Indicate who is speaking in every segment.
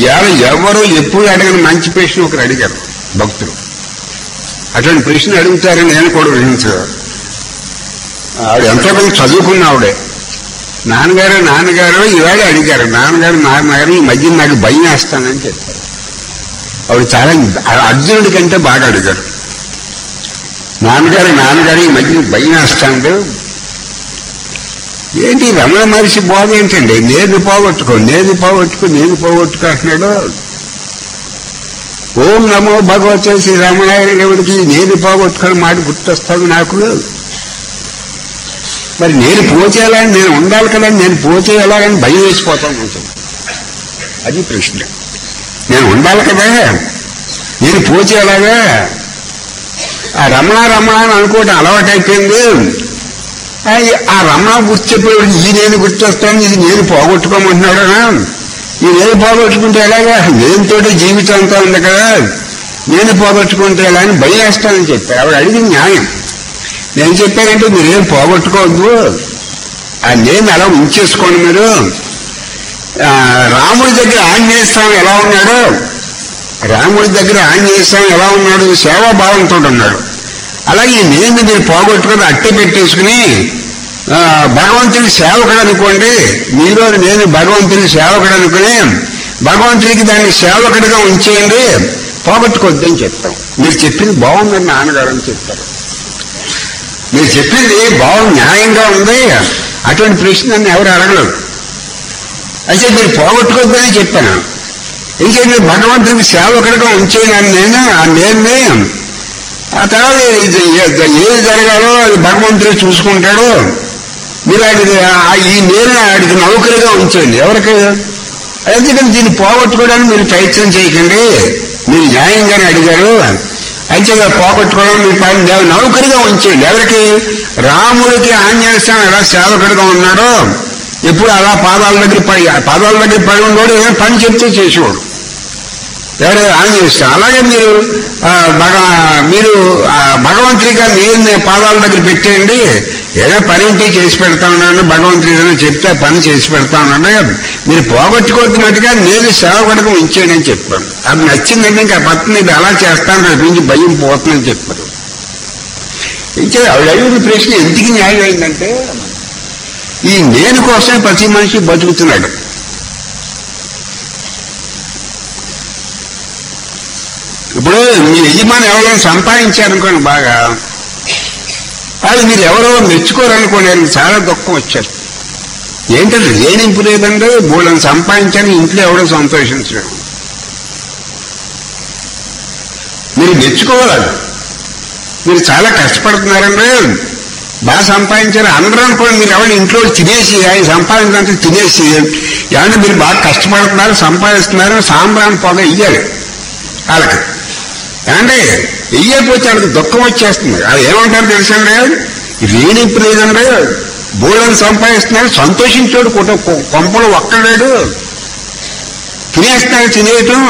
Speaker 1: ఎవరు ఎప్పుడు అడగని మంచి ప్రశ్న ఒకరు అడిగారు భక్తులు. అటువంటి ప్రశ్న అడుగుతారని నేను కూడా గ్రహించాను. ఆవిడ ఎంతో కొంత చదువుకున్న ఆవిడే. నాన్నగారు ఇవాళ అడిగారు, నాన్నగారు ఈ మధ్య నాకు భయం వేస్తానని చెప్పారు. ఆవిడ చాలా అర్జునుడి కంటే బాగా అడిగారు. నాన్నగారు ఈ మధ్య భయం వేస్తాడు. ఏంటి రమణ మహర్షి బోధ ఏంటండి? నేను పోగొట్టుకో అంటున్నాడు. ఓం నమో భగవతే శ్రీ రమణాయ దేవుడికి నేను పోగొట్టుకొని మాట గుర్తొస్తాడు నాకు. మరి నేను పోచేయాలని, నేను ఉండాలి కదా, నేను పోచేయాలని భయం వేసిపోతాను ఉంటుంది. అది ప్రశ్న. నేను ఉండాలి కదా, నేను పోచేయాలాగా. ఆ రమణ అని అనుకోవటం అలవాటు అయిపోయింది. ఆ రమణ గుర్తు చెప్పేవాడు ఈ నేను గుర్తొస్తాను, ఇది నేను పోగొట్టుకోమంటున్నాడు. ఈ నేను పోగొట్టుకుంటే ఎలాగా? నేనుతోటి జీవితం అంతా ఉంది కదా, నేను పోగొట్టుకుంటే ఎలా అని భయం వేస్తానని చెప్పారు. ఆవిడ అడిగింది న్యాయం. నేను చెప్పానంటే మీరేం పోగొట్టుకోవద్దు, ఆ నేను అలా ఉంచేసుకోండి. మీరు రాముడి దగ్గర ఆంజనేయ స్వామి ఎలా ఉన్నాడు? సేవాభావంతో ఉన్నాడు. అలాగే నేను మీరు పోగొట్టుకుని అట్టే పెట్టేసుకుని భగవంతుని సేవకుడు అనుకోండి. మీలో నేను భగవంతుని సేవకుడు అనుకుని భగవంతుడికి దాన్ని సేవకుడిగా ఉంచేయండి, పోగొట్టుకోవద్దని చెప్తాం. మీరు చెప్పింది బాగుందని నాన్నగారు అని చెప్తారు. మీరు చెప్పింది బాగుంది, న్యాయంగా ఉంది, అటువంటి ప్రశ్న నన్ను ఎవరు అడగలేదు. అయితే మీరు పోగొట్టుకోవద్దని చెప్పాను. ఇంకేంటి భగవంతుడికి సేవకుడిగా ఉంచేయను నేనే. ఆ తర్వాత ఏది జరగాలో అది భగవంతుడు చూసుకుంటాడు. మీరు ఈ నేను ఆడికి నౌకరిగా ఉంచండి. ఎవరికి? ఎందుకంటే దీన్ని పోగొట్టుకోవడానికి మీరు ప్రయత్నం చేయకండి. మీరు న్యాయంగానే అడిగారు, అయితే పోగొట్టుకోవడం మీ పని నౌకరిగా ఉంచండి. ఎవరికి? రాముడికి ఆంజనేయ స్వామి ఎలా సేవకుడిగా ఉన్నాడో ఎప్పుడు అలా పాదాల దగ్గర పడి ఉండేవాడు, ఏం పని చెప్తే చేసేవాడు. ఎవరు? ఆంజనేయ స్వామి. అలాగే మీరు భగవంతుడిగా నేను పాదాల దగ్గర పెట్టేయండి. ఏదో పని ఉంటే చేసి పెడతా ఉన్నాను, భగవంతుడు ఏదైనా చెప్తే పని చేసి పెడతా ఉన్నాడు. మీరు పోగొట్టుకోవద్దున్నట్టుగా నేను సేవకుడిగా ఉంచేయండి అని చెప్పాను. అది నచ్చిందంటే ఇంకా పత్ని ఇది అలా చేస్తాను, రేపు నుంచి భయం పోతుందని చెప్పారు. ఇంకా ఆవిడ అడిగిన ప్రశ్న ఎందుకు న్యాయం అయిందంటే, ఈ నేను కోసమే ప్రతి మనిషి బతుకుతున్నాడు. ఇప్పుడు మీ యజమాని ఎవరైనా సంపాదించారనుకోండి బాగా, అది మీరు ఎవరో మెచ్చుకోరనుకోండి, చాలా దుఃఖం వచ్చారు. ఏంటంటే ఏనింపు లేదంటే బోళ్ళని సంపాదించాలని ఇంట్లో ఎవడో సంతోషించడం. మీరు మెచ్చుకోవాలి. మీరు చాలా కష్టపడుతున్నారంటే బాగా సంపాదించారు అందరూ అనుకోండి. మీరు ఎవరి ఇంట్లో తినేసి ఆయన సంపాదించాలంటే తినేసి ఏమంటే మీరు బాగా కష్టపడుతున్నారు, సంపాదిస్తున్నారు, సాంబ్రాన్ని పొగ ఇయ్యాలి వాళ్ళకి. అంటే వెయ్యకపోతే వాళ్ళకి దుఃఖం వచ్చేస్తుంది. అది ఏమంటారు తెలుసండి? రేణింపు లేదండి, బోళ్ళని సంపాదిస్తున్నారు, సంతోషించాడు కొంపలు ఒక్కడాడు, తినేస్తున్నాడు. తినేయటం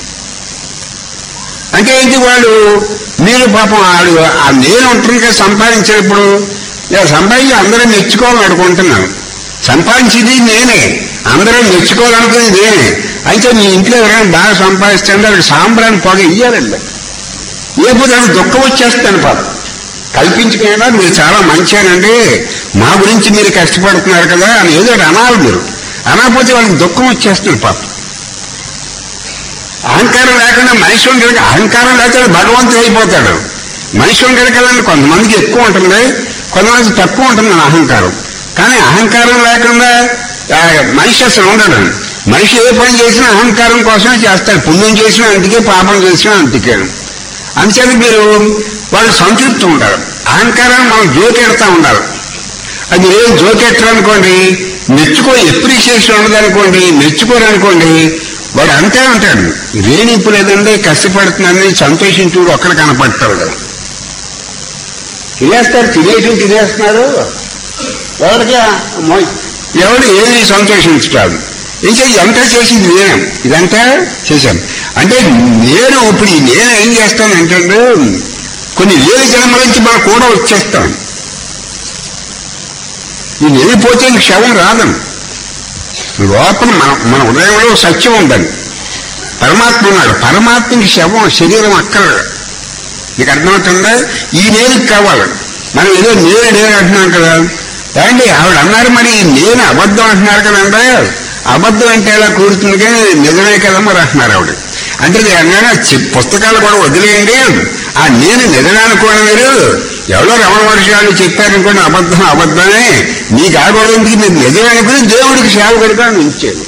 Speaker 1: అంటే ఏంటి? వాళ్ళు మీరు పాపం ఆ నేను ఉంటుంది సంపాదించినప్పుడు సంపాదించి అందరూ మెచ్చుకోవాలని అనుకుంటున్నాను. సంపాదించింది నేనే, అందరూ మెచ్చుకోవాలనుకునేది నేనే. అయితే మీ ఇంట్లో ఎవరైనా బాగా సంపాదిస్తుంటే వాళ్ళకి సాంబ్రాన్ని పొగ ఇయ్యాలండి. లేకపోతే అది దుఃఖం వచ్చేస్తాను. పాపం కల్పించుకునేలా మీరు చాలా మంచిగానండి, మా గురించి మీరు కష్టపడుతున్నారు కదా అని ఏదో అనాలి. మీరు అనకపోతే వాళ్ళకి దుఃఖం వచ్చేస్తుంది. పాపం అహంకారం లేకుండా మనిషి ఉండేది, అహంకారం లేకపోతే భగవంతుడు అయిపోతాడు. మనిషి ఉండేది కదండి, కొంతమందికి ఎక్కువ ఉంటుంది, కొంతమందికి తక్కువ ఉంటుంది అహంకారం. కానీ అహంకారం లేకుండా మనిషి అసలు ఉండడు. మనిషి ఏ పని చేసినా అహంకారం కోసమే చేస్తాడు. పుణ్యం చేసినా అంతకే, పాపం చేసినా అంతకే. అంతేత మీరు వాళ్ళు సంతృప్తి ఉండాలి. అహంకారాన్ని మనం జోకెడతా ఉండాలి. అది ఏం జోకెట్టాలనుకోండి, ఎప్రిషియేషన్ ఉండదనుకోండి, మెచ్చుకోరనుకోండి, వాడు అంతే ఉంటాడు. రేణింపు లేదంటే కష్టపడుతున్నారని సంతోషించుడు ఒక్కడ కనపడతాడు కదా. తినేస్తున్నారు ఎవరికి? ఎవడు ఏమి సంతోషించుతాడు. ఇంకా ఇదంతా చేసింది నేను, ఇదంతా చేశాను అంటే నేను. ఇప్పుడు ఈ నేను ఏం చేస్తానంటే కొన్ని వేల జన్మల నుంచి మనం కూడా వచ్చేస్తాం. ఈ వెళ్ళిపోతే శవం రాదని లోపల మన హృదయంలో సత్యం ఉందని. పరమాత్మ ఉన్నాడు. పరమాత్మకి శరీరం అక్కర్లేదు. నీకు అర్థమవుతుందా? ఈ నేరుకి కావాలి. మనం ఏదో నేను అంటున్నాం కదా. ఏమండి ఆవిడ అన్నారు, మరి నేను అబద్ధం అంటున్నారు కదండి. అబద్ధం అంటే ఎలా కూరుతుంది, కానీ నిజమే కదా మరి అంటున్నారు ఆవిడ. అంటే అన్నాడు పుస్తకాలు కూడా వదిలేయండి, ఆ నేను నిజమే అనుకోండి. మీరు ఎవరో రమణ వర్షాలు చెప్పారనుకోండి అబద్ధమే, మీకు ఆగోడానికి మీరు నిజమే అనుకుని దేవుడికి సేవ పెడతాను ఇచ్చేది.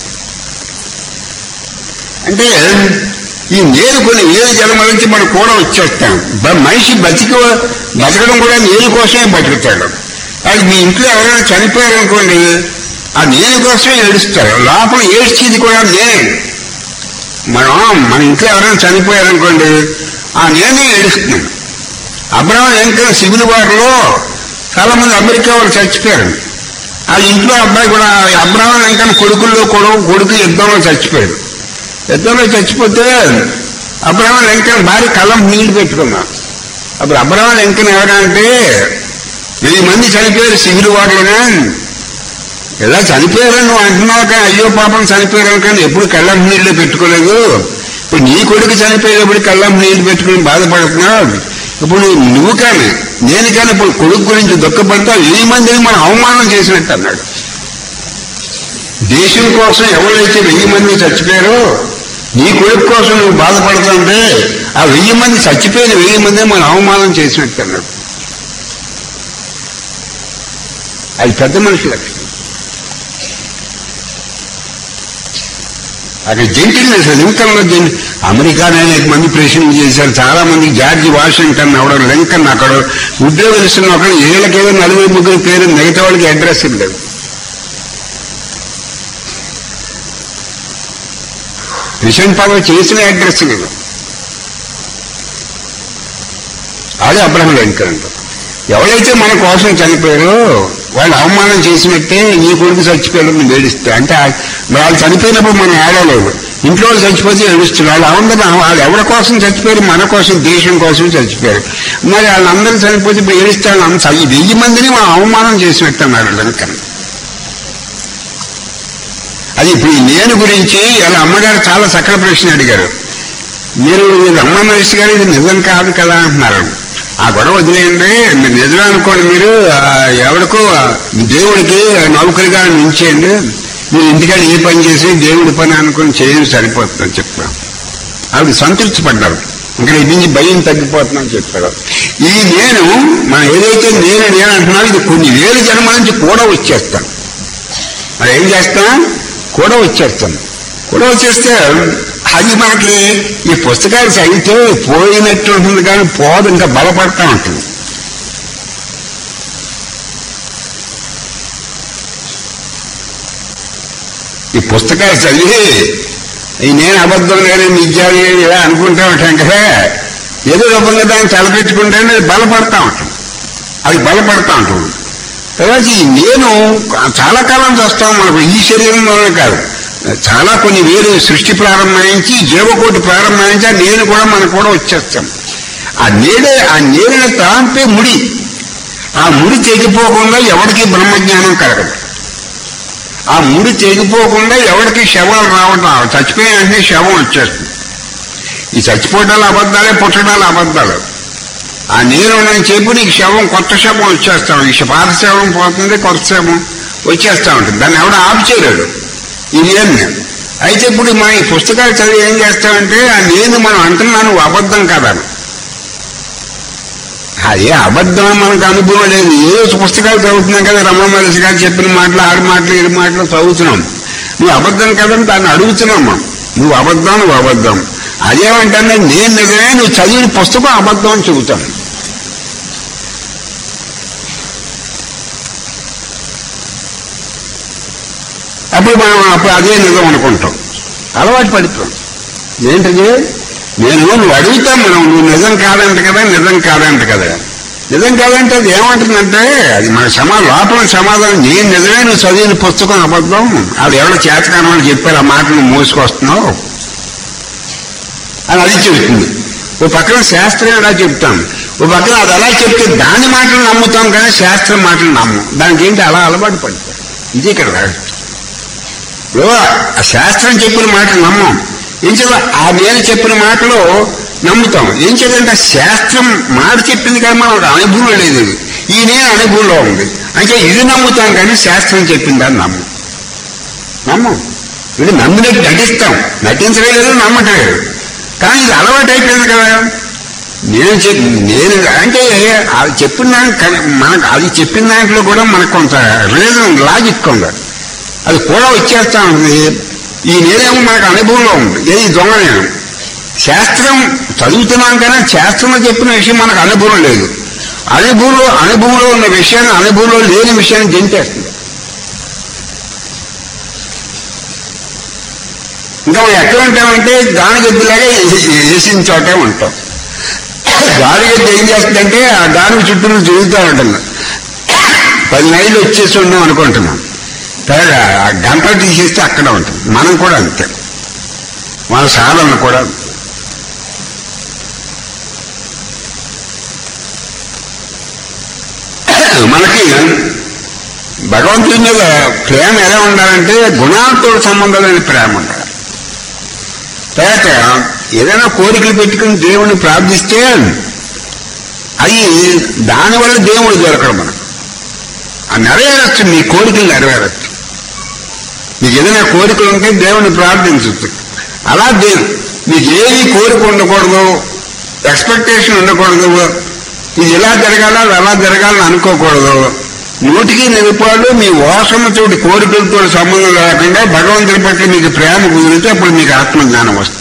Speaker 1: అంటే ఈ నేను కొన్ని ఏడు జన్మల నుంచి మనం కూడా వచ్చేస్తాం. మనిషి బతకడం కూడా నేను కోసమే బతుకుతాడు. అది మీ ఇంట్లో ఎవరైనా చనిపోయారనుకోండి, ఆ నేను కోసమే ఏడుస్తారు. లోపల ఏడ్చేది కూడా నేనే. మన ఇంట్లో ఎవరైనా చనిపోయారనుకోండి, ఆ నేనే ఏడుస్తున్నాను. అబ్రహాం లింకన్ సివిల్ వార్లో చాలా మంది అమెరికా వాళ్ళు చచ్చిపోయారు. ఆ ఇంట్లో అబ్బాయి కూడా అబ్రహాం లింకన్ కొడుకు యుద్ధంలో చచ్చిపోయాడు. యుద్ధంలో చచ్చిపోతే అబ్రహాం లింకన్ భార్య కళ్ళం నీళ్లు పెట్టుకున్నాం. అప్పుడు అబ్రహాం లింకన్ ఎవరంటే 1000 మంది చనిపోయారు సివిల్ వార్లోనే. ఇలా చనిపోయారని నువ్వు అంటున్నావు, కానీ అయ్యో పాపం చనిపోయారని కానీ ఎప్పుడు కళ్ళం నీళ్లు పెట్టుకోలేదు. ఇప్పుడు నీ కొడుకు చనిపోయేటప్పుడు కళ్ళం నీళ్లు పెట్టుకుని బాధపడుతున్నావు. ఇప్పుడు నువ్వు కానీ నేను కానీ ఇప్పుడు కొడుకు గురించి దుఃఖపడతా 1000 మందిని మనం అవమానం చేసినట్టు అన్నాడు. దేశం కోసం ఎవరైతే 1000 మంది చచ్చిపోయారో నీ కొడుకు కోసం నువ్వు బాధపడుతుంటే ఆ 1000 మంది చచ్చిపోయిన 1000 మందిని మనం అవమానం చేసినట్టు అన్నాడు. అది పెద్ద మనిషి లక్షణం. అక్కడ జెంటిల్నెస్ లింకన్లో అమెరికాలో అనేక మంది ప్రశ్నలు చేశారు. చాలా మంది జార్జి వాషింగ్టన్ అవడం, లింకన్ అక్కడ ఉద్యోగం ఇస్తున్న ఒకడు ఏళ్ళకేదో 40-30 పేరు, మిగతా వాళ్ళకి అడ్రస్ లేదు. మిషన్ పవర్ చేసిన అడ్రస్ లేదు. అదే అబ్రహం లింకన్ అంటారు. ఎవరైతే మన కోసం చనిపోయారో వాళ్ళు అవమానం చేసినట్టే నీ కొడుకు చచ్చిపోయారు నువ్వు ఏడుస్తా. అంటే వాళ్ళు చనిపోయినప్పుడు మనం ఏడవలేదు, ఇంట్లో వాళ్ళు చచ్చిపోతే ఏడుస్తున్నారు. వాళ్ళు ఎవరి కోసం చచ్చిపోయారు? మన కోసం, దేశం కోసం చచ్చిపోయారు. మరి వాళ్ళందరూ చనిపోతే ఇప్పుడు ఏడుస్తాను. 1000 మందిని మనం అవమానం చేసినట్టు అన్నారు లింకన్. అది ఇప్పుడు ఈ నేను గురించి వాళ్ళ అమ్మగారు చాలా చక్కటి ప్రశ్న అడిగారు. మీరు రమణ మహర్షి గారు ఇది నిజం కాదు కదా అంటున్నారు. ఆ గొడవ వదిలేయండి, మీరు నిజమే అనుకోండి. మీరు ఎవరికో దేవుడికి నౌకరిగా నిలిచేయండి. మీరు ఇంటికాడ ఏ పని చేసి దేవుడి పని అనుకుని చేయండి, సరిపోతుందని చెప్పారు. ఆవిడ సంతృప్తి పడ్డారు. ఇంకా ఇది నుంచి భయం తగ్గిపోతుందని చెప్పారు. ఈ నేను మనం ఏదైతే నేను అంటున్నాను, ఇది కొన్ని వేల జన్మల నుంచి కూడా వచ్చేస్తాను. మరి ఏం చేస్తాం? కూడా వచ్చేస్తాం. కూడా వచ్చేస్తే అది మనకి ఈ పుస్తకాలు చదివితే పోయినట్టు ఉంటుంది, కానీ పోదు, ఇంకా బలపడతా ఉంటుంది. ఈ పుస్తకాలు చదివి నేను అబద్ధం లేని నిజాలు ఇలా అనుకుంటా ఉంటాం కదా, ఏదో రూపంగా దాన్ని తలపెట్టుకుంటే అది బలపడతా ఉంటుంది. అది బలపడతా ఉంటుంది. తర్వాత ఈ నేను చాలా కాలం చేస్తాం. మనకు ఈ శరీరంలోనే కాదు, చాలా కొన్ని వేరు సృష్టి ప్రారంభించి జీవకోటి ప్రారంభించి ఆ నేను కూడా మనకు కూడా వచ్చేస్తాం. ఆ నేనే తాంపే ముడి. ఆ ముడి తెగిపోకుండా ఎవరికి బ్రహ్మజ్ఞానం కలగదు. ఆ ముడి తెగిపోకుండా ఎవరికి శవాలు రావటం, చచ్చిపోయిన వెంటనే శవం వచ్చేస్తుంది. ఈ చచ్చిపోవటాలు అబద్ధాలే, పుట్టడాలు అబద్ధాలు. ఆ నేను చెప్పు నీకు శవం, కొత్త శవం వచ్చేస్తాం. ఈ పాత శవం పోతుంది, కొత్త శవం వచ్చేస్తా ఉంటుంది. దాన్ని ఎవడ ఆపు చేయలేడు. ఇది నేను అయితే ఇప్పుడు మన ఈ పుస్తకాలు చదివి ఏం చేస్తామంటే ఆ నేను మనం అంటున్నాను అబద్ధం కదా. అదే అబద్ధం మనకు అనుభవం లేదు. ఏదో పుస్తకాలు చదువుతున్నాం కదా, రమణ మహర్షి గారు చెప్పిన మాటలు 6 మాటలు 7 మాటలు చదువుతున్నాం. నువ్వు అబద్ధం కదని దాన్ని అడుగుతున్నాం. నువ్వు అబద్ధం. అదేమంటే నేను నిజమే, నువ్వు చదివిన పుస్తకం అబద్ధం అని చెబుతాను. అప్పుడు అదే నిజం అనుకుంటాం, అలవాటు పడిపోతాం. ఏంటది? నువ్వు అడుగుతాం మనం, నువ్వు నిజం కాదంట కదా. నిజం కాదంటే అది ఏమంటుందంటే అది మన లోపల సమాధానం. నేను నిజమే, నువ్వు చదివిన పుస్తకం అబద్ధం. అది ఎవరో చేతకాని వాళ్ళు చెప్పారు, ఆ మాట నువ్వు మోసుకొస్తున్నావు అని అది చెబుతుంది. ఓ పక్కన శాస్త్రం ఎలా చెప్తాం, ఓ పక్కన అది అలా చెప్తే దాని మాటలు నమ్ముతాం కానీ శాస్త్రం మాటలు నమ్మం. దానికి ఏంటి అలా అలవాటు పడిపోతాం. ఇది ఇక్కడ ఇప్పుడు ఆ శాస్త్రం చెప్పిన మాటలు నమ్మం. ఏం చేయాలి? ఆ నేను చెప్పిన మాటలో నమ్ముతాం. ఏం చేయాలంటే శాస్త్రం మాట చెప్పింది కానీ మనకు అనుభవం లేదు. ఈ నేను అనుభవంలో ఉంది అంటే ఇది నమ్ముతాం కానీ శాస్త్రం చెప్పిందని నమ్మం. ఇది నమ్మినట్టు నటించడం లేదు, నమ్మటం లేదు. కానీ ఇది అలవాటు అయిపోయింది కదా. నేను అంటే అది చెప్పిన మనకు అది చెప్పిన దాంట్లో కూడా మనకు కొంత రీజన్ లాజిక్ ఉంది. అది కూడా వచ్చేస్తా ఉంది. ఈ నేనేమో మనకు అనుభవంలో ఉంది. ఏది దొంగ నేను శాస్త్రం చదువుతున్నాం కానీ శాస్త్రంలో చెప్పిన విషయం మనకు అనుభవం లేదు. అనుభవంలో ఉన్న విషయాన్ని అనుభవంలో లేని విషయాన్ని జంటేస్తుంది. ఇంకా మనం ఎక్కడ ఉంటామంటే గానిగద్దులాగా వేసిన చోటే ఉంటాం. గానిగద్దు ఏం చేస్తుందంటే ఆ గాని చుట్టూ తిరుగుతూ ఉంటుంది. 10 మైళ్ళు వచ్చేసి ఉన్నాం అనుకుంటున్నాం. ఆ గంట తీసేస్తే అక్కడ ఉంటుంది. మనం కూడా అంతే, మన సాధన కూడా మనకి భగవంతుడి మీద ప్రేమ ఎలా ఉండాలంటే గుణాలతో సంబంధం లేని ప్రేమ ఉండాలి. తర్వాత ఏదైనా కోరికలు పెట్టుకుని దేవుణ్ణి ప్రార్థిస్తే అది దానివల్ల దేవుడు దొరకడం మనకు నెరవేరచ్చు. మీ కోరికలు నెరవేరచ్చు. మీకు ఏదైనా కోరికలు ఉంటే దేవుణ్ణి ప్రార్థించవచ్చు. అలా మీకు ఏది కోరిక ఉండకూడదు, ఎక్స్పెక్టేషన్ ఉండకూడదు. ఇది ఇలా జరగాల అలా జరగాలని అనుకోకూడదు. 100% మీ వాసనతోటి కోరికలతో సంబంధం లేకుండా భగవంతుడి పట్ల మీకు ప్రేమ కుదిరితే అప్పుడు మీకు ఆత్మజ్ఞానం వస్తుంది.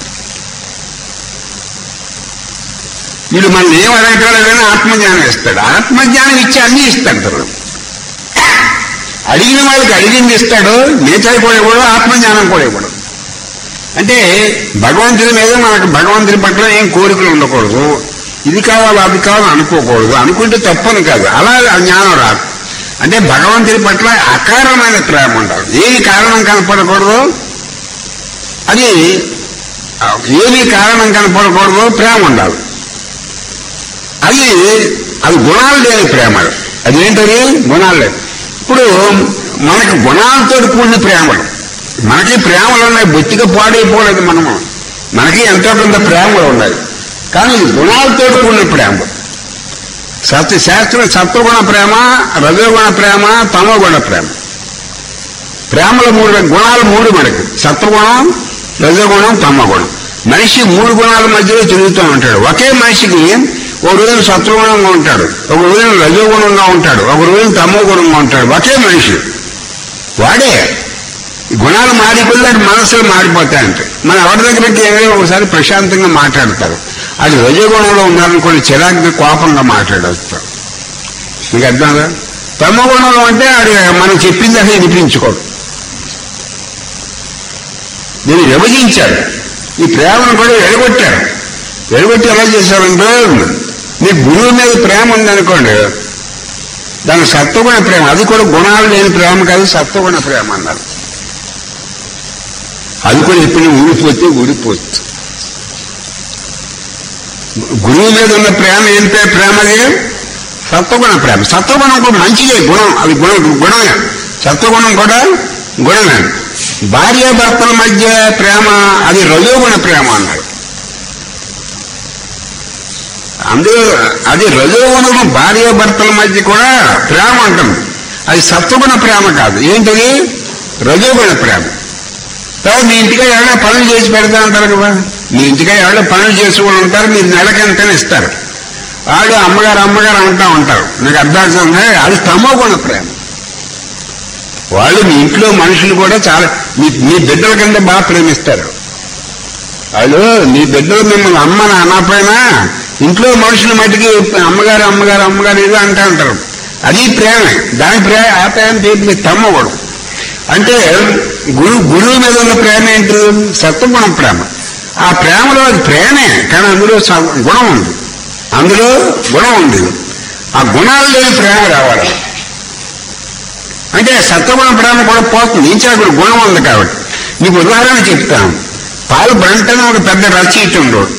Speaker 1: వీళ్ళు మనం ఏం అడగలేదని ఆత్మజ్ఞానం ఇస్తాడు. ఆత్మజ్ఞానం ఇచ్చి అన్నీ ఇస్తాడు. అడిగిన వాళ్ళకి అడిగింది ఇస్తాడు. నేచర్ కూడా ఇవ్వడు, ఆత్మజ్ఞానం కూడా ఇవ్వడు. అంటే భగవంతుడి మీద మనకు భగవంతుడి పట్ల ఏం కోరికలు ఉండకూడదు. ఇది కావాలి అది కావాలి అనుకోకూడదు. అనుకుంటే తప్పని కాదు, అలా జ్ఞానం రాదు. అంటే భగవంతుడి పట్ల అకారణమైన ప్రేమ ఉండాలి. ఏమి కారణం కనపడకూడదు, అది ఏమి కారణం కనపడకూడదు ప్రేమ ఉండాలి. అది గుణాలు లేని ప్రేమ. అదేంటది? గుణాలు లేదు. ఇప్పుడు మనకి గుణాలతో కూడిన ప్రేమలు, మనకి ప్రేమలు ఉన్నాయి. బొత్తిగా పాడైపోలేదు. మనకి ఎంతో కొంత ప్రేమలు ఉన్నాయి. కానీ గుణాలతో కూడిన ప్రేమ. శాస్త్రం సత్వగుణ ప్రేమ, రజోగుణ ప్రేమ, తమోగుణ ప్రేమ. ప్రేమల గుణాలు 3 మనకి: సత్వగుణం, రజోగుణం, తమోగుణం. మనిషి 3 గుణాల మధ్యలో తిరుగుతూ ఉంటాడు. ఒకే మనిషికి ఒక రోజున సత్వగుణంగా ఉంటాడు, ఒక రోజున రజోగుణంగా ఉంటాడు, ఒక రోజున తమోగుణంగా ఉంటాడు. ఒకే మనిషి వాడే. గుణాలు మారిపోతే మనసులు మారిపోతాయంటే మన ఎవరి దగ్గరికి ఏమైనా ఒకసారి ప్రశాంతంగా మాట్లాడతారు. అది రజోగుణంలో ఉన్నారనుకోండి, చిరాకుగా కోపంగా మాట్లాడవచ్చు. మీకు అర్థంగా? తమోగుణంలో అంటే అది మనం చెప్పింది అసలు వినిపించుకోడు. దీన్ని విభజించారు. ఈ ప్రేమను కూడా ఎడగొట్టి ఎలా చేశారంటే, మీకు గురువు మీద ప్రేమ ఉందనుకోండి, దాని సత్వగుణ ప్రేమ. అది కూడా గుణాలు లేని ప్రేమ కాదు, సత్వగుణ ప్రేమ అన్నారు. అది కూడా ఎప్పుడు ఊడిపోవచ్చు. గురువు మీద ఉన్న ప్రేమ ఏం ప్రేమ? అది సత్వగుణ ప్రేమ. సత్వగుణం కూడా మంచిదే, గుణం. అది గుణమే. సత్వగుణం కూడా గుణమే. భార్యాభర్తల మధ్య ప్రేమ అది రజోగుణ ప్రేమ అన్నారు. అందులో అది రజోగుణం. భార్యాభర్తల మధ్య కూడా ప్రేమ ఉంటుంది. అది సత్వగుణ ప్రేమ కాదు. ఏంటది? రజోగుణ ప్రేమ. తర్వాత మీ ఇంటికి ఎవరైనా పనులు చేసి పెడతా ఉంటారు కదా. మీ ఇంటికి ఎవరైనా పనులు చేసుకుని ఉంటారు. మీరు నెలకెంతనే ఇస్తారు. వాళ్ళు అమ్మగారు అంటూ ఉంటారు. మీకు అర్థం. అది తమోగుణ ప్రేమ. వాళ్ళు మీ ఇంట్లో మనుషులు కూడా చాలా మీ బిడ్డల కింద బాగా ప్రేమిస్తారు. వాళ్ళు మీ బిడ్డలు మిమ్మల్ని అమ్మని అనకపోయినా ఇంట్లో మనుషుల మట్టికి అమ్మగారు ఏదో అంటూ ఉంటారు. అది ప్రేమే. ఆ ప్రేమ పేరు తమ్మగుణం. అంటే గురువు మీద ఉన్న ప్రేమ ఏంటి? సత్వగుణం ప్రేమ. ఆ ప్రేమలో అది ప్రేమే, కానీ అందులో గుణం ఉంది. ఆ గుణాలు లేని ప్రేమ రావాలి. అంటే సత్వగుణ ప్రేమ కూడా పోతుంది. ఇంకా అక్కడ గుణం ఉంది కాబట్టి. మీకు ఉదాహరణ చెప్తాను. పాల్ బ్రంటన్ ఒక పెద్ద రచయిత ఉండోడు.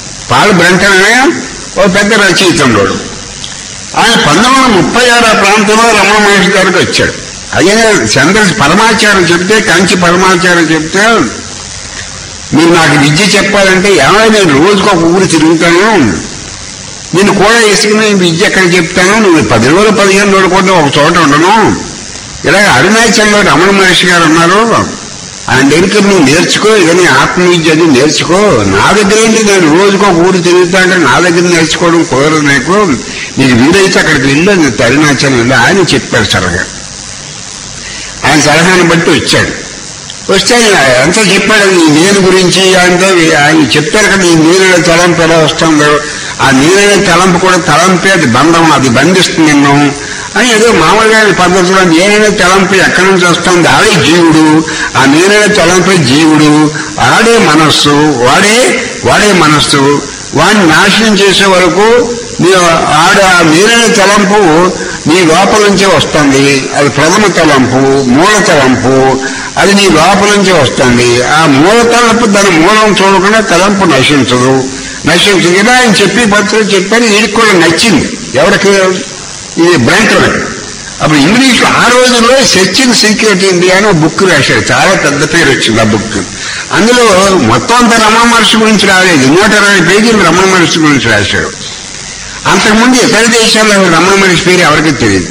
Speaker 1: ఆయన 1936 ఆ ప్రాంతంలో రమణ మహర్షి గారికి వచ్చాడు. అదే పరమాచారం చెప్తే, కంచి పరమాచారం చెప్తే మీరు నాకు విద్య చెప్పాలంటే ఏమైనా నేను రోజుకు ఒక ఊరు తిరుగుతాను, నేను కూడా వేసుకుని విద్య ఎక్కడ చెప్తాను, నువ్వు 10 రోజులు 15 రోజులు కూడా ఒక చోట ఉండను. ఇలాగ అరుణాచల్లో రమణ మహర్షి గారు ఉన్నారు, ఆయన దగ్గర నువ్వు నేర్చుకో, ఇక నీ ఆత్మవిద్య అది నేర్చుకో. నా దగ్గర ఏంటి, నేను రోజుకు ఒక ఊరు తిరుగుతాంటే నా దగ్గర నేర్చుకోవడం కుదరదు నీకు, నీకు వీలైతే అక్కడికి వెళ్ళు, నేను అరుణాచలం వెళ్ళి ఆయన చెప్పారు సరగా. ఆయన సలహాను బట్టి వచ్చాడు. వస్తే ఎంత చెప్పాడు ఈ నేను గురించి అంటే, ఆయన చెప్పారు కదా ఈ నేననే తలంపు ఎలా వస్తుందో, ఆ నేననే తలంపు కూడా తలంపే, అది బంధం, అది బంధిస్తుంది నిన్ను అని ఏదో మామూలుగా పద్ధతిలో నేననే తలంపు ఎక్కడి నుంచి వస్తుంది, ఆడే జీవుడు, ఆ నేననే తలంపే జీవుడు, ఆడే మనస్సు, వాడే మనస్సు, వాడిని నాశనం చేసే వరకు ఆ నేననే తలంపు నీ లోపల నుంచే వస్తుంది. అది ప్రథమ తలంపు, మూల తలంపు, అది నీ లోపల నుంచే వస్తుంది. ఆ మూల తలంపు దాని మూలం చూడకుండా తలంపు నశించదు. ఇలా ఆయన చెప్పి పత్రిక చెప్పారు. వీడికి కూడా నచ్చింది. ఎవరికి? ఇది బ్రాంకర్. అప్పుడు ఇంగ్లీష్లో ఆ రోజుల్లో సెర్చ్ ఇన్ సీక్రెట్ ఇండియా అని బుక్ రాశాడు, చాలా పెద్ద పేరు వచ్చింది ఆ బుక్. అందులో మొత్తం అంతా రమణ మహర్షి గురించి రాలేదు, 120 పేజీలు రమణ మహర్షి గురించి రాశాడు. అంతకుముందు ఇతర దేశాల్లో రమణ మహర్షి పేరు ఎవరికి తెలియదు.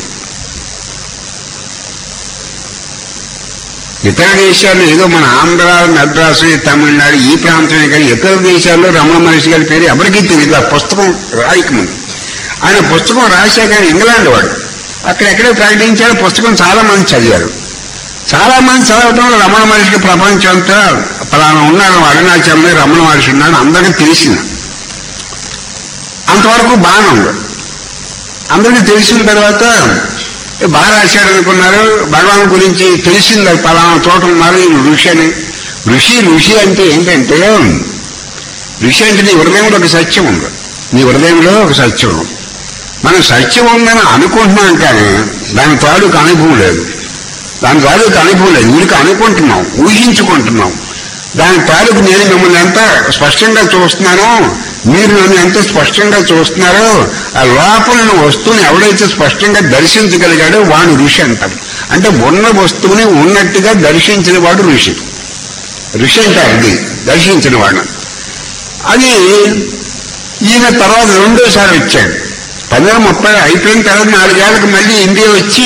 Speaker 1: ఇతర దేశాల్లో ఏదో మన ఆంధ్ర, మద్రాసు, తమిళనాడు ఈ ప్రాంతమే కానీ ఇతర దేశాల్లో రమణ మహర్షి గారి పేరు ఎవరికీ తెలియదు. ఆ పుస్తకం రాయకముందు ఆయన పుస్తకం రాశాక ఇంగ్లాండ్ వాడు అక్కడెక్కడే ప్రకటించాడు. పుస్తకం చాలా మంది చదివారు. చాలా మంది చదవటంలో రమణ మహర్షికి ప్రపంచం అంతా పలానా ఉన్నాడు, అరుణాచలంలో రమణ మహర్షి ఉన్నాడు అందరికీ తెలిసింది. అంతవరకు బాగానే ఉంది. అందరికీ తెలిసిన తర్వాత బాగా రాశాడు అనుకున్నారు. భగవాన్ గురించి తెలిసింది, పలానా చోట ఉన్నారు ఋషి అని. ఋషి అంటే ఏంటంటే, ఋషి అంటే నీ హృదయంలో ఒక సత్యం ఉంది. నీ హృదయంలో ఒక సత్యం ఉంది. మనం సత్యం ఉందని అనుకుంటున్నాం కానీ దాని తాలూకు అనుభవం లేదు. వీరికి అనుకుంటున్నాం, ఊహించుకుంటున్నాం. దాని తాలూకు నేను మిమ్మల్ని ఎంత స్పష్టంగా చూస్తున్నానో, మీరు నన్ను ఎంత స్పష్టంగా చూస్తున్నారో, ఆ లోపల వస్తువుని ఎవడైతే స్పష్టంగా దర్శించగలిగాడో వాడు ఋషి అంటారు. అంటే ఉన్న వస్తువుని ఉన్నట్టుగా దర్శించిన వాడు ఋషి. ఋషి అంటారు అది దర్శించిన వాడు. అది ఈయన తర్వాత రెండోసారి వచ్చాడు. 1930 అయిపోయిన తర్వాత 4 ఏళ్ళకి మళ్ళీ ఇండియా వచ్చి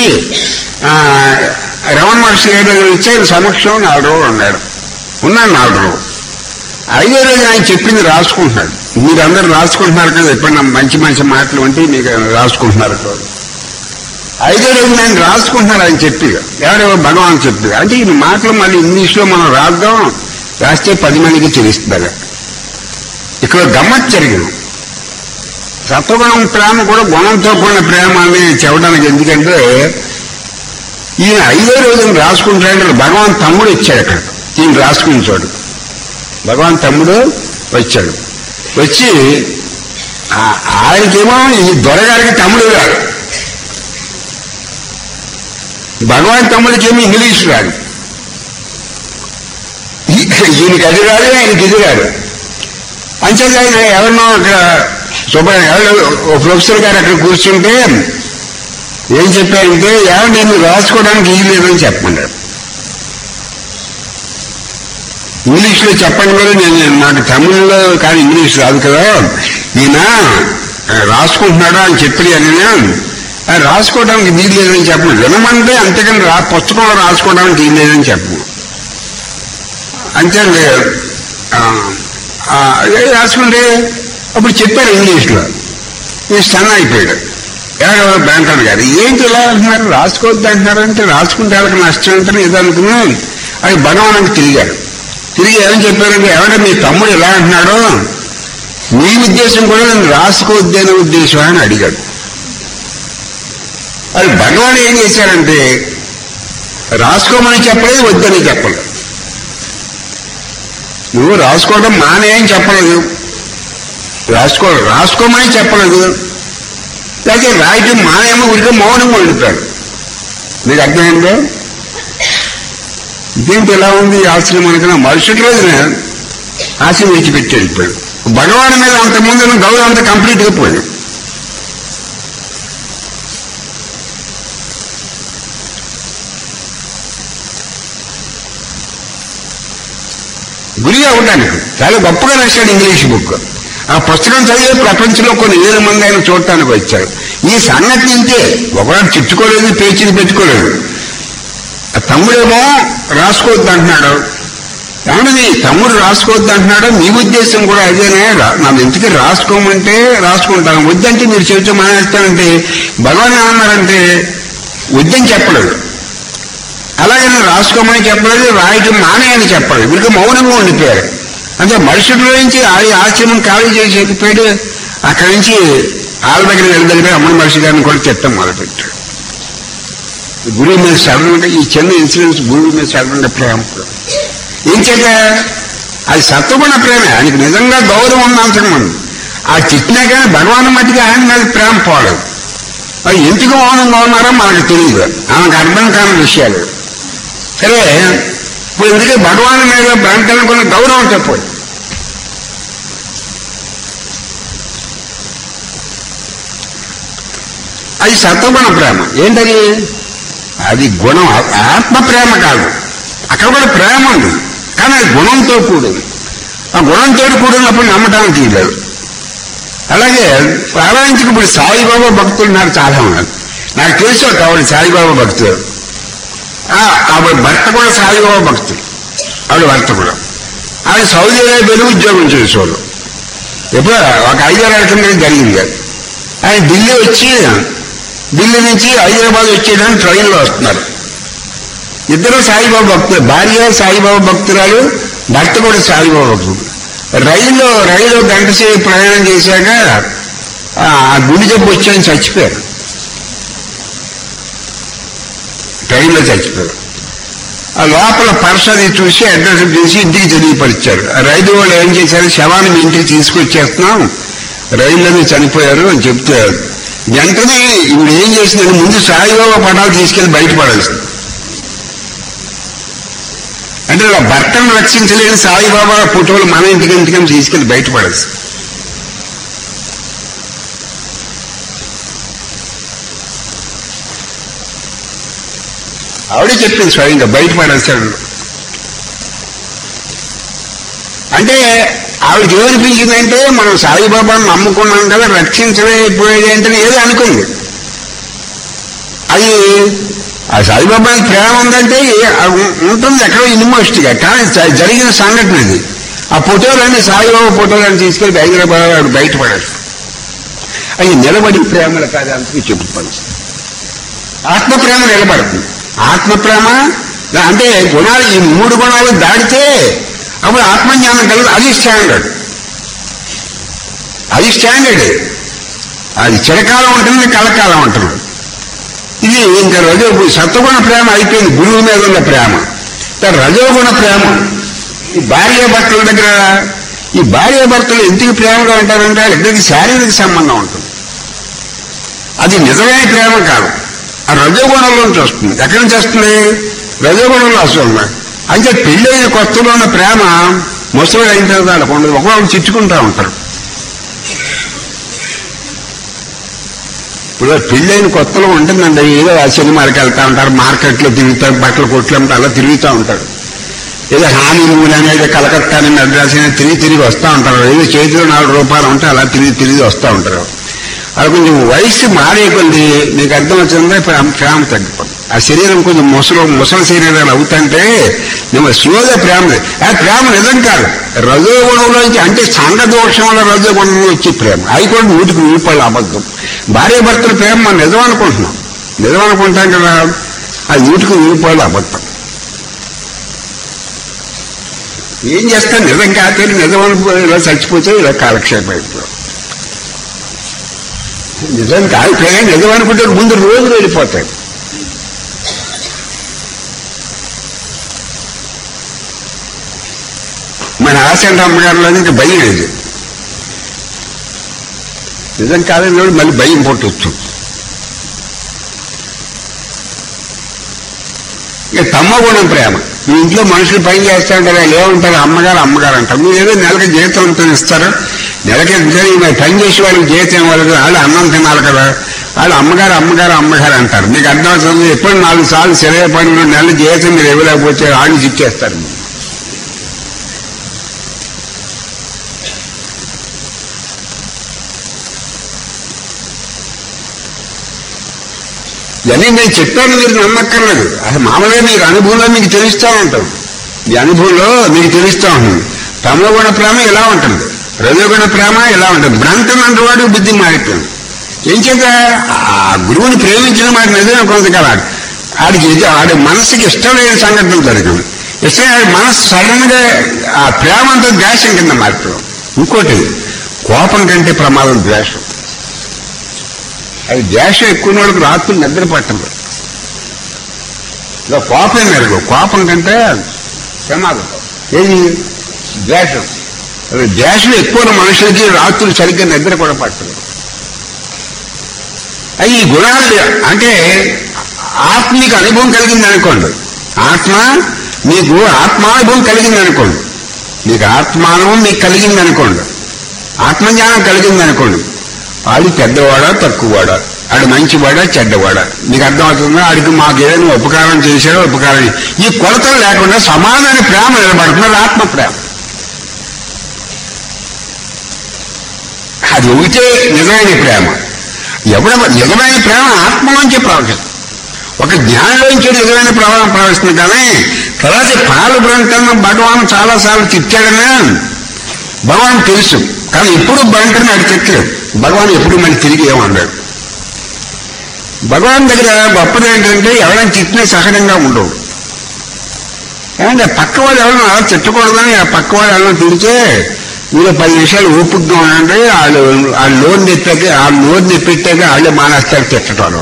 Speaker 1: రమణ మహర్షి గారి దగ్గర వచ్చి ఆయన సమక్షంలో 4 రోజులు ఉన్నాడు. 4 రోజులు. 5వ రోజు ఆయన చెప్పింది రాసుకుంటున్నాడు. మీరందరూ రాసుకుంటున్నారు కదా, ఎప్పుడన్నా మంచి మాటలు అంటే మీకు రాసుకుంటున్నారు కదా. 5వ రోజు ఆయన రాసుకుంటున్నారు. ఆయన చెప్పి ఎవరో భగవాన్ చెప్పి అంటే ఈ మాటలు మళ్ళీ ఇంగ్లీష్లో మనం రాస్తే 10 మందికి తెలుస్తుంది. ఇక్కడ గమ్మత్ జరిగింది. సత్వగుణం ప్రేమ కూడా గుణంతో కూడిన ప్రేమ అని చెప్పడానికి. ఎందుకంటే ఈయన 5వ రోజున రాసుకుంటాడు. భగవాన్ తమ్ముడు వచ్చాడు అక్కడ, ఈయన రాసుకున్న చోటు. భగవాన్ తమ్ముడు వచ్చాడు. వచ్చి ఆయనకేమో ఈ దొరగారికి తమ్ముడు రాడు, భగవాన్ తమ్ముడికేమో ఇంగ్లీష్ రాదు. ఈయనకి అది రాదు, ఆయనకి ఇది రాదు. అంచేది ఆయన ఎవరినో అక్కడ ప్రొఫెసర్ గారు అక్కడ కూర్చుంటే ఏం చెప్పారంటే, నేను రాసుకోవడానికి ఇది లేదని చెప్పమన్నాడు. ఇంగ్లీష్లో చెప్పండి కూడా, నాకు తమిళ్లో కానీ ఇంగ్లీష్ రాదు కదా, ఈయన రాసుకుంటున్నాడా అని చెప్పి అని రాసుకోవడానికి వీలు లేదని చెప్పండి. వినమంటే అంతేకాని పుస్తకంలో రాసుకోవడానికి వీలు లేదని చెప్పు. అంతే రాసుకుంటే అప్పుడు చెప్పారు ఇంగ్లీష్లో. ఈ స్టన్ అయిపోయాడు. ఎవరో బ్యాంకర్ గారు ఏంటి ఇలా అంటున్నారు, రాసుకోవద్దు అంటున్నారు అంటే, రాసుకుంటే వాళ్ళకి నష్టం అంటే ఇది అనుకుని అది భగవానికి తిరిగాడు. తిరిగి ఏమని చెప్పారంటే, ఎవరైనా మీ తమ్ముడు ఎలా అంటున్నాడో మీ ఉద్దేశం కూడా నేను రాసుకోవద్దు అనే ఉద్దేశం అని అడిగాడు. అది భగవాన్ ఏం చేశారంటే, రాసుకోమని చెప్పలేదు, వద్దని చెప్పలేదు. నువ్వు రాసుకోవడం మానేయని చెప్పలేదు, రాసుకోమని చెప్పలేదు. లేకపోతే రాయటం మానేమో ఉడికి మౌనం వండుతాడు. మీకు అర్థమైందో? ఇదేంటి ఎలా ఉంది ఆశ్రమం అనుకున్నా మరుసటి రోజున ఆశ్రమం విడిచిపెట్టాడు. ఇప్పుడు భగవాన్ మీద అంతకుముందు గౌరవం అంతా కంప్లీట్గా పోయాడు. గురి మనిషి అవ్వడానికి చాలా గొప్పగా రాశాడు ఇంగ్లీష్ బుక్. ఆ పుస్తకం చదివే ప్రపంచంలో కొన్ని వేల మంది ఆయన చూడటానికి వచ్చారు. ఈ సంగతి ఇంతే, ఒకవాడు చిచ్చుకోలేదు, పేచీలు పెట్టుకోలేదు. తమ్ముడేమో రాసుకోవద్దు అంటున్నాడు. ఏమన్నది తమ్ముడు రాసుకోవద్దు అంటున్నాడు, మీ ఉద్దేశం కూడా అదేనే. నన్ను ఎందుకు రాసుకోమంటే రాసుకుంటాను, వద్దంటే మీరు చెబుతూ మానేస్తానంటే భగవాన్ ఏమన్నారంటే వద్దని చెప్పలేదు, అలాగే నేను రాసుకోమని చెప్పలేదు, రాయటం మానేయని చెప్పలేదు. వీరికి మౌనంగా ఉండిపోయారు. అంటే మనుషుల నుంచి ఆశ్రమం ఖాళీ చేసి వెళ్ళిపోయాడు. అక్కడి నుంచి వాళ్ళ దగ్గర వెళ్ళదగిన అమ్మడి మనిషి గారిని కూడా చెప్తాం మొదలుపెట్టాడు. గురువు మీద సడన్గా ఈ చిన్న ఇన్సిడెంట్స్ గురువు మీద సడన్గా ప్రేమ ఏం చేత అది సత్వగుణ ప్రేమ. ఆయనకి నిజంగా గౌరవం ఉన్నంతకుముందు ఆ చిట్టినా కానీ భగవాన్ మధ్యకి ఆయన మీద ప్రేమ పోలేదు. అది ఎందుకు మౌనంగా ఉన్నారో మనకు తెలియదు, ఆమెకు అర్థం కాని విషయాలు. సరే ఇప్పుడు ఎందుకే భగవాన్ మీద బ్రాంతనుకున్న గౌరవం చెప్పదు. అది సత్వగుణ ప్రేమ. ఏంటది? అది గుణం, ఆత్మ ప్రేమ కాదు. అక్కడ కూడా ప్రేమ ఉంది, కానీ అది గుణంతో కూడింది. ఆ గుణంతో కూడినప్పుడు నమ్మటానికి లేదు. అలాగే ప్రారంభించి ఇప్పుడు సాయిబాబా భక్తులు ఉన్నారు చాలా మంది. నాకు తెలుసు ఆవిడ సాయిబాబా భక్తులు. ఆవిడ భర్త కూడా సాయిబాబా భక్తులు. ఆవిడ భర్త కూడా ఆవిడ సౌదీ అరేబియాలో ఉద్యోగం చేసేవాళ్ళు. ఎప్పుడు ఒక 5 ఏళ్ల కింద జరిగింది. ఆయన ఢిల్లీ నుంచి హైదరాబాద్ వచ్చేయడానికి ట్రైన్లో వస్తున్నారు. ఇద్దరు సాయిబాబా భక్తులు, భార్య సాయిబాబా భక్తురాలు, భర్త కూడా సాయిబాబా భక్తులు. రైలు గంట సేపు ప్రయాణం చేశాక ఆ గుండె జబ్బు వచ్చాయని చచ్చిపోయారు. ట్రైన్లో చచ్చిపోయారు. ఆ లోపల పర్స్ అది చూసి అడ్రస్ చూసి ఇంటికి తెలియపరిచారు. ఆ రైలు వాళ్ళు ఏం చేశారు, శవాన్ని మీ ఇంటికి తీసుకొచ్చేస్తున్నాం, రైల్లోనే చనిపోయారు అని చెప్తారు. వెంటనే ఇప్పుడు ఏం చేసిందని ముందు సాయిబాబా పటాలు తీసుకెళ్లి బయటపడాల్సింది. అంటే ఇలా భర్తను రక్షించలేని సాయిబాబా ఫోటోలు మన ఇంటికని తీసుకెళ్లి బయటపడాల్సింది. ఆవిడే చెప్పింది స్వయంగా బయటపడాల్సాడు. అంటే ఆవిడకి ఏమనిపించిందంటే మనం సాయిబాబాను నమ్ముకున్నాం కదా, రక్షించలేకపోయేది అంటే ఏదో అనుకుంది. అది ఆ సాయిబాబాకి ప్రేమ ఉందంటే ఉంటుంది ఎక్కడో ఇన్మోస్ట్గా, కానీ జరిగిన సంఘటన ఇది. ఆ ఫోటోలన్నీ సాయిబాబా ఫోటోలను తీసుకెళ్ళి హైదరాబాద్ బయటపడారు. అవి నిలబడి ప్రేమలు కాదు, అందుకే చెప్పుకోవాలి. ఆత్మప్రేమ నిలబడుతుంది. ఆత్మప్రేమ అంటే గుణాలు, ఈ 3 గుణాలు దాటితే అప్పుడు ఆత్మజ్ఞానం కలదు. అది స్టాండర్డ్. అది చిరకాలం ఉంటుంది, కలకాలం ఉంటుంది. ఇది ఇంకా సత్వగుణ ప్రేమ అయిపోయింది, గురువు మీద ఉన్న ప్రేమ. రజోగుణ ప్రేమ ఈ భార్యాభర్తల దగ్గర, ఈ భార్యాభర్తలు ఎందుకు ప్రేమగా ఉంటారంటే ఇద్దరికి శారీరక సంబంధం ఉంటుంది. అది నిజమైన ప్రేమ కాదు, ఆ రజోగుణంలోంచి వస్తుంది. ఎక్కడి నుంచి వస్తుంది? రజోగుణంలో వస్తుంది. అంటే పెళ్ళైన కొత్తలో ఉన్న ప్రేమ ముసలి అయిన తర్వాత ఉండదు, ఒకళ్ళు చిచ్చుకుంటూ ఉంటారు. ఇప్పుడు పెళ్ళైన కొత్తలో ఉంటుందండి, ఏదో సినిమాలకు వెళ్తూ ఉంటారు, మార్కెట్లో తిరుగుతారు, బట్టల కొట్లు అలా తిరుగుతూ ఉంటారు. ఏదో హానీమూన్ అనేది కలకత్తా అని మద్రాసు అని తిరిగి వస్తూ ఉంటారు. ఏదో చేతిలో 4 రూపాయలు ఉంటే అలా తిరిగి వస్తూ ఉంటారు. అది కొంచెం వయసు మారే కొద్ది మీకు అర్థం వచ్చిందా ప్రేమ తగ్గిపోతుంది. ఆ శరీరం కొంచెం ముసలి శరీరాలు అవుతుంటే మేము స్లోగా ప్రేమ, ఆ ప్రేమ నిజం కాదు, రజోగుణంలోంచి, అంటే సంఘ దోషం వల్ల రజోగుణంలో వచ్చే ప్రేమ. అవి కూడా 100కి 100 అబద్ధం. భార్యాభర్తల ప్రేమ మనం నిజం అనుకుంటాం కదా, అది 100కి 100 అబద్ధం. ఏం చేస్తాం, నిజం కాకపోతే నిజం అనుకో, ఇలా చచ్చిపోతే ఇలా కాలక్షేపం అయిపోయాం. నిజం కాకపోయినా నిజం అనుకుంటే ముందు రోజులు వెళ్ళిపోతాయి. మన ఆశంట అమ్మగారిలో ఇంకా భయం లేదు. నిజం కాదని మళ్ళీ భయం పుట్టవచ్చు. ఇక తమ్మగుణం ప్రేమ. మీ ఇంట్లో మనుషులు పని చేస్తూ ఉంటారు, వాళ్ళు ఏమంటారు, అమ్మగారు అంటారు. మీరు ఏదో నెలకి జీతం అంతా ఇస్తారు, నెలకి పని చేసే వాళ్ళకి జీతం ఇవ్వాలి కదా, వాళ్ళు అన్నం తినాలి కదా, వాళ్ళు అమ్మగారు అంటారు. మీకు అర్థం అవుతుంది. ఎప్పుడు 4 సార్లు సెలవు పని 2 నెలలు జీతం మీరు ఇవ్వలేకపోతే ఆడి చిక్కేస్తారు. ఇవన్నీ నేను చెప్పాను మీరు నమ్మక్కర్లేదు. అసలు మామూలుగా మీకు అనుభవంలో మీకు తెలుస్తూ ఉంటాం. ఈ అనుభవంలో మీకు తెలుస్తూ ఉంటుంది. తమోగుణ ప్రేమ ఇలా ఉంటుంది, రజోగుణ ప్రేమ ఇలా ఉంటుంది. భ్రాంతం అంటేవాడు బుద్ధి మారిపోయింది. ఏం చేత ఆ గురువుని ప్రేమించిన మాట నిజమే కొంతకాలం ఆడి మనసుకి ఇష్టం లేని సంఘటనలు జరిగింది. ఇష్టం మనసు సడన్ గా ఆ ప్రేమంతో ద్వేషం కింద మారిపోయాం. ఇంకోటి కోపం కంటే ప్రమాదం ద్వేషం. అది ద్వేషం ఎక్కువ వాళ్ళకి రాత్రులు నిద్ర పట్టదు. ఇలా కోపం మెరుగు, కోపం కంటే ప్రమాదం ఏది ద్వేషం. అది ద్వేషం ఎక్కువ మనుషులకి రాత్రులు సరిగ్గా నిద్ర కూడా పట్టదు. ఈ గుణాలు అంటే ఆత్మ నీకు అనుభవం కలిగింది అనుకోండి, నీకు ఆత్మానుభవం కలిగింది అనుకోండి, నీకు ఆత్మానుభవం మీకు కలిగింది అనుకోండి, ఆత్మజ్ఞానం కలిగింది అనుకోండి, ఆడు పెద్దవాడా తక్కువవాడా, ఆడు మంచివాడా చెడ్డవాడా నీకు అర్థమవుతుందా? ఆడికి మాకు ఏదైనా ఉపకారం చేశాడో ఉపకారం, ఈ కొలతలు లేకుండా సమానమైన ప్రేమ నిలబడుతున్నారు. ఆత్మ ప్రేమ అది ఒకటే నిజమైన ప్రేమ. నిజమైన ప్రేమ ఆత్మలోంచి ప్రవహిస్తుంది. ఒక జ్ఞానంలోంచి నిజమైన ప్రవాహం ప్రవహిస్తుంది. కానీ తర్వాత పాలు బ్రంటన్ భగవాన్ చాలాసార్లు తిట్టాడనే భగవాన్ తెలుసు. కానీ ఎప్పుడు బ్రంటన్ అది తిట్టలేదు. భగవాన్ ఎప్పుడు మళ్ళీ తిరిగి ఏమన్నాడు? భగవాన్ దగ్గర గొప్పది ఏంటంటే ఎవరైనా తిట్టినా సహనంగా ఉండవు. ఏమంటే పక్క వాళ్ళు ఎవరైనా అలా తిట్టకూడదని ఆ పక్క వాళ్ళు ఎవరైనా తిడితే మీరు 10 నిమిషాలు ఓపికగా ఉండండి, ఆ లోన్ నెప్పెట్టాక వాళ్ళే మానేస్తారు తిట్టడం.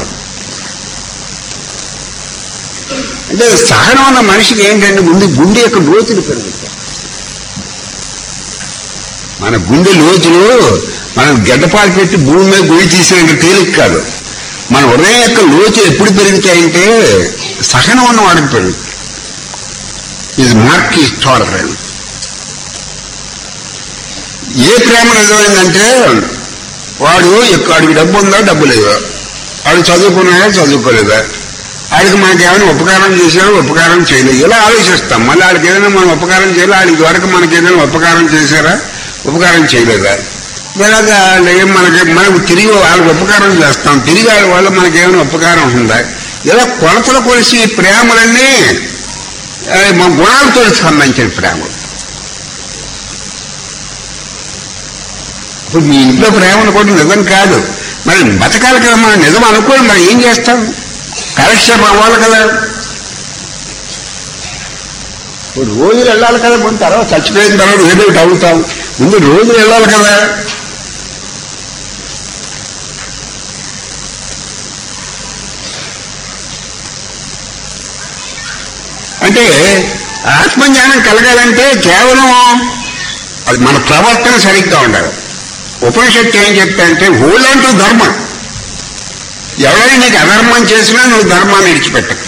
Speaker 1: అంటే సహనం ఉన్న మనిషికి ఏంటంటే ముందు గుండె యొక్క లోతులు పెరుగుతాయి. మన గుండె లోతులు మనం గడ్డపాలు పెట్టి భూమి మీద గుడి తీసినంత తేలిక కాదు. మన హృదయం యొక్క లోతులు ఎప్పుడు పెరుగుతాయంటే సహనం ఉన్న వాడికి పెరుగుతాయి. ఇది మార్క్ ఈజ్ టాలరెన్స్. ఏ ప్రేమ నిజమైందంటే వాడికి డబ్బు ఉందా డబ్బు లేదా, వాడు చదువుకున్నాడా చదువుకోలేదా, వాడికి మనకి ఏమైనా ఉపకారం చేశాడో ఉపకారం చేయలేదు, ఇలా ఆలోచిస్తాం. మళ్ళీ వాడికి ఏదైనా మనం ఉపకారం చేయాలి, వాడికి వరకు మనకి ఏదైనా ఉపకారం చేశారా ఉపకారం చేయలేదా, ఇలాగా మనకు తిరిగి వాళ్ళకి ఉపకారం చేస్తాం, తిరిగి వాళ్ళ వల్ల మనకి ఏమైనా ఉపకారం ఉందా, ఇలా కొలతలు కొలిసి ప్రేమలన్నీ మన గుణాలతో సంబంధించిన ప్రేమలు. ఇప్పుడు మీ ఇంట్లో ప్రేమ అనుకోవడం నిజం కాదు, మరి బతకాలి కదా, మనం నిజం అనుకోండి, మరి ఏం చేస్తాం? కాలక్షేపం అవ్వాలి కదా, రోజులు వెళ్ళాలి కదా, ముందు తర్వాత చచ్చిపోయిన తర్వాత ఏదో ఒకటి అవుతాం, ముందు రోజులు వెళ్ళాలి కదా. అంటే ఆత్మజ్ఞానం కలగాలంటే కేవలం అది మన ప్రవర్తన సరిగ్గా ఉండాలి. ఉపనిషత్తు ఏం చెప్తాయంటే హోల్డ్ ఆన్ టు ధర్మం. ఎవరైనా నీకు అధర్మం చేసినా నువ్వు ధర్మాన్ని విడిచిపెట్టకు.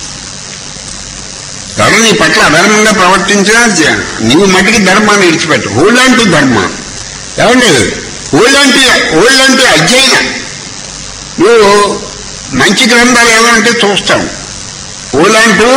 Speaker 1: ఎవరు నీ పట్ల అధర్మంగా ప్రవర్తించినా నువ్వు మట్టికి ధర్మాన్ని విడిచిపెట్టు. హోల్డ్ ఆన్ టు ధర్మం. ఏమండి హోల్డ్ ఆన్ టు అధ్యయనం. నువ్వు మంచి గ్రంథాలు ఏమంటే చూస్తావు, హోల్డ్ ఆన్ టు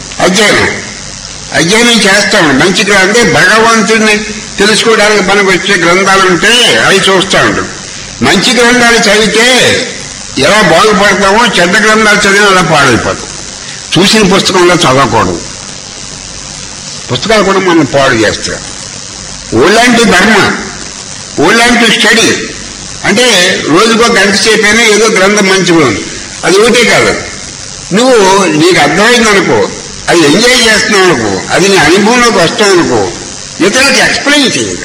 Speaker 1: అధ్యయనం చేస్తాం. మంచి అంటే భగవంతుడిని తెలుసుకోవడానికి మనకు వచ్చే గ్రంథాలు ఉంటే అవి చూస్తూ ఉంటాం. మంచి గ్రంథాలు చదివితే ఎలా బాగుపడతామో, చెడ్డ గ్రంథాలు చదివినా అలా పాడైపోతాం. చూసిన పుస్తకంలో చదవకూడదు, పుస్తకాలు కూడా మనం పాడు చేస్తాం. ఓల్డ్ ధర్మ, ఓల్డ్ స్టడీ అంటే రోజుకో గంట సేపైనా ఏదో గ్రంథం మంచిగా ఉంది, అది ఒకటే కాదు. నువ్వు నీకు అర్థమైందనుకో, అది ఎంజాయ్ చేస్తున్నావు అనుకో, అది నీ అనుభవంలోకి వస్తావు అనుకో, ఇతరులకు ఎక్స్ప్లెయిన్ చేయదు.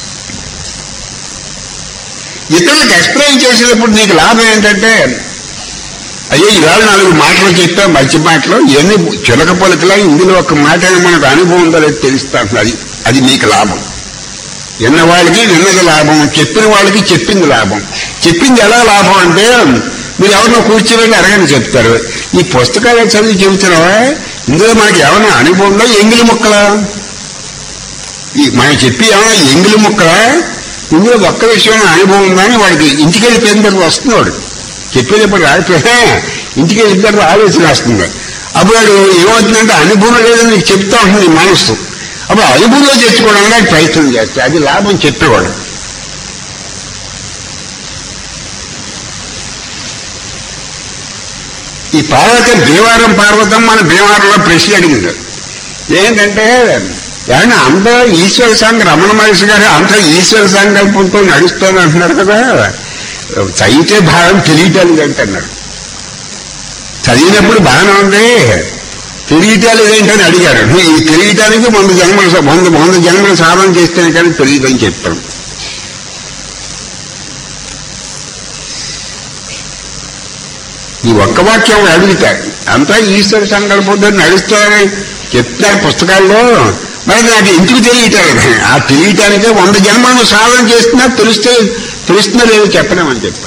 Speaker 1: ఇతరులకు ఎక్స్ప్లెయిన్ చేసేటప్పుడు నీకు లాభం ఏంటంటే, అయ్యో ఇవాళ 4 మాటలు చెప్పా, మంచి మాటలు, ఇవన్నీ చిలక పొలకలా, ఇందులో ఒక మాట మనకు అనుభవం ఉందో లేదు తెలుస్తాను. అది నీకు లాభం. విన్న వాళ్ళకి విన్నది లాభం, చెప్పిన వాళ్ళకి చెప్పింది లాభం. చెప్పింది ఎలా లాభం అంటే, మీరు ఎవరినో కూర్చోబెట్టి అడగని చెప్తారు. ఈ పుస్తకాలు చదివి చెబుతున్నావా, ఇందులో మనకి ఏమైనా అనుభవం ఉందో, ఎంగిలి ముక్కలా మనం చెప్పి ఏమైనా ఎంగిలి ముక్కలా, ఇందులో ఒక్క విషయమైన అనుభవం ఉందని వాడికి ఇంటికి వెళ్ళిపోయిన తర్వాత వస్తుంది. వాడు చెప్పేటప్పుడు రాకపోయినా ఇంటికి వెళ్ళిన తర్వాత ఆలోచన వస్తుంది. అప్పుడు వాడు ఏమవుతుందంటే అనుభవం లేదని నీకు చెప్తా ఉంటుంది మనస్సు. అప్పుడు అనుభవంలో తెచ్చుకోవడానికి ప్రయత్నం చేస్తే అది లాభం చెప్పేవాడు. ఈ పార్వతి భీమవరం పార్వతం మన భీమవరంలో ప్రశ్న అడిగింది ఏంటంటే ఏమన్నా అందరూ ఈశ్వర సంఘ రమణ మహర్షి గారు అంతా ఈశ్వర సంకల్పంతో నడుస్తుంది అంటున్నారు కదా, చదివితే భావం తెలియటానికి అన్నాడు. చదివినప్పుడు బాగానే ఉంది, తెలియటాలు ఏంటని అడిగారు. ఈ తెలియటానికి 100 జన్మలు సాధన చేస్తేనే కానీ తెలియదని చెప్పాను. ఈ ఒక్క వాక్యం అడుగుతారు, అంతా ఈశ్వర సంకల్పంతో నడుస్తారని చెప్తారు పుస్తకాల్లో. మరి నాకు ఎందుకు తెలియటారు? ఆ తెలియటానికే 100 జన్మలను సాధన చేస్తున్నా తెలుస్తుందో లేదో చెప్పలేమని చెప్పాను.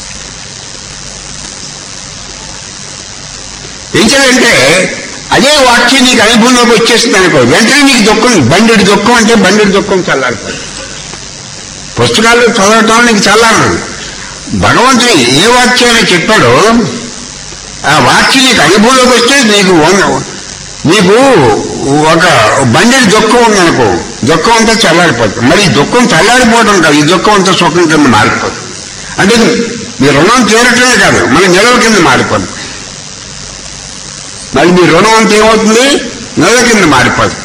Speaker 1: ఏం చేయాలంటే అదే వాక్యం నీకు అనుభవంలోకి వచ్చేస్తుంది అనుకో, వెంటనే నీకు దుఃఖం, బండిడి దుఃఖం అంటే బండిడి దుఃఖం చల్లారిపోతుంది. పుస్తకాల్లో చదవటం నీకు చల్లారదు. భగవంతుడు ఏ వాక్యాన్ని చెప్పాడో ఆ వాక్యం నీకు అనుభవంలోకి వస్తే నీకు ఒక బండిడి దుఃఖం ఉందనుకో, దుఃఖం అంతా చల్లారిపోతుంది. మరి ఈ దుఃఖం చల్లారిపోవడం కాదు, ఈ దుఃఖం అంతా సుఖం కింద మారిపోతుంది. అంటే మీ రుణం తీరటమే కాదు, మన నిలవ కింద మారిపోతుంది. మరి మీ రుణం అంతా ఏమవుతుంది? నిలవ కింద మారిపోతుంది.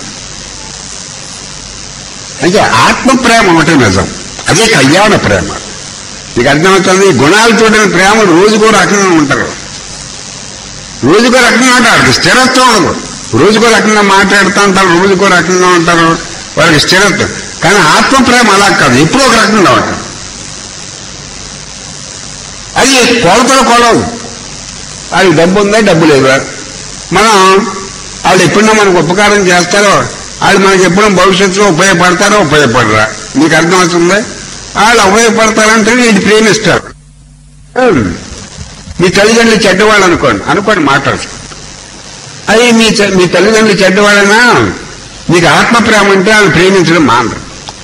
Speaker 1: అంటే ఆత్మప్రేమ ఒకటే నిజం, అదే కళ్యాణ ప్రేమ. మీకు అర్థమవుతుంది. గుణాలతో ప్రేమ రోజుకో రకంగా ఉంటారు, రోజుకో రకంగా ఉంటారు, స్థిరత్వం ఉండదు. రోజుకో రకంగా మాట్లాడుతూ ఉంటారు, రోజుకో రకంగా ఉంటారు, వాళ్ళకి స్థిరత్వం. కానీ ఆత్మప్రేమ అలా కాదు, ఎప్పుడో ఒక రకంగా ఉంటారు. అది కొలతలు కొలవు. వాళ్ళకి డబ్బు ఉందా డబ్బు లేదా, మనం వాళ్ళు ఎప్పుడన్నా మనకు ఉపకారం చేస్తారో, వాళ్ళు మనకి ఎప్పుడైనా భవిష్యత్తులో ఉపయోగపడతారో ఉపయోగపడరా. మీకు అర్థమవుతుంది. వాళ్ళు ఉపయోగపడతారంటే వీళ్ళు ప్రేమిస్తారు. మీ తల్లిదండ్రులు చెడ్డవాళ్ళు అనుకోండి మాట్లాడుతుంది. అది మీ తల్లిదండ్రులు చెడ్డవాళ్ళైనా మీకు ఆత్మప్రేమ అంటే వాళ్ళు ప్రేమించడం మానరు.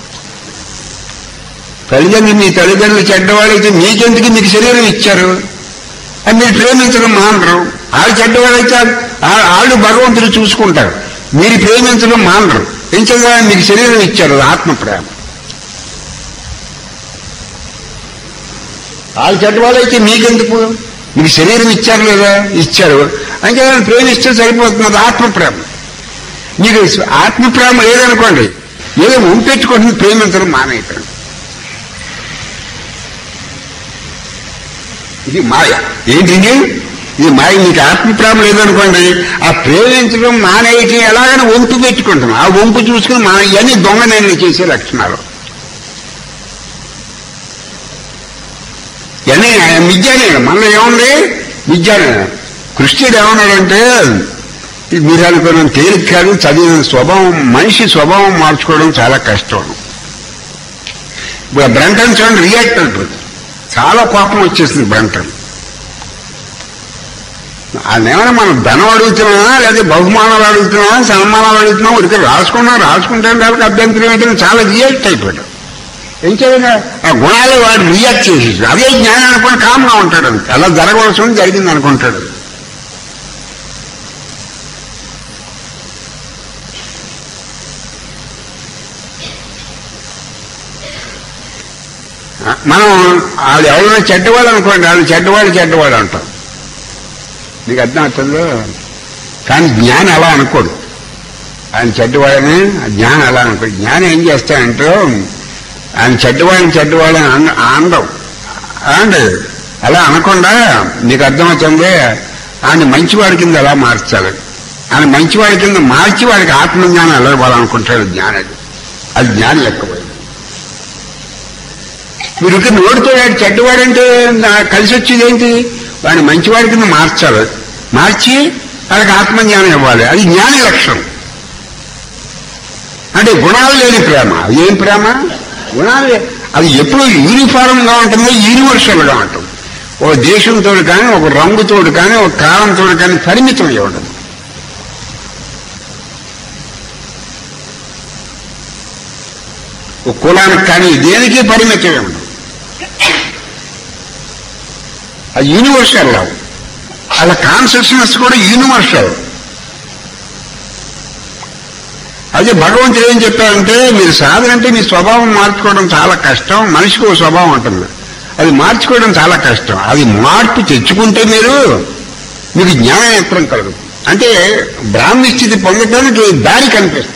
Speaker 1: మీ తల్లిదండ్రులు చెడ్డవాళ్ళైతే మీకెందుకు మీకు శరీరం ఇచ్చారు అని మీరు ప్రేమించడం మానరు. వాళ్ళు చెడ్డవాళ్ళైతే వాళ్ళు భగవంతుడు చూసుకుంటారు, మీరు ప్రేమించడం మానరు. ఏం చదవాలి? మీకు శరీరం ఇచ్చారు, ఆత్మప్రేమ. వాళ్ళు చెడ్డవాళ్ళైతే మీకెందుకు? మీకు శరీరం ఇచ్చారు లేదా? ఇచ్చారు. అంటే ప్రేమిస్తే సరిపోతున్నది ఆత్మప్రేమ. మీకు ఆత్మప్రేమ లేదనుకోండి, ఏదో ఉంపెట్టుకుంటుంది, ప్రేమించడం మానేయటం. ఇది మాయ. ఏంటిది? ఇది మాయ. మీకు ఆత్మప్రేమ లేదనుకోండి, ఆ ప్రేమించడం మానేయటం ఎలాగైనా వంపు పెట్టుకుంటాం. ఆ వంపు చూసుకుని ఇవన్నీ దొంగ చేసే లక్షణాలు. ఇవన్నీ విద్యానే. మనలో ఏముంది? విద్యానే. కృష్ణుడు ఏమన్నాడంటే, మీరు అనుకున్న తేలిక కాదు, చదివిన స్వభావం, మనిషి స్వభావం మార్చుకోవడం చాలా కష్టం. ఇప్పుడు బ్రంటన్ చూడండి, రియాక్ట్ అవుతుంది, చాలా కోపం వచ్చేసింది బ్రంటన్. అదేమైనా మనం ధనం అడుగుతున్నామా, లేదా బహుమానాలు అడుగుతున్నామా, సన్మానాలు అడుగుతున్నామా, ఉడికి రాసుకుంటే వాళ్ళకి అభ్యంతరం ఏంటంటే చాలా రియాక్ట్ అయిపోయాడు. ఏం చేయాలి? ఆ గుణాలు వాడు రియాక్ట్ చేసి అదే జ్ఞానం అనుకుని కామ్గా ఉంటాడు. అలా జరగవలసిన జరిగింది అనుకుంటాడు. మనం వాళ్ళు ఎవరైనా చెడ్డవాళ్ళు అనుకోండి, వాళ్ళు చెడ్డవాడు అంటాం. నీకు అర్థం అవుతుందో? కానీ జ్ఞానం అలా అనుకోడు. ఆయన చెడ్డవాడని జ్ఞానం అలా అనుకోడు. జ్ఞానం ఏం చేస్తాడంటే ఆయన చెడ్డవాళ్ళని అనడం అండి. అలా అనకుండా నీకు అర్థమవుతుంది, ఆయన మంచివాడి కింద ఎలా మార్చాలి, ఆయన మంచివాడి కింద మార్చి వాడికి ఆత్మజ్ఞానం ఎలా ఇవ్వాలనుకుంటాడు జ్ఞానం. అది జ్ఞానం లెక్కపోయింది. మీరు ఇక్కడ నోడుతాడు చెడ్డవాడంటే కలిసి వచ్చేది ఏంటి? వాడిని మంచివాడి కింద మార్చాలి, మార్చి వాడికి ఆత్మజ్ఞానం ఇవ్వాలి. అది జ్ఞాన లక్షణం. అంటే గుణాలు లేని ప్రేమ. ఏం ప్రేమ? గుణాలు. అది ఎప్పుడు యూనిఫారం గా ఉంటుందో, యూనివర్సల్ గా ఉంటుంది. ఒక దేశంతో కానీ, ఒక రంగుతో కానీ, ఒక కాలంతో కానీ పరిమితం ఉండదు. ఒక కులానికి కానీ దేనికి పరిమితం ఉండదు. అది యూనివర్సల్ లవ్. అలా కాన్షియస్నెస్ కూడా యూనివర్సల్. అదే భగవంతుడు ఏం చెప్పారంటే, మీరు సాధన అంటే మీ స్వభావం మార్చుకోవడం చాలా కష్టం. మనిషికి ఒక స్వభావం ఉంటుంది, అది మార్చుకోవడం చాలా కష్టం. అది మార్పు తెచ్చుకుంటే మీకు జ్ఞాననేత్రం కలుగుతుంది. అంటే బ్రాహ్మీ స్థితి పొందడానికి దారి కనిపిస్తుంది.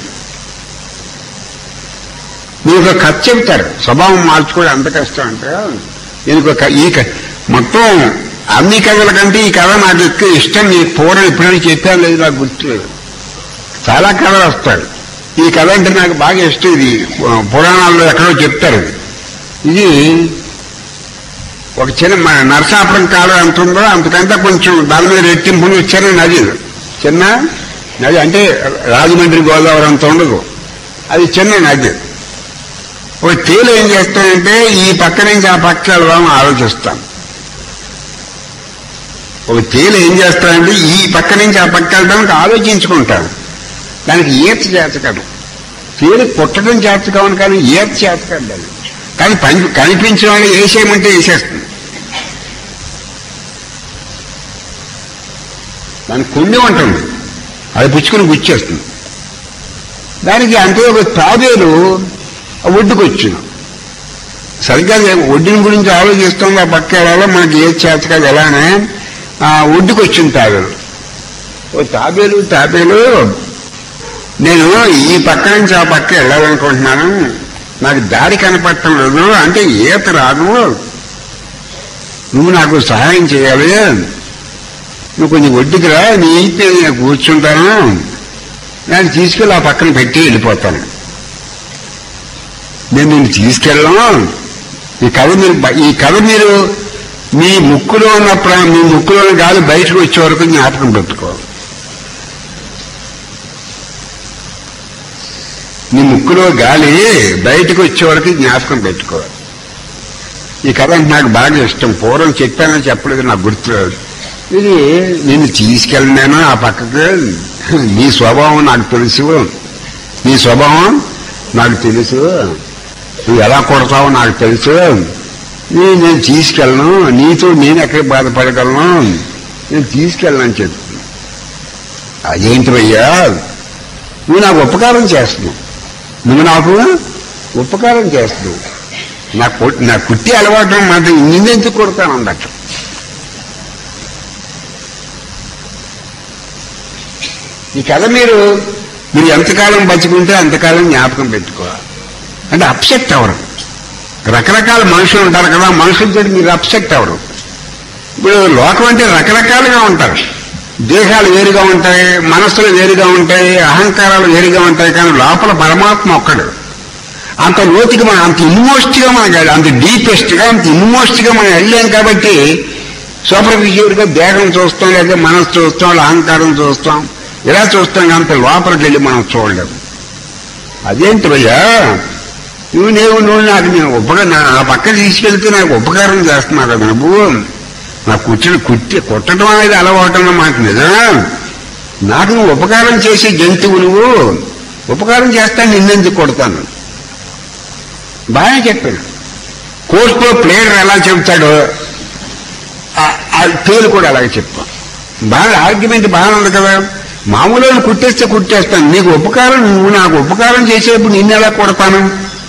Speaker 1: మీరు ఒక కథ చెబుతారు, స్వభావం మార్చుకోవడం ఎంత కష్టం అంటే, నేను మొత్తం అన్ని కథల కంటే ఈ కథ నాకు ఎక్కువ ఇష్టం. మీకు పూర్వం ఎప్పుడైనా చెప్పాను లేదు, నాకు గుర్తులేదు. చాలా కథలు వస్తాయి. ఈ కథ అంటే నాకు బాగా ఇష్టం. ఇది పురాణాల్లో ఎక్కడో చెప్తారు. ఇది ఒక చిన్న నరసాపురం కాలం ఎంత ఉందో అంతకంటే కొంచెం దాని మీద రెట్టింపుని వచ్చారు నది. చిన్న నది అంటే రాజమండ్రి గోదావరి అంత ఉండదు, అది చిన్న నది. ఒక తేలు ఏం చేస్తానంటే ఈ పక్క నుంచి ఆ పక్క వెళ్దామని ఆలోచిస్తాం. ఒక తేలు ఏం చేస్తానంటే ఈ పక్క నుంచి ఆ పక్క వెళ్ళడానికి ఆలోచించుకుంటాను. దానికి ఈత చేతకడం, తేలు కొట్టడం చేతకావని కానీ ఈత చేతకడ్డాను. కానీ కనిపించిన వాళ్ళు వేసేయమంటే వేసేస్తుంది. దానికి కొండి ఉంటుంది, అది పుచ్చుకుని గుచ్చేస్తుంది. దానికి అంతే ఒక తాబేలు ఒడ్డుకు వచ్చింది. సరిగ్గా ఒడ్డుని గురించి ఆలోచిస్తుంది. ఆ పక్క వెళ్ళాలో మనకి ఏది చేత కాదు ఎలానే ఒడ్డుకు వచ్చింది తాబేలు. ఓ తాబేలు నేను ఈ పక్క నుంచి ఆ పక్క వెళ్ళాలనుకుంటున్నాను, నాకు దారి కనపడటం లేదు, అంటే ఈత రాదు, నువ్వు నాకు సహాయం చేయాలి, నువ్వు కొంచెం ఒడ్డుకి రా, నీ ఈత నేను కూర్చుంటాను, నేను తీసుకెళ్ళి ఆ పక్కన పెట్టి వెళ్ళిపోతాను. నేను నిన్ను తీసుకెళ్ళను. ఈ కథ మీరు మీ ముక్కులో ఉన్నప్పుడు మీ ముక్కులోని గాలి బయటకు వచ్చే వరకు జ్ఞాపకం పెట్టుకోవాలి. నీ ముక్కులో గాలి బయటకు వచ్చే వరకు జ్ఞాపకం పెట్టుకోవాలి. ఈ కథ అంటే నాకు బాగా ఇష్టం. పూర్వం చెప్పానని చెప్పలేదు, నాకు గుర్తులేదు. ఇది నిన్ను తీసుకెళ్ళినాను ఆ పక్కకు, నీ స్వభావం నాకు తెలుసు, నువ్వు ఎలా కొడతావో నాకు తెలుసు, నేను తీసుకెళ్ళను, నీతో నేను ఎక్కడ బాధపడగలను, నేను తీసుకెళ్ళనని చెప్తున్నా. అదేంటి భయ్యా, నువ్వు నాకు ఉపకారం చేస్తున్నావు, నా కుట్టి అలవాటు మాత్రం నిన్నెందుకు కొడతాను అన్నట్టు. ఈ కథ మీరు ఎంతకాలం బతుకుంటే అంతకాలం జ్ఞాపకం పెట్టుకోవాలి. అంటే అప్సెట్ అవరు. రకరకాల మనుషులు ఉంటారు కదా, మనుషులతో మీరు అప్సెట్ అవరు. ఇప్పుడు లోకం అంటే రకరకాలుగా ఉంటారు, దేహాలు వేరుగా ఉంటాయి, మనస్సులు వేరుగా ఉంటాయి, అహంకారాలు వేరుగా ఉంటాయి, కానీ లోపల పరమాత్మ ఒక్కడు. అంత లోతుగా మనం అంత ఇన్మోస్ట్గా మనకు అంత డీపెస్ట్గా అంత ఇన్మోస్ట్గా మనం వెళ్ళాం కాబట్టి సూపర్ఫిషియల్గా దేహం చూస్తాం, లేదా మనస్సు చూస్తాం, అహంకారం చూస్తాం, ఇలా చూస్తాం, అంత లోపలికి వెళ్ళి మనం చూడలేము. అదేంటి భయ్యా, నువ్వు నాకు నా పక్క తీసుకెళ్తే నాకు ఉపకారం చేస్తున్నావు కదా, నువ్వు నా కుట్టడం అనేది అలవాటు మాకు నిజమే. నాకు నువ్వు ఉపకారం చేసే జంతువు, నువ్వు ఉపకారం చేస్తాను, నిన్నెందుకు కొడతాను. బాగా చెప్పాను. కోర్టులో ప్లేయర్ ఎలా చెప్తాడో ఆ తేలు కూడా అలాగే చెప్తాను. బాగా ఆర్గ్యుమెంట్ బాగానే ఉంది కదా. మామూలు కుట్టేస్తాను, నీకు ఉపకారం, నువ్వు నాకు ఉపకారం చేసేప్పుడు నిన్ను ఎలా కొడతాను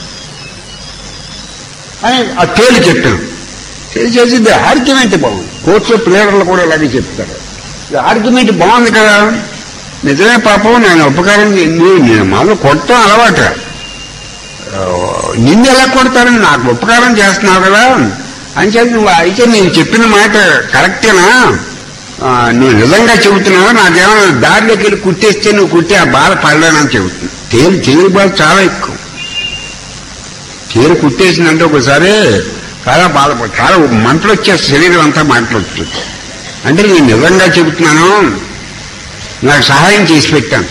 Speaker 1: అని ఆ తేలు చెప్పాను. చేసేది ఆర్గ్యుమెంట్ బాగుంది. కోర్టులో ప్లేయర్లు కూడా అలాగే చెప్తారు. ఆర్గ్యుమెంట్ బాగుంది కదా, నిజమే పాపం, నేను ఉపకారం నేను మామూలు కొట్టడం అలవాటు, నిన్ను ఎలా కొడతారని నాకు ఉపకారం చేస్తున్నావు కదా అని చెప్పి నువ్వు అయితే నేను చెప్పిన మాట కరెక్టేనా, నువ్వు నిజంగా చెబుతున్నావా, నాకేమైనా దారిలోకి వెళ్ళి కుట్టేస్తే నువ్వు కుట్టి ఆ బాధ పడలేనని చెబుతుంది. తేలు బాధ చాలా ఎక్కువ. తేలు కుట్టేసిందంటే ఒకసారి చాలా బాధపడు, చాలా మంటలు వచ్చేసి శరీరం అంతా మంటలు వచ్చేది. అంటే నేను నిజంగా చెబుతున్నాను, నాకు సహాయం చేసి పెట్టాను,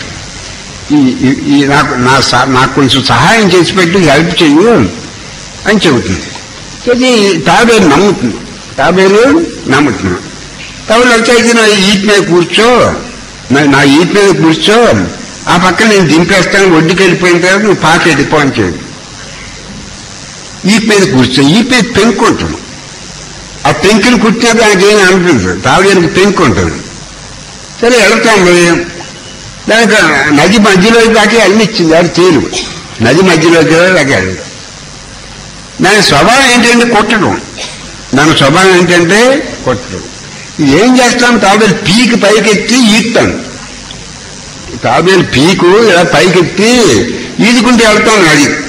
Speaker 1: నాకు కొంచెం సహాయం చేసి పెట్టి హెల్ప్ చెయ్యు అని చెబుతుంది. తాబేలు నమ్ముతున్నాను. తాబేలు వచ్చేసి నా ఈట్ మీద కూర్చో, ఆ పక్కన నేను దింపేస్తాను, ఒడ్డుకి వెళ్ళిపోయిన తర్వాత నువ్వు పాక వెళ్ళిపో అని చెప్పి ఈట్ మీద కూర్చో. ఈట్ మీద పెంకు ఉంటుంది, ఆ పెంకుని కుట్టినా దానికి ఏమీ అనిపించదు, తాబేలుకి పెంకు ఉంటుంది. సరే వెళ్తాము, దానికి నది మధ్యలో దాకా వెళ్ళిచ్చింది, అది తేలు నది మధ్యలోకి దాకా వెళ్ళదు. దాని స్వభావం ఏంటంటే కొట్టడం. ఏం చేస్తాం, తాబేలు పీకి పైకెత్తి ఈదుతాను. తాబేలు పీకు ఇలా పైకెత్తి ఈదుకుంటూ వెళ్తాను.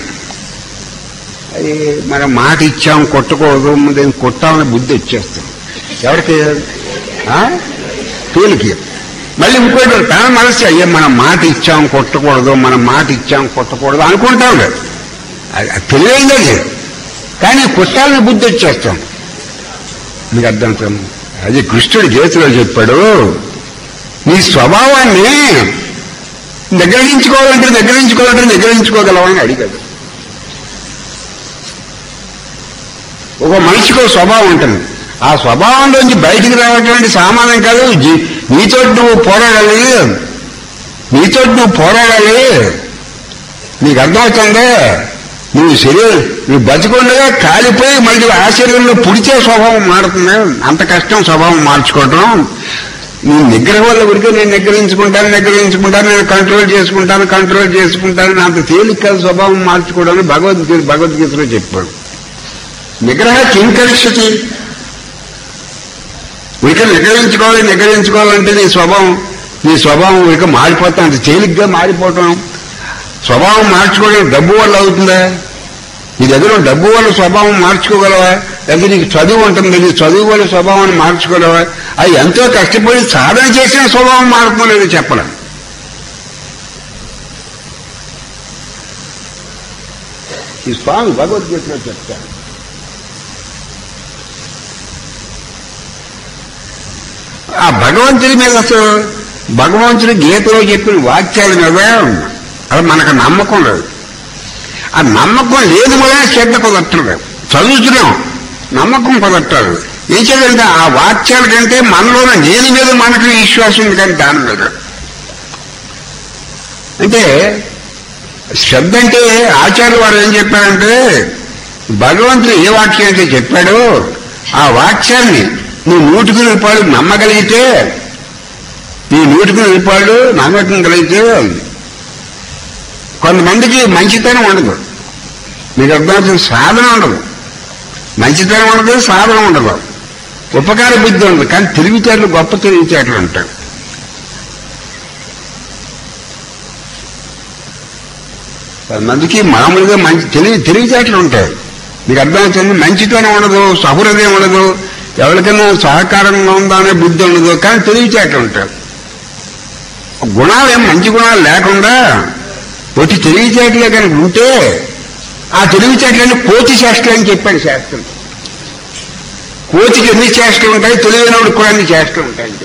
Speaker 1: అది మనం మాట ఇచ్చాం కొట్టకూడదు, దీన్ని కొట్టాలని బుద్ధి వచ్చేస్తాం. ఎవరికి? తేలికి. మళ్ళీ ఇంకోటి తన మనసు, అయ్యే మనం మాట ఇచ్చాం కొట్టకూడదు, మనం మాట ఇచ్చాం కొట్టకూడదు అనుకుంటాం. అది తెలియదు అది, కానీ కొట్టాలని బుద్ధి వచ్చేస్తాం. మీకు అర్థం? అది కృష్ణుడు గీతలో చెప్పాడు, నీ స్వభావాన్ని నిగ్రహించుకోగలవని అడిగాడు. ఒక మనిషికి స్వభావం ఉంటుంది, ఆ స్వభావంలోంచి బయటికి రావటువంటి సామాన్యం కాదు. నీతో నువ్వు పోరాడాలి. నీకు అర్థమవుతుందే, నువ్వు బతికుండగా కాలిపోయి మళ్ళీ ఆ శరీరంలో పుడిచే స్వభావం మారుతుంది. అంత కష్టం స్వభావం మార్చుకోవడం. నీ నిగ్రహం వల్ల ఉడికే నేను నిగ్రహించుకుంటాను, నేను కంట్రోల్ చేసుకుంటాను అంత తేలిక కాదు స్వభావం మార్చుకోవడానికి భగవద్గీతలో చెప్పాడు. నిగ్రహ కింకరిష్యతి. ఉడిక నిగ్రహించుకోవాలంటే నీ స్వభావం ఉడిక మారిపోతాం, అంత తేలిగ్గా మారిపోవటం. స్వభావం మార్చుకోవడం డబ్బు వల్ల అవుతుందా? నీ దగ్గర డబ్బు వల్ల స్వభావం మార్చుకోగలవా? లేదా నీకు చదువు ఉంటుంది, నీ చదువు వల్ల స్వభావాన్ని మార్చుకోగలవా? అది ఎంతో కష్టపడి సాధన చేసిన స్వభావం మారుకోలేదు చెప్పడం. ఈ స్వామి భగవద్గీతలో చెప్తారు. ఆ భగవంతుడి మీద అసలు భగవంతుడి గీతలో చెప్పిన వాక్యాల మీద అది మనకు నమ్మకం లేదు. ఆ నమ్మకం లేదు వలన శ్రద్ధ కుదరట్లేదు. చదువుతున్నాం, నమ్మకం కుదరట్లేదు. ఏం చేయాలంటే ఆ వాక్యాల కంటే మనలోనే నేను మీద మనకు విశ్వాసం ఉంది, కానీ దాని మీద అంటే శ్రద్ధ అంటే ఆచార్యులు వారు ఏం చెప్పారంటే, భగవంతుడు ఏ వాక్యం అయితే చెప్పాడో ఆ వాక్యాన్ని నువ్వు 100కి రూపాయలు నమ్మగలిగితే, నమ్మకగలిగితే కొంతమందికి మంచితనం ఉండదు. మీకు అర్థమవుతుంది, సాధన ఉండదు. మంచితనం ఉండదు, సాధన ఉండదు, ఉపకార బుద్ధి ఉండదు, కానీ తెలివితేటలు గొప్ప తెలివితేటలు ఉంటాయి. కొంతమందికి మామూలుగా మంచి తెలివితేటలు ఉంటాయి. మీకు అర్థమవుతుంది, మంచితనం ఉండదు, సహృదయం ఉండదు, ఎవరికైనా సహకారంగా ఉందా అనే బుద్ధి ఉండదు, కానీ తెలివితేటలు ఉంటాయి. గుణాలు మంచి గుణాలు లేకుండా ఒకటి తెలివితేటలే కనుక ఉంటే ఆ తెలివితేటలని కోతి చేష్టలు అని చెప్పాడు శాస్త్రం. కోతికి ఎన్ని చేష్టలు ఉంటాయి, తెలివైనప్పుడు కూడా అన్ని చేష్టలు ఉంటాయండి.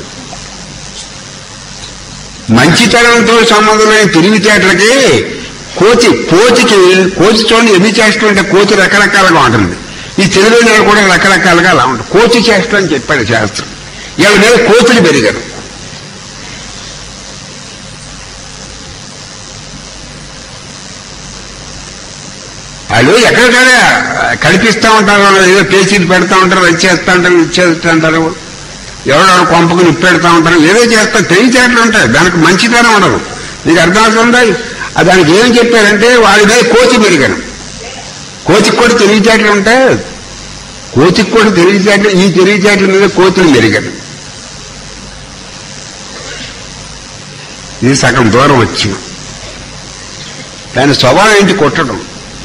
Speaker 1: మంచితనంతో సంబంధం లేని తెలివితేటలకి కోతి చూడండి ఎన్ని చేష్టలు ఉంటాయి. కోతి రకరకాలుగా ఉంటుంది, ఈ తెలివైన కూడా రకరకాలుగా అలా ఉంటుంది. కోతి చేష్టలు అని చెప్పాడు శాస్త్రం. ఇవాళ మీద కోతులు పెరిగారు. వాళ్ళు ఎక్కడికైనా కల్పిస్తూ ఉంటారు, ఏదో పేచీలు పెడతా ఉంటారు, వచ్చేస్తూ ఉంటారు, ఇచ్చేస్తూ ఉంటారు, ఎవరెవరు కొంపకు నిప్పెడతా ఉంటారు, ఏదో చేస్తా తెలివితేటలు ఉంటాయి. దానికి మంచితనం ఉండదు. నీకు అర్థమవుతుందా? దానికి ఏం చెప్పారంటే వాడి మీద కోతి మెరుగను. కోతికి కూడా తెలివితేటలు ఉంటాయి, ఈ తెలివితేటల మీద కోతులు మెరుగను. ఇది సగం దూరం వచ్చిన దాని స్వభావం ఏంటి కొట్టడం.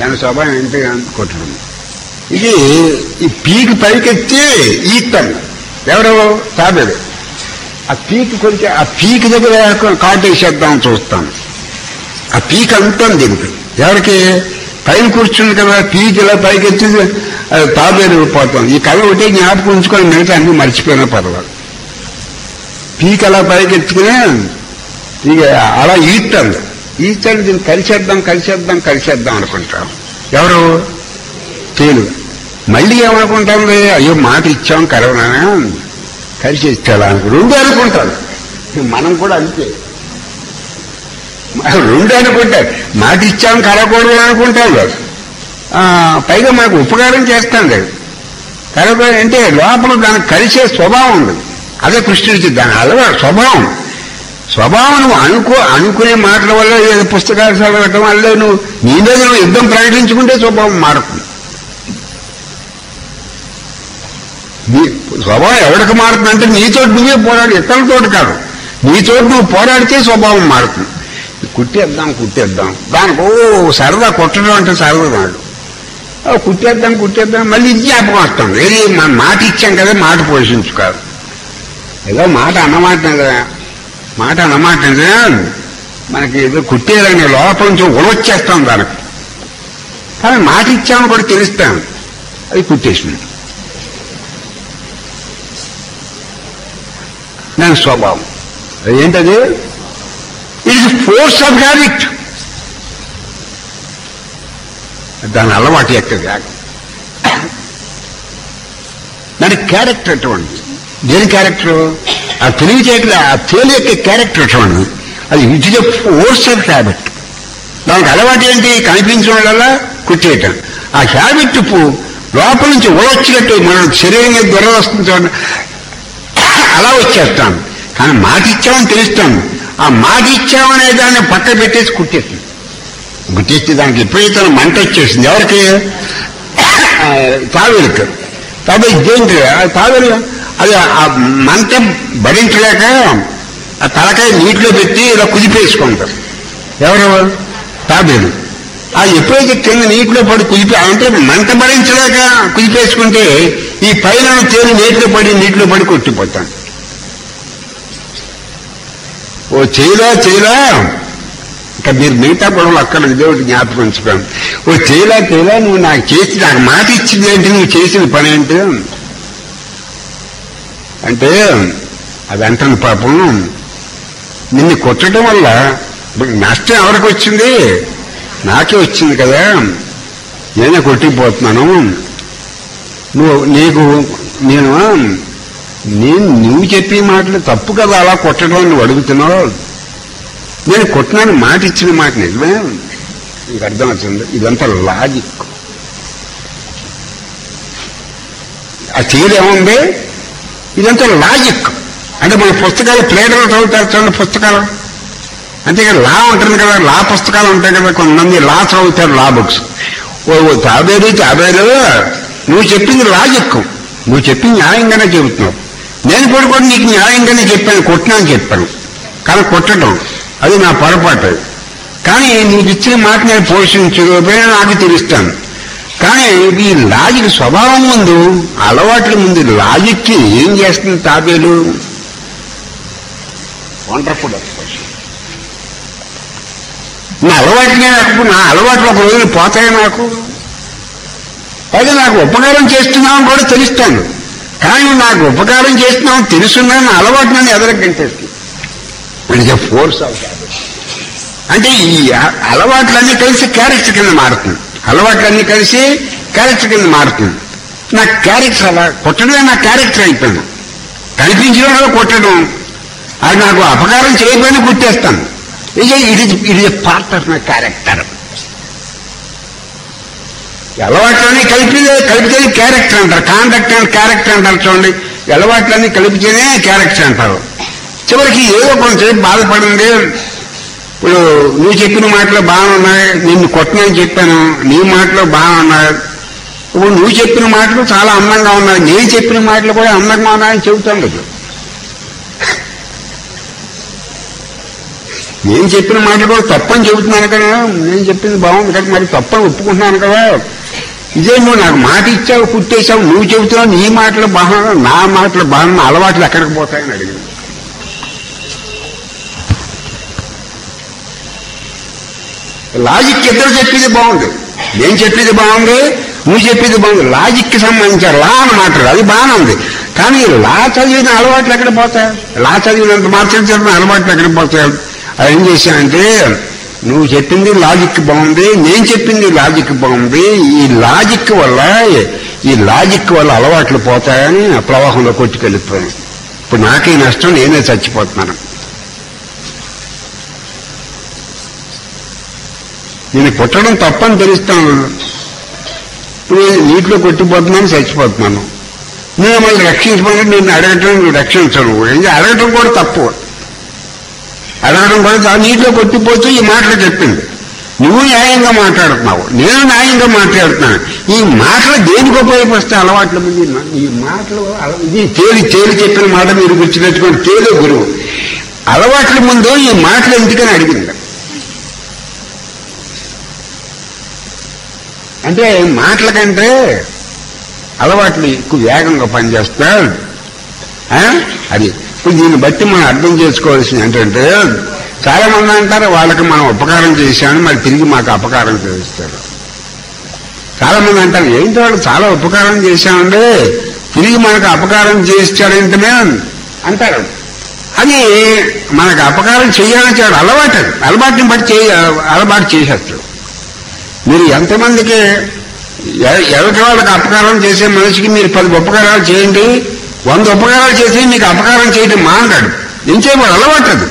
Speaker 1: ఇది ఈ పీకి పైకెత్తి ఈత్తాను. ఎవరో తాబేడు ఆ పీకి కొంచెం ఆ పీకి దగ్గర కాటేసేద్దాం చూస్తాను. ఆ పీక్ అంటుంది దీనికి. ఎవరికి? పైన కూర్చుంది కదా, పీక్ ఇలా పైకెత్తి తాబేరు పోతాం. ఈ కథ ఒకటే జ్ఞాపకం ఉంచుకొని మిగతా అన్ని మర్చిపోయినా పర్వాలేదు. పీక్ అలా పైకెత్తుకునే ఇక అలా ఈత్తాను. దీన్ని కలిసేద్దాం అనుకుంటాం. ఎవరు? తేలు. మళ్ళీ ఏమనుకుంటాను, అయ్యో మాట ఇచ్చాం కరోనా కలిసేస్తాడా రెండు అనుకుంటారు. మనం కూడా అంతే, రెండు అనుకుంటారు. మాట ఇచ్చాం కలగకూడదు అనుకుంటాం. పైగా మనకు ఉపకారం చేస్తాం లేదు. కలగకూడదు అంటే లోపల దానికి కలిసే స్వభావం ఉంది. అదే కృష్ణుడికి దాని అలవాటు స్వభావం. నువ్వు అనుకునే మాటల వల్ల ఏదో పుస్తకాలు చదవటం వల్ల నువ్వు నీ మీద నువ్వు యుద్ధం ప్రకటించుకుంటే స్వభావం మారుతుంది. నీ స్వభావం ఎవరికి మారుతుందంటే నీతోటి నువ్వే పోరాడు, ఇతరులతోటి కాదు. నీతోటి నువ్వు పోరాడితే స్వభావం మారుతుంది. కుట్టేద్దాం దానికి సరదా, కొట్టడం అంటే సరదా నాడు. కుట్టేద్దాం మళ్ళీ ఇది జ్ఞాపకం వస్తుంది. ఏది మన మాట ఇచ్చాం కదా, మాట పోషించుకోదు. ఏదో మాట అన్నమాట మనకి ఏదో కుట్టేయాలని లోపల నుంచి ఉలవచ్చేస్తాం దానికి. కానీ మాట ఇచ్చామని కూడా తెలుస్తాం, అది కుట్టేసింది. దాని స్వభావం ఏంటది? It is force of habit. దాని అలవాటు ఎక్కది. దాని క్యారెక్టర్ అటువంటి. దేని క్యారెక్టర్? ఆ తెలివితేటలు, ఆ తేలి యొక్క క్యారెక్టర్ అటువంటి. అది it is a force of habit. దానికి అలవాటు ఏంటి? కనిపించడం వల్ల కుట్టేయటం. ఆ హ్యాబిట్ లోపల నుంచి ఉలొచ్చినట్టు మన శరీరం మీద దుర వస్తుంది చూడండి, అలా వచ్చేస్తాం. కానీ మాట ఇచ్చామని తెలుస్తాం. ఆ మాట ఇచ్చామనే దాన్ని పక్క పెట్టేసి గుట్టేస్తే దానికి ఎప్పుడైతే మంట వచ్చేసింది, ఎవరికి? తావేరుకు. కాబట్టి ఇదేంటి తావేరు, అది ఆ మంట భరించలేక ఆ తలకాయ నీటిలో పెట్టి ఇలా కుదిపేసుకుంటారు. ఎవరు? తాబేలు. ఆ ఎప్పుడైతే కింద నీటిలో పడి అంటే మంట భరించలేక కుదిపేసుకుంటే ఈ పైన తేలి నీటిలో పడి కొట్టిపోతాను. ఓ చేయలా ఇంకా మీరు మిగతా గొడవలు అక్కడ ఇదేమిటి జ్ఞాపకం ఉంచుకోండి. ఓ చేయలా నువ్వు నాకు మాట ఇచ్చింది ఏంటి, నువ్వు చేసిన పని ఏంటి అంటే అది అంటాను. పాపం నిన్ను కొట్టడం వల్ల నష్టం ఎవరికి వచ్చింది? నాకే వచ్చింది కదా, నేనే కొట్టిపోతున్నాను. నువ్వు చెప్పే మాటలు తప్పు కదా, అలా కొట్టడం నువ్వు అడుగుతున్నావు. నేను కొట్టినాను, మాట ఇచ్చిన మాట నిజమే. నీకు అర్థం అవుతుంది. ఇదంతా లాజిక్. ఆ తీరేముంది? ఇదంతా లాజిక్. అంటే మన పుస్తకాలు ప్లేటర్లు చదువుతారు చూడండి, పుస్తకాలు అంతేకాదు. లా ఉంటుంది కదా, లా పుస్తకాలు ఉంటాయి కదా, కొంతమంది లా చదువుతారు, లా బుక్స్. ఓ తాబేలు నువ్వు చెప్పింది లాజిక్, నువ్వు చెప్పింది న్యాయంగానే చెబుతున్నావు. నేను కూడా నీకు న్యాయంగానే చెప్పాను, కొట్టినాను చెప్పాను. కానీ కొట్టడం అది నా పొరపాటు. కానీ నీకు ఇచ్చిన మాట నేను పోషించకపోయినా నాకు తెలుస్తాను. కానీ ఈ లాజిక్ స్వభావం ముందు, అలవాట్ల ముందు లాజిక్కి ఏం చేస్తుంది తాబేలు? Wonderful expression. నా అలవాట్లు ఒక రోజులు పోతాయి నాకు. అయితే నాకు ఉపకారం చేస్తున్నామని కూడా తెలుస్తాను. కానీ నాకు ఉపకారం చేస్తున్నామని తెలుసున్నా నా అలవాటు నన్ను ఎదరగంటేస్తుంది. It is a force of habit. అంటే ఈ అలవాట్లన్నీ కలిసి క్యారెక్టర్ కింద మారుతుంది. నా క్యారెక్టర్ అలా కొట్టడమే నా క్యారెక్టర్ అయిపోయింది. కనిపించడంలో కొట్టడం, అది నాకు అపకారం చేయకపోయినా గుర్తేస్తాను. It is a part of my character. అలవాట్లన్నీ కలిపితే క్యారెక్టర్ అంటారు. కాండక్ట్ అండ్ క్యారెక్టర్ అంటారు చూడండి. అలవాట్లన్నీ కలిపితేనే క్యారెక్టర్ అంటారు. చివరికి ఏదో కొంచెం బాధపడింది. ఇప్పుడు నువ్వు చెప్పిన మాటలు బాగున్నాయి, నిన్ను కొట్టనని చెప్పాను, నీ మాటలు బాగున్నాయి. ఇప్పుడు నువ్వు చెప్పిన మాటలు చాలా అందంగా ఉన్నాయి, నేను చెప్పిన మాటలు కూడా అందంగా ఉన్నాయని చెబుతాను. నేను చెప్పిన మాటలు కూడా తప్పని చెబుతున్నాను కదా, నేను చెప్పింది బాగుంది కదా, మరి తప్పని ఒప్పుకుంటున్నాను కదా. ఇదే నువ్వు నాకు మాట ఇచ్చావు, కుట్టేశావు, నువ్వు చెబుతున్నావు నీ మాటలు బాగున్నా, నా మాటలు బాగున్నా, అలవాట్లు ఎక్కడికి పోతాయని అడిగింది. లాజిక్ ఇద్దరు చెప్పేది బాగుంది, నేను చెప్పేది బాగుంది, నువ్వు చెప్పేది బాగుంది. లాజిక్కి సంబంధించారు లా అని మాట్లాడు, అది బాగానే ఉంది. కానీ లా చదివిన అలవాట్లు ఎక్కడ పోతాయి? లా చదివినంత మాత్రం చదివిన అలవాట్లు ఎక్కడ పోతాయి? అది ఏం చేశానంటే, నువ్వు చెప్పింది లాజిక్ బాగుంది, నేను చెప్పింది లాజిక్ బాగుంది, ఈ లాజిక్ వల్ల అలవాట్లు పోతాయని ఆ ప్రవాహంలో కొట్టుకెళ్ళిపోయాను. ఇప్పుడు నాకే నష్టం, నేనే చచ్చిపోతున్నాను. నేను కొట్టడం తప్పని తెలుస్తాను, ఇప్పుడు నీటిలో కొట్టిపోతున్నాను, చచ్చిపోతున్నాను. నేను మళ్ళీ రక్షించమని నేను అడగటం, నువ్వు రక్షించను. అడగటం కూడా తప్పు, అడగడం కూడా నీటిలో కొట్టిపోతూ ఈ మాటలు చెప్పింది. నువ్వు న్యాయంగా మాట్లాడుతున్నావు, నేను న్యాయంగా మాట్లాడుతున్నాను. ఈ మాటలు దేనికి ఉపయోగపరుస్తాయి? అలవాట్ల ముందు ఈ మాటలు ఇది తేలి చెప్పిన మాట మీరు గుర్తుపెట్టుకోండి. తేలి గురువు అలవాట్ల ముందు ఈ మాటలు ఎందుకని అడిగింది. అంటే మాటల కంటే అలవాట్లు ఎక్కువ వేగంగా పనిచేస్తాయి. అది ఇప్పుడు దీన్ని బట్టి మనం అర్థం చేసుకోవాల్సింది ఏంటంటే, చాలా మంది అంటారు వాళ్ళకి మనం ఉపకారం చేశామని మరి తిరిగి మాకు అపకారం చేస్తారు. చాలా మంది అంటారు ఏంటి వాళ్ళు చాలా ఉపకారం చేశామండి తిరిగి మనకు అపకారం చేస్తాడంటమే అంటారు. అది మనకు అపకారం చేయాలని చాడు అలవాటుని బట్టి అలవాటు చేసేస్తాడు. మీరు ఎంతమందికి ఎవరికి వాళ్ళకి అపకారం చేసే మనిషికి మీరు 10 ఉపకారాలు చేయండి, 100 ఉపకారాలు చేసి మీకు అపకారం చేయడం మాంటాడు. ఏం చేయబోదు అలవాటు.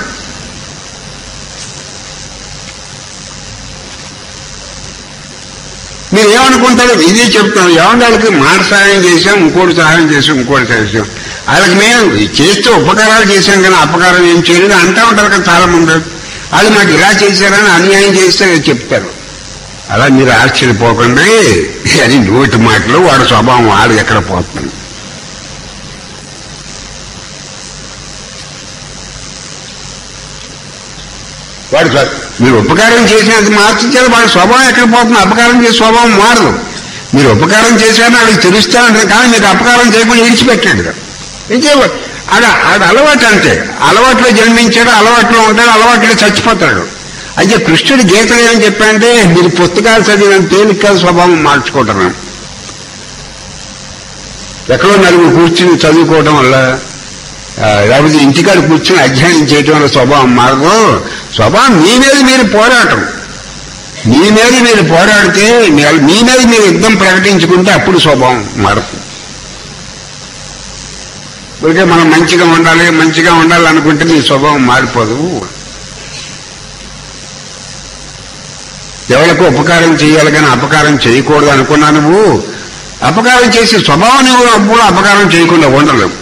Speaker 1: మీరు ఏమనుకుంటారు? ఇదే చెప్తాను. ఎవరికి మాట సహాయం చేశాం, ఇంకోటి సహాయం చేసాం, ఇంకోటి చేసాం, వాళ్ళకి మేము చేస్తూ ఉపకారాలు చేశాం కానీ అపకారం ఏం చేయలేదు అంటూ ఉంటారు కదా చాలా మంది. వాళ్ళు మాకు ఇలా చేశారని అన్యాయం చేస్తే చెప్తారు. అలా మీరు ఆశ్చర్యపోకండి. అది నోటి మాటలు, వాడి స్వభావం వాడు ఎక్కడ పోతుంది. వాడు మీరు ఉపకారం చేసినంత మార్చారు, వాడి స్వభావం ఎక్కడ పోతుంది. అపకారం చేసే స్వభావం మారదు. మీరు ఉపకారం చేశారని వాళ్ళకి తెలుస్తానంటారు కానీ మీరు అపకారం చేయకుండా విడిచిపెట్టాడు కదా. ఆడ అలవాటు అంటే అలవాట్లో జన్మించాడు, అలవాట్లో ఉంటాడు, అలవాట్లో చచ్చిపోతాడు. అయితే కృష్ణుడి గీతలు ఏమని చెప్పాడంటే మీరు పుస్తకాలు చదివిన తేలిక స్వభావం మార్చుకుంటాను. ఎక్కడో నలుగురు కూర్చుని చదువుకోవడం వల్ల లేకపోతే ఇంటికాడ కూర్చుని అధ్యయనం చేయటం వల్ల స్వభావం మారదు. స్వభావం మీ మీద మీరు పోరాటం, మీ మీద మీరు పోరాడితే మీ మీద మీరు యుద్ధం ప్రకటించుకుంటే అప్పుడు స్వభావం మారుతుంది. ఓకే మనం మంచిగా ఉండాలి అనుకుంటే మీ స్వభావం మారిపోదు. ఎవరికి ఉపకారం చేయాలి కానీ అపకారం చేయకూడదు అనుకున్నా నువ్వు అపకారం చేసే స్వభావం నువ్వు అప్పుడు అపకారం చేయకుండా ఉండలేవు.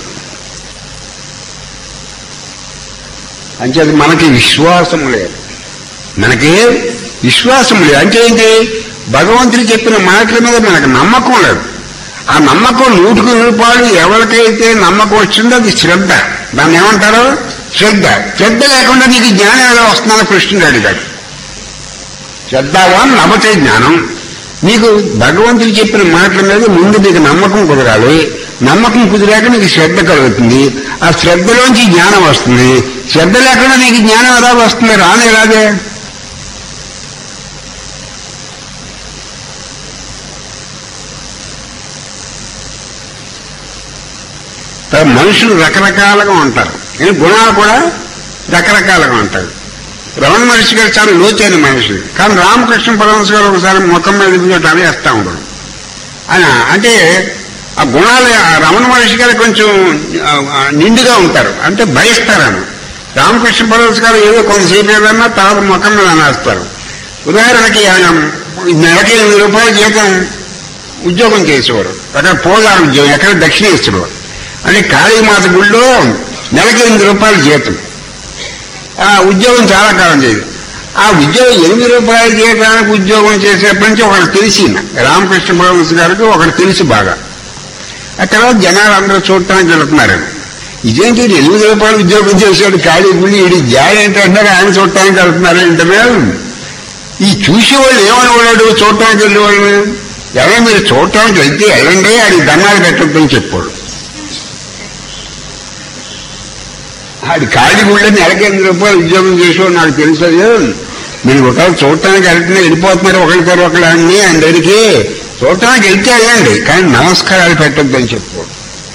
Speaker 1: అంచేది మనకి విశ్వాసం లేదు, అంటే ఏంటి? భగవంతుడు చెప్పిన మాటల మీద మనకు నమ్మకం లేదు. ఆ నమ్మకం 100కు 100 ఎవరికైతే నమ్మకం వచ్చిందో అది శ్రద్ధ. దాన్ని ఏమంటారు? శ్రద్ధ లేకుండా నీకు జ్ఞానం ఎలా వస్తుందని కృష్ణుడు అడిగాడు. శ్రద్ధావాన్ లభతే జ్ఞానం. నీకు భగవంతుడు చెప్పిన మాటల మీద ముందు నీకు నమ్మకం కుదరాలి. నమ్మకం కుదిరాక నీకు శ్రద్ధ కలుగుతుంది. ఆ శ్రద్ధలోంచి జ్ఞానం వస్తుంది. శ్రద్ధ లేకుండా నీకు జ్ఞానం ఎలా వస్తుంది? రాదే. మనుషులు రకరకాలుగా ఉంటారు, గుణాలు కూడా రకరకాలుగా ఉంటాయి. రమణ మహర్షి గారు చాలా లోతైన మనిషి, కానీ రామకృష్ణ పరమహంస గారు ఒకసారి ముఖం మీద వేస్తా ఉండరు. ఆయన అంటే ఆ గుణాలు రమణ మహర్షి గారు కొంచెం నిండుగా ఉంటారు, అంటే భరిస్తారని. రామకృష్ణ పరమహంస గారు ఏదో కొంతసేపు ఏదన్నా తర్వాత ముఖం మీద అనేస్తారు. ఉదాహరణకి ఆయన నెలకి 8 రూపాయల జీతం ఉద్యోగం చేసేవారు, అక్కడ పోదారు ఉద్యోగం, ఎక్కడ దక్షిణేశ్వరు అంటే కాళీమాత గుళ్ళో నెలకి 8 రూపాయల జీతం. ఆ ఉద్యోగం చాలా కాలం చేయదు. ఆ ఉద్యోగం 8 రూపాయల జీతానికి ఉద్యోగం చేసేప్పటి నుంచి ఒకటి తెలిసి రామకృష్ణ పరమహంస గారికి ఒకటి తెలిసి బాగా అక్కడ జనాలు అందరూ చూడటానికి వెళుతున్నారు. ఇదేంటి 8 రూపాయలు ఉద్యోగం చేశాడు ఖాళీ గుడి, ఇది జాయ్ ఏంటంటే ఆయన చూడటానికి వెళ్తున్నారు ఏంటనే. ఈ చూసేవాళ్ళు ఏమనేవాడు? చూడటానికి వెళ్ళేవాళ్ళు ఎవరైనా మీరు చూడటానికి వెళ్తే వెళ్ళండి, అది దండాలు పెట్టద్దని చెప్పాడు. అది ఖాళీ గుళ్ళని నెలకి 8 రూపాయలు ఉద్యోగం చేసేవాడు నాకు తెలుసు. మీరు ఒకళ్ళు చూడటానికి వెళ్తున్నా వెళ్ళిపోతున్నారు ఒకరికొకరు అన్ని ఆయన దగ్గరికి. చూడటానికి వెళ్తే వెళ్ళండి కానీ నమస్కారాలు పెట్టద్దని చెప్పాడు.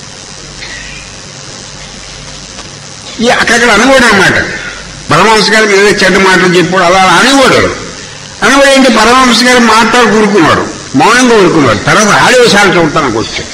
Speaker 1: అక్కడక్కడ అనుకోడు అన్నమాట. పరమహంస గారు ఏదో చెడ్డ మాటలు చెప్పాడు అలా అనుకోడు. ఏంటి పరమహంస గారు మాట్లాడు కూరుకున్నాడు, మౌనంగా ఊరుకున్నాడు. తర్వాత ఆడేసారి చూడటానికి వచ్చాడు.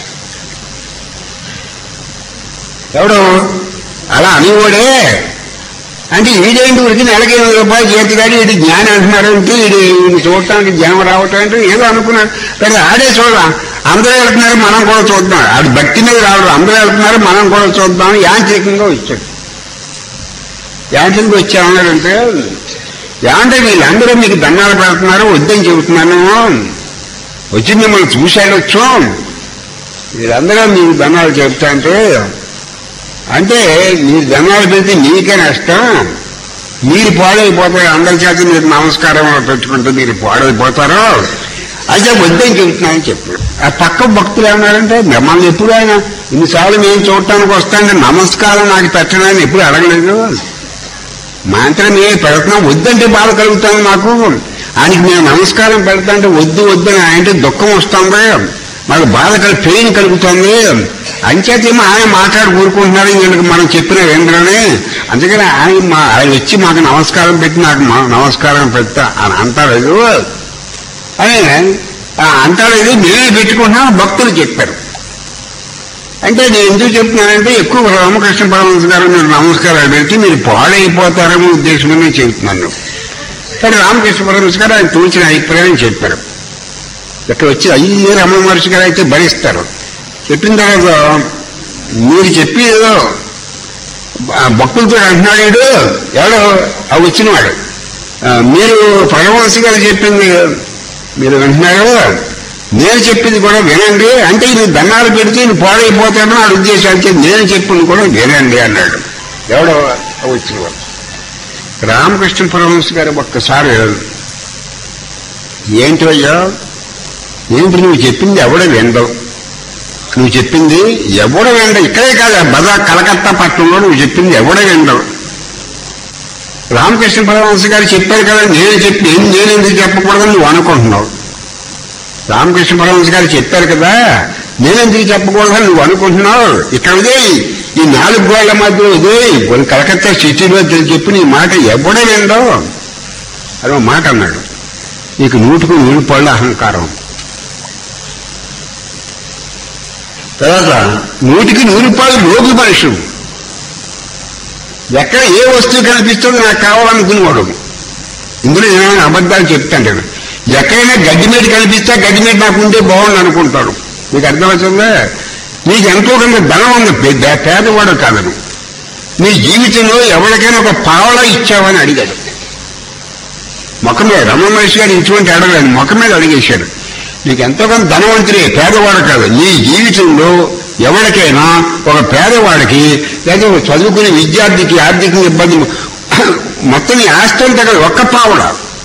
Speaker 1: ఎవడు అలా అనేవాడే అంటే వీడేంటి ఊరికి నెలకి 8 రూపాయలు చేతి కానీ వీడి జ్ఞానం అంటున్నారంటే వీడు చూడటానికి జనం రావటం అంటే ఏదో అనుకున్నాడు. కానీ ఆడే చూడడం అందరూ వెళ్తున్నారు మనం కూడా చూద్దాం, ఆడు భక్తి మీద రావడం అందరూ వెళ్తున్నారు మనం కూడా చూద్దాం యాంత్రికంగా వచ్చాడు. యాంత్రికంగా వచ్చామన్నాడంటే ఏమంటే వీళ్ళందరూ మీకు దండాలు పెడుతున్నారు వద్దని చెబుతున్నాను. వచ్చి మిమ్మల్ని చూశాడొచ్చు, మీరందరూ మీకు దండాలు చెప్తా అంటే మీరు దండాలు పెడితే మీకే నష్టం, మీరు పాడైపోతారు, అందరి చేత మీరు నమస్కారం పెట్టుకుంటే మీరు పాడైపోతారు, అయితే వద్దని చెబుతున్నానని చెప్పాడు. ఆ పక్క భక్తులు ఏమన్నారంటే, మిమ్మల్ని ఎప్పుడు ఆయన ఇన్నిసార్లు మేము చూడటానికి వస్తాంటే నమస్కారం నాకు పెట్టడానికి ఎప్పుడు అడగలేదు, మాత్రం మేము పెడుతున్నాం, వద్దంటే బాధ కలుగుతాను నాకు, ఆయనకి మేము నమస్కారం పెడతాంటే వద్దు వద్దని ఆయనంటే దుఃఖం వస్తుంది, మాకు బాధ పెయిన్ కలుగుతుంది, అంచేతేమో ఆయన మాట్లాడి కూరుకుంటున్నారు, వీళ్ళకి మనం చెప్పిన ఏంద్రని, అందుకని ఆయన వచ్చి మాకు నమస్కారం పెట్టి నాకు నమస్కారం పెడతా అని అంటారు అని అంటారు, మేమే పెట్టుకుంటున్నాం భక్తులు చెప్పారు. అంటే నేను ఎందుకు చెప్తున్నానంటే, ఎక్కువ రామకృష్ణ పరమహంస గారు మీరు నమస్కారాలు పెట్టి మీరు పాడైపోతారనే ఉద్దేశంలో చెబుతున్నాను. కానీ రామకృష్ణ పరమహంస గారు ఆయన తోచిన అభిప్రాయం చెప్పారు. ఇక్కడ వచ్చి అయ్యే రమణ మహర్షి గారు అయితే భరిస్తారు. చెప్పిన తర్వాత మీరు చెప్పి ఏదో భక్తులతో అంటున్నాడు, ఎవడో అవి వచ్చినవాడు, మీరు పరమహంస గారు చెప్పింది మీరు వింటున్నారు, నేను చెప్పింది కూడా వినండి, అంటే ఇది దండాలు పెడితే ఇది పాడైపోతాను ఆ ఉద్దేశానికి నేను చెప్పింది కూడా వినండి అన్నాడు. ఎవడో వచ్చినవాడు రామకృష్ణ పరమహంస గారు ఒక్కసారి, ఏంటి అయ్యా, ఏంటి నువ్వు చెప్పింది ఎవడ వినడం, నువ్వు చెప్పింది ఎవడ వినడం, ఇక్కడే కాదు కలకత్తా పట్టణంలో నువ్వు చెప్పింది ఎవడ వినడం, రామకృష్ణ పరమహంస గారు చెప్పారు కదా నేను ఎందుకు చెప్పకూడదని నువ్వు అనుకుంటున్నావు, రామకృష్ణ పరమహంస గారు చెప్పారు కదా నేనెందుకు చెప్పకూడదని నువ్వు అనుకుంటున్నావు, ఇక్కడ ఈ 4 గోళ్ల మధ్య కలకత్తా సిటీలో చెప్పి నీ మాట ఎవడ వినడం అని ఒక మాట అన్నాడు. నీకు 100కు 100 పళ్ళ అహంకారం, తర్వాత 100కి 100 పళ్ళు లోకి మనుషులు, ఎక్కడ ఏ వస్తువు కనిపిస్తుందో నాకు కావాలనుకునేవాడు, ఇందులో ఏమైనా అబద్ధాలు చెప్తాను, ఎక్కడైనా గడ్డిమేట కనిపిస్తే గడ్డిమేట నాకు ఉంటే బాగుంది అనుకుంటాడు. మీకు అర్థమవుతుందా, నీకు ఎంతో కొంత ధనం ఉంది, పేదవాడు కాదను, నీ జీవితంలో ఎవరికైనా ఒక పావలా ఇచ్చావని అడిగాడు, మొక్క మీద రమణ మహర్షి గారు ఇటువంటి అడగలేదు, మొక్క మీద అడిగేశాడు, నీకు ఎంతో కొంత ధనవంతుడే పేదవాడు కాదు, నీ జీవితంలో ఎవరికైనా ఒక పేదవాడికి లేదా చదువుకునే విద్యార్థికి ఆర్థిక ఇబ్బంది మొత్తం నీ ఆస్తి అంతా కదా ఒక్క పావడ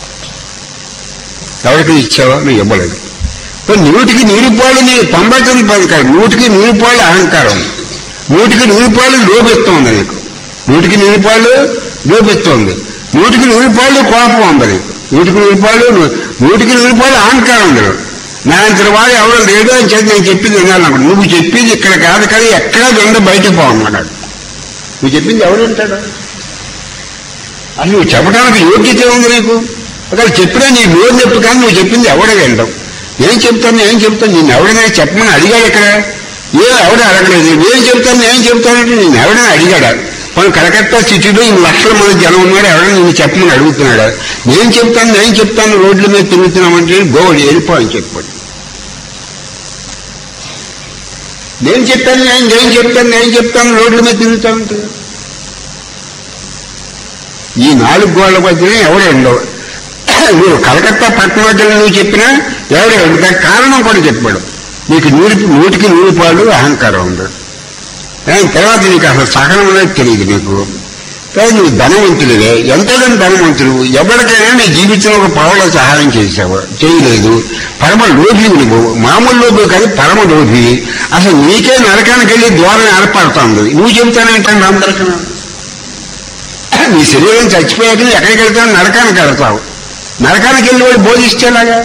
Speaker 1: ఎవరికి ఇచ్చావో నువ్వు ఇవ్వలేదు. 100కి 100 పాళ్ళు నీ 99 కాదు, 100కి 100 పాళ్ళు అహంకారం, 100కి 100 పాళ్ళు లోపిస్తుంది నీకు, 100కి 100 పాళ్ళు లోపిస్తుంది, 100కి 100 పాళ్ళు కోపం ఉంది నీకు, 100కి 100 పాళ్ళు 100కి 100 పాళ్ళు అహంకారం ఉంది. నా అంతటి వాడు ఎవరో లేడు అని చెప్పి నేను చెప్పింది వినాలన్నాడు. నువ్వు చెప్పింది ఇక్కడ కాదు కానీ ఎక్కడా వింద బయటకు పోమన్నాడు. నువ్వు చెప్పింది ఎవరు వింటాడు, అది నువ్వు చెప్పడానికి యోగ్యత ఉంది నీకు, ఒకవేళ చెప్పినా నీ నోరు చెప్పు కానీ నువ్వు చెప్పింది ఎవడ వింటావు, నేను చెప్తాను నేను ఎవడైనా చెప్పమని అడిగాడు, ఇక్కడ ఎవడ అడగలేదు, నేను చెప్తానంటే నేను ఎవడైనా అడిగాడా, మనం కలకత్తా సిటీలో 1 లక్షల మంది జనం ఉన్నాడు, ఎవరైనా నేను చెప్పమని అడుగుతున్నాడా, నేను చెప్తాను రోడ్ల మీద తిరుగుతున్నామంటే గోవడి వెళ్ళిపోవని చెప్పాడు. నేను చెప్తాను రోడ్ల మీద తిరుగుతా ఉంటుంది. ఈ 4 గోళ్ల మధ్యనే ఎవడే ఉండవు, నువ్వు కలకత్తా పట్టణ మధ్యలో నువ్వు చెప్పినా ఎవడే ఉండదు. దానికి కారణం కూడా చెప్పాడు, నీకు 100కి 100 పాళ్ళు అహంకారం ఉంది, తర్వాత నీకు అసలు సహనం అనేది తెలియదు నీకు, కానీ నువ్వు ధనవంతుడివే, ఎంతోగాని ధనవంతుడు, ఎవరికైనా నీ జీవితంలో ఒక పావులో సహాయం చేయలేదు, పరమ లోభి నువ్వు, మామూలు లోభి కాదు పరమ లోభి, అసలు నీకే నరకానికి వెళ్ళి ద్వారం ఏర్పడుతుంది, నువ్వు చెబుతానంటాను అందరికీ, నీ శరీరం చచ్చిపోయాక ఎక్కడికి వెళ్తావు, నరకానికి వెళ్తావు, నరకానికి వెళ్ళి వాడు బోధిస్తేలాగా,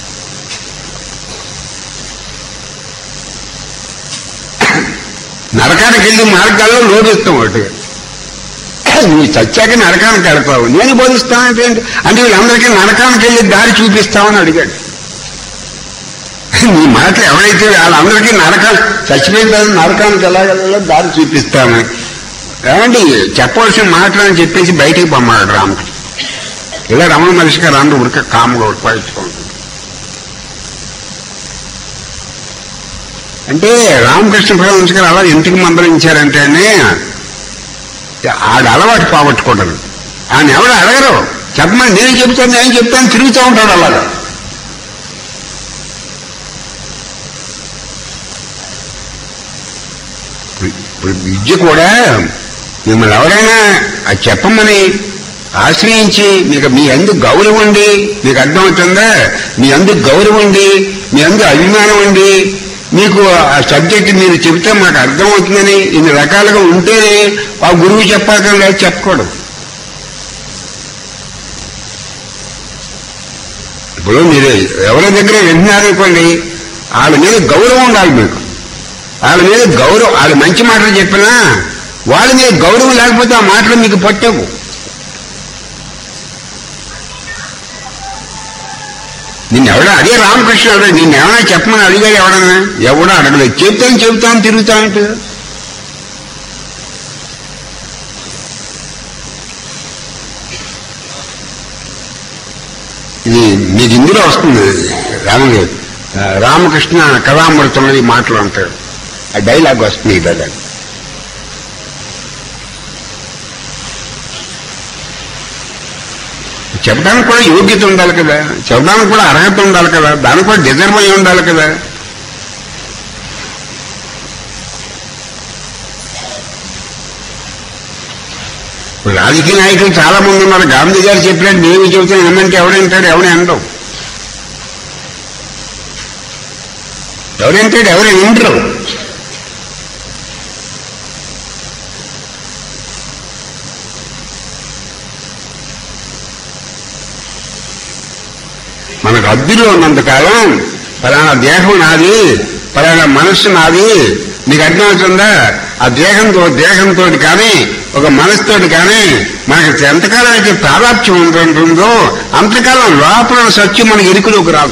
Speaker 1: నరకానికి వెళ్ళి మార్గాల్లో లోభిస్తాం ఒకటి, నువ్వు చచ్చాక నరకానికి వెళ్తావు, నేను బోధిస్తానంటే అంటే వీళ్ళందరికీ నరకానికి వెళ్ళి దారి చూపిస్తామని అడిగాడు. నీ మాటలు ఎవరైతే వాళ్ళందరికీ చచ్చిపోయిన తర్వాత నరకానికి ఎలాగెళ్ళాలో దారి చూపిస్తామని ఏమంటే చెప్పవలసిన మాటలని చెప్పేసి బయటికి పంపాడు రామకృష్ణ. ఇలా రమణ మహర్షి గారు అందరూ ఉడిక కాముగా ఉత్పాదించుకుంటుంది. అంటే రామకృష్ణ పరమహంస గారు అలా ఎందుకు మందలించారంటే ఆడ అలవాటు పోగొట్టుకోవడం, ఆయన ఎవరు అడగరు, చెప్పమని నేను చెప్తాను తిరుగుతూ ఉంటాడు అలాగా. ఇప్పుడు విద్య కూడా మిమ్మల్ని ఎవరైనా అది చెప్పమని ఆశ్రయించి మీకు మీ అందుకు గౌరవం ఉండి, మీకు అర్థమవుతుందా, మీ అందుకు గౌరవం ఉండి, మీ అందుకు అభిమానం ఉండి, మీకు ఆ సబ్జెక్ట్ మీరు చెబితే మాకు అర్థమవుతుందని ఇన్ని రకాలుగా ఉంటేనే ఆ గురువు చెప్పాక చెప్పకూడదు. ఇప్పుడు మీరు ఎవరి దగ్గర వింటున్నారనుకోండి, వాళ్ళ మీద గౌరవం ఉండాలి మీకు. వాళ్ళ మీద గౌరవం, వాళ్ళు మంచి మాటలు చెప్పినా వాళ్ళ మీద గౌరవం లేకపోతే ఆ మాటలు మీకు పట్టవు. నిన్నెవడా అదే రామకృష్ణ నిన్నేమైనా చెప్పమని అడిగాడు ఎవడన్నా? ఎవడో అడగలేదు. చెబుతాను తిరుగుతానంటే ఇది మీకు ఇందులో వస్తుంది. రామకృష్ణ కళామృతంలో ఈ మాటలు అంటాడు, ఆ డైలాగ్ వస్తుంది. ఈ డైలాగ్ చెప్పడానికి కూడా యోగ్యత ఉండాలి కదా, చెప్పడానికి కూడా అర్హత ఉండాలి కదా, దానికి కూడా డిజర్వ్ అయి ఉండాలి కదా. రాజకీయ నాయకులు చాలా మంది ఉన్నారు. గాంధీ గారు చెప్పినట్టు నేను చెబుతాను ఏమంటే ఎవడంటాడు, ఎవడే అనడం, ఎవరంటాడు, ఎవరే వింటరు. మనకు అద్దెలో ఉన్నంతకాలం పలానా దేహం నాది, పలానా మనస్సు నాది, నీకు అర్థమవుతుందా? ఆ దేహంతో కానీ ఒక మనసుతోటి కానీ మనకి ఎంతకాలం అయితే తాదాత్మ్యం ఉంటుందో అంతకాలం లోపల సత్యం మనకి ఇరుకులోకి రాదు.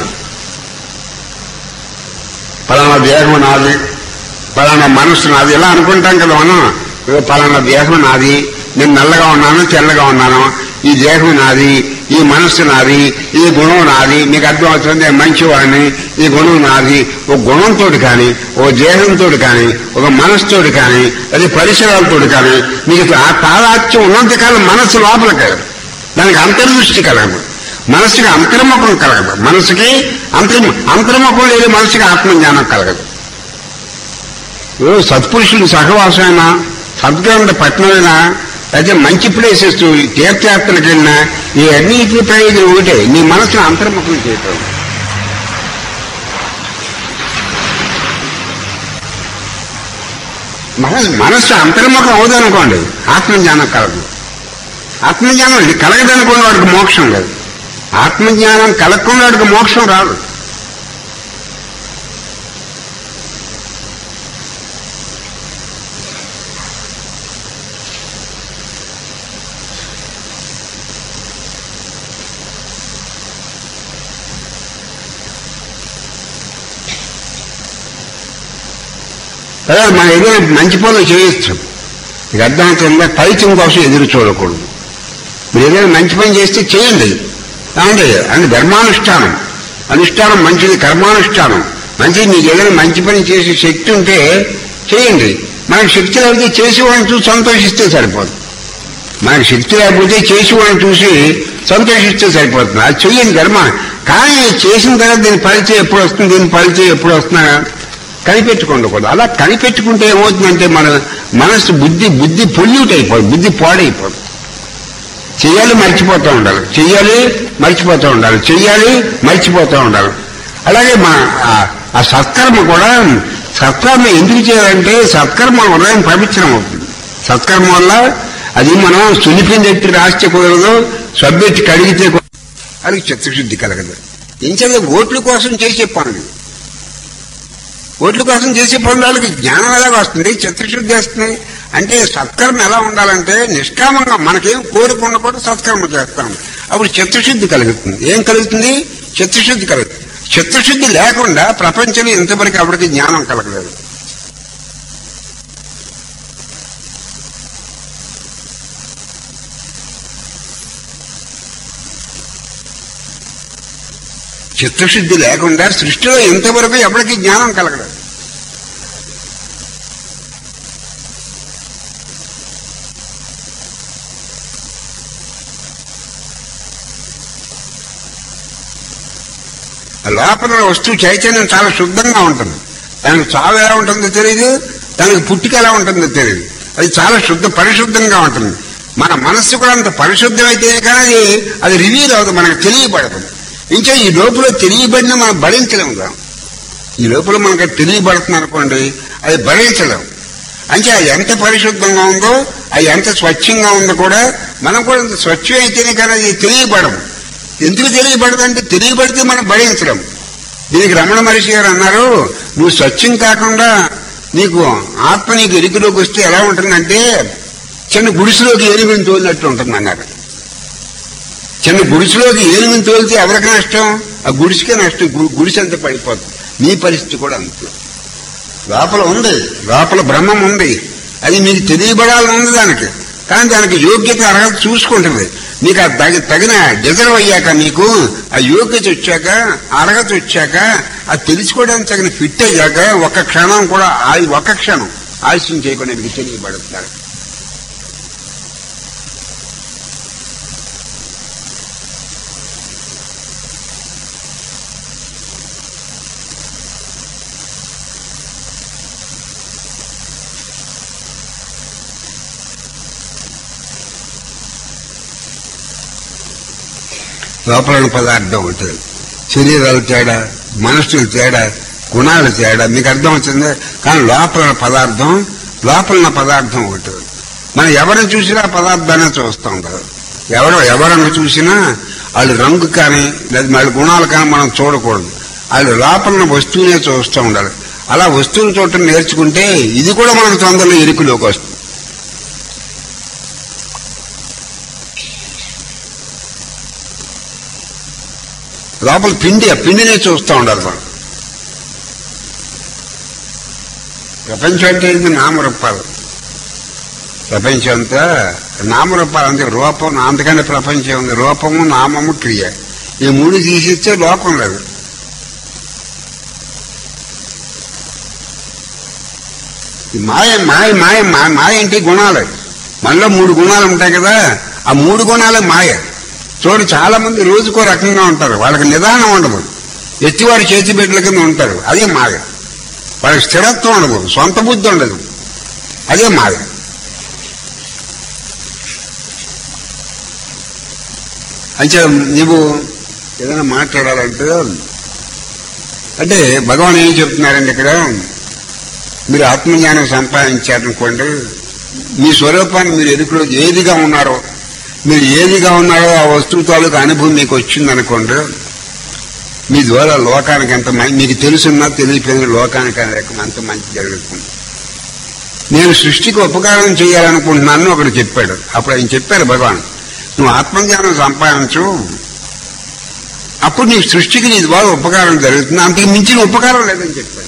Speaker 1: పలానా దేహం నాది, పలానా మనస్సు నాది ఇలా అనుకుంటాం కదా మనం. పలానా దేహం నాది, నేను నల్లగా ఉన్నాను, తెల్లగా ఉన్నాను, ఈ దేహం నాది, ఈ మనస్సు నాది, ఈ గుణం నాది, మీకు అర్థమవుతుంది, నేను మంచివాడిని, ఈ గుణం నాది. ఒక గుణంతో కానీ, ఓ దేహంతో కానీ, ఒక మనస్సుతోటి కానీ, అది పరిసరాలతో కానీ మీకు ఆ తాదాత్మ్యం ఉన్నంతకాలం మనస్సు లోపల కలగదు, దానికి అంతర్దృష్టి కలగదు, మనస్సుకి అంతర్ముఖం కలగదు. మనసుకి అంతర్ముఖం లేదు, మనసుకి ఆత్మజ్ఞానం కలగదు. సత్పురుషులు సహవాసమైనా, సద్గ్రంథ పట్టణమైనా, అయితే మంచి ప్లేసెస్ తీర్థయాత్రలకు వెళ్ళినా ఈ అన్నిటి ప్రయోజనం ఒకటే, నీ మనసును అంతర్ముఖం చేయటం. మనస్సు అంతర్ముఖం అవుదనుకోండి, ఆత్మజ్ఞానం కలగదు. ఆత్మజ్ఞానం ఇది కలగదనుకోండి, వాడికి మోక్షం లేదు. ఆత్మజ్ఞానం కలగకుండా వాడికి మోక్షం రాదు. కదా మనం ఏదైనా మంచి పనులు చేయొచ్చు, ఇది అర్థమవుతుందా? ఫలితం కోసం ఎదురు చూడకూడదు. మీరు ఏదైనా మంచి పని చేస్తే చేయండి, అంటే అనుష్ఠానం మంచిది, కర్మానుష్ఠానం మంచిది. మీకు ఏదైనా మంచి పని చేసే శక్తి ఉంటే చేయండి. మనకు శక్తి లేకపోతే చేసేవాడిని చూసి సంతోషిస్తే సరిపోదు. మనకు శక్తి లేకపోతే చేసేవాడిని చూసి సంతోషిస్తే సరిపోతుంది. అది చెయ్యండి కర్మ. కానీ చేసిన తర్వాత దీని ఫలితం ఎప్పుడు వస్తున్నా కనిపెట్టుకోండి. అలా కనిపెట్టుకుంటే ఏమవుతుందంటే మన మనస్సు బుద్ధి పొల్యూట్ అయిపోదు, బుద్ధి పాడైపోదు. చెయ్యాలి మర్చిపోతూ ఉండాలి. అలాగే ఆ సత్కర్మ కూడా, సత్కర్మ ఎందుకు చేయాలంటే సత్కర్మ హృదయం పవిత్రం అవుతుంది. సత్కర్మ వల్ల అది మనం సులిపిందెట్టి రాస్తే కుదరదు, సబ్బెట్టి కడిగితే అది చిత్తశుద్ధి కలగదు. ఇంచేత ఓట్ల కోసం చేసే పనులు, వాళ్ళకి జ్ఞానం ఎలాగ వస్తుంది, చిత్తశుద్ధి వస్తుంది. అంటే సత్కర్మ ఎలా ఉండాలంటే నిష్కామంగా మనకేం కోరుకున్న కూడా సత్కర్మ చేస్తాం, అప్పుడు చిత్తశుద్ధి కలుగుతుంది. ఏం కలుగుతుంది? చిత్తశుద్ధి కలుగుతుంది. చిత్తశుద్ధి లేకుండా ప్రపంచంలో ఇంతవరకు అప్పటికి జ్ఞానం కలగలేదు. చిత్తశుద్ధి లేకుండా సృష్టిలో ఇంతవరకు ఎవరికి జ్ఞానం కలగలేదు. లోపల వస్తువు చైతన్యం చాలా శుద్ధంగా ఉంటుంది. దానికి చావు ఎలా ఉంటుందో తెలియదు, దానికి పుట్టుక ఎలా ఉంటుందో తెలియదు. అది చాలా పరిశుద్ధంగా ఉంటుంది. మన మనస్సు కూడా అంత పరిశుద్ధమైతే కానీ అది రివీల్ అవుతుంది, మనకు తెలియబడదు. ఇంకా ఈ లోపల తెలియబడిన మనం భరించలేము. ఈ లోపల మనకు తెలియబడుతుంది అనుకోండి, అది భరించలేము. అంటే అది ఎంత పరిశుద్ధంగా ఉందో, అది ఎంత స్వచ్ఛంగా ఉందో కూడా మనం కూడా అంత స్వచ్ఛం అయితేనే కానీ అది తెలియబడము. ఎందుకు తెలియబడదు అంటే తెలియబడితే మనం భరించలేము. దీనికి రమణ మహర్షి గారు అన్నారు, నువ్వు స్వచ్ఛం కాకుండా నీకు ఆత్మ నీకు ఎరుకలోకి వస్తే ఎలా ఉంటుందంటే చిన్న గుడిసెలోకి ఏనుగుని తోలినట్టు ఉంటుంది అన్నారు. చిన్న గుడిసెలోకి ఏనుగుని తోలితే ఎవరికి నష్టం? ఆ గుడిసెకే నష్టం. గుడిసె అంతా పడిపోతుంది. నీ పరిస్థితి కూడా అంతే. లోపల ఉంది, లోపల బ్రహ్మం ఉంది, అది మీకు తెలియబడాలని ఉంది దానికి. కానీ దానికి యోగ్యత అర్హత చూసుకుంటుంది. మీకు ఆ తగిన డిజర్వ్ అయ్యాక, మీకు ఆ యోగ్యత వచ్చాక, అర్హత వచ్చాక, అది తెలుసుకోవడానికి తగిన ఫిట్ అయ్యాక ఒక్క క్షణం కూడా ఒక్క క్షణం ఆలస్యం చేయకుండా మీకు తెలియబడుతున్నారు. లోపల పదార్థం ఉంటుంది. శరీరాలు తేడా, మనస్సులు తేడా, గుణాలు తేడా, మీకు అర్థం అవుతుంది. కానీ లోపల పదార్థం ఒకటి. మనం ఎవరిని చూసినా పదార్థాన్ని చూస్తూ ఉంటారు. ఎవరిని చూసినా వాళ్ళు రంగు కానీ లేదా వాళ్ళ గుణాలు కానీ మనం చూడకూడదు. వాళ్ళు లోపల వస్తువునే చూస్తూ ఉండాలి. అలా వస్తువుని చూడటం నేర్చుకుంటే ఇది కూడా మనకు తొందరలో ఎరుకులోకి వస్తుంది. లోపల పిండినే చూస్తూ ఉండాలి మనం. ప్రపంచం అంటే ఇది నామరూపాలు. ప్రపంచం అంతా నామరూపాలు. అంతే రూపం, అంతకంటే ప్రపంచం ఉంది. రూపము, నామము, క్రియ, ఈ మూడు తీసిస్తే లోకం లేదు. మాయ అంటే గుణాలు. మనలో 3 గుణాలు ఉంటాయి కదా, ఆ 3 గుణాలే మాయ. చూడు, చాలా మంది రోజుకో రకంగా ఉంటారు. వాళ్ళకి నిదానం ఉండదు, ఎత్తివారి చేతి బిడ్డల కింద ఉంటారు. అదే మాయ. వాళ్ళకి స్థిరత్వం ఉండదు, సొంత బుద్ధి ఉండదు. అదే మాయ. అంటే నువ్వు ఏదైనా మాట్లాడాలంటే అంటే భగవాన్ ఏం చెప్తున్నారండి ఇక్కడ, మీరు ఆత్మజ్ఞానం సంపాదించారనుకోండి, మీ స్వరూపాన్ని మీరు ఎరుకలో ఏదిగా ఉన్నారో ఆ వస్తువు తాలూకు అనుభవం మీకు వచ్చిందనుకోండి, మీ ద్వారా లోకానికి ఎంత మీకు తెలుసున్నా తెలియపోయిన లోకానికి అంత మంచి జరుగుతుంది. నేను సృష్టికి ఉపకారం చేయాలనుకుంటున్నాను ఒకడు చెప్పాడు. అప్పుడు ఆయన చెప్పారు, భగవాన్ నువ్వు ఆత్మజ్ఞానం సంపాదించు, అప్పుడు నీ సృష్టికి నీ ద్వారా ఉపకారం జరుగుతుంది, అంతకు మించిన ఉపకారం లేదని చెప్పాడు.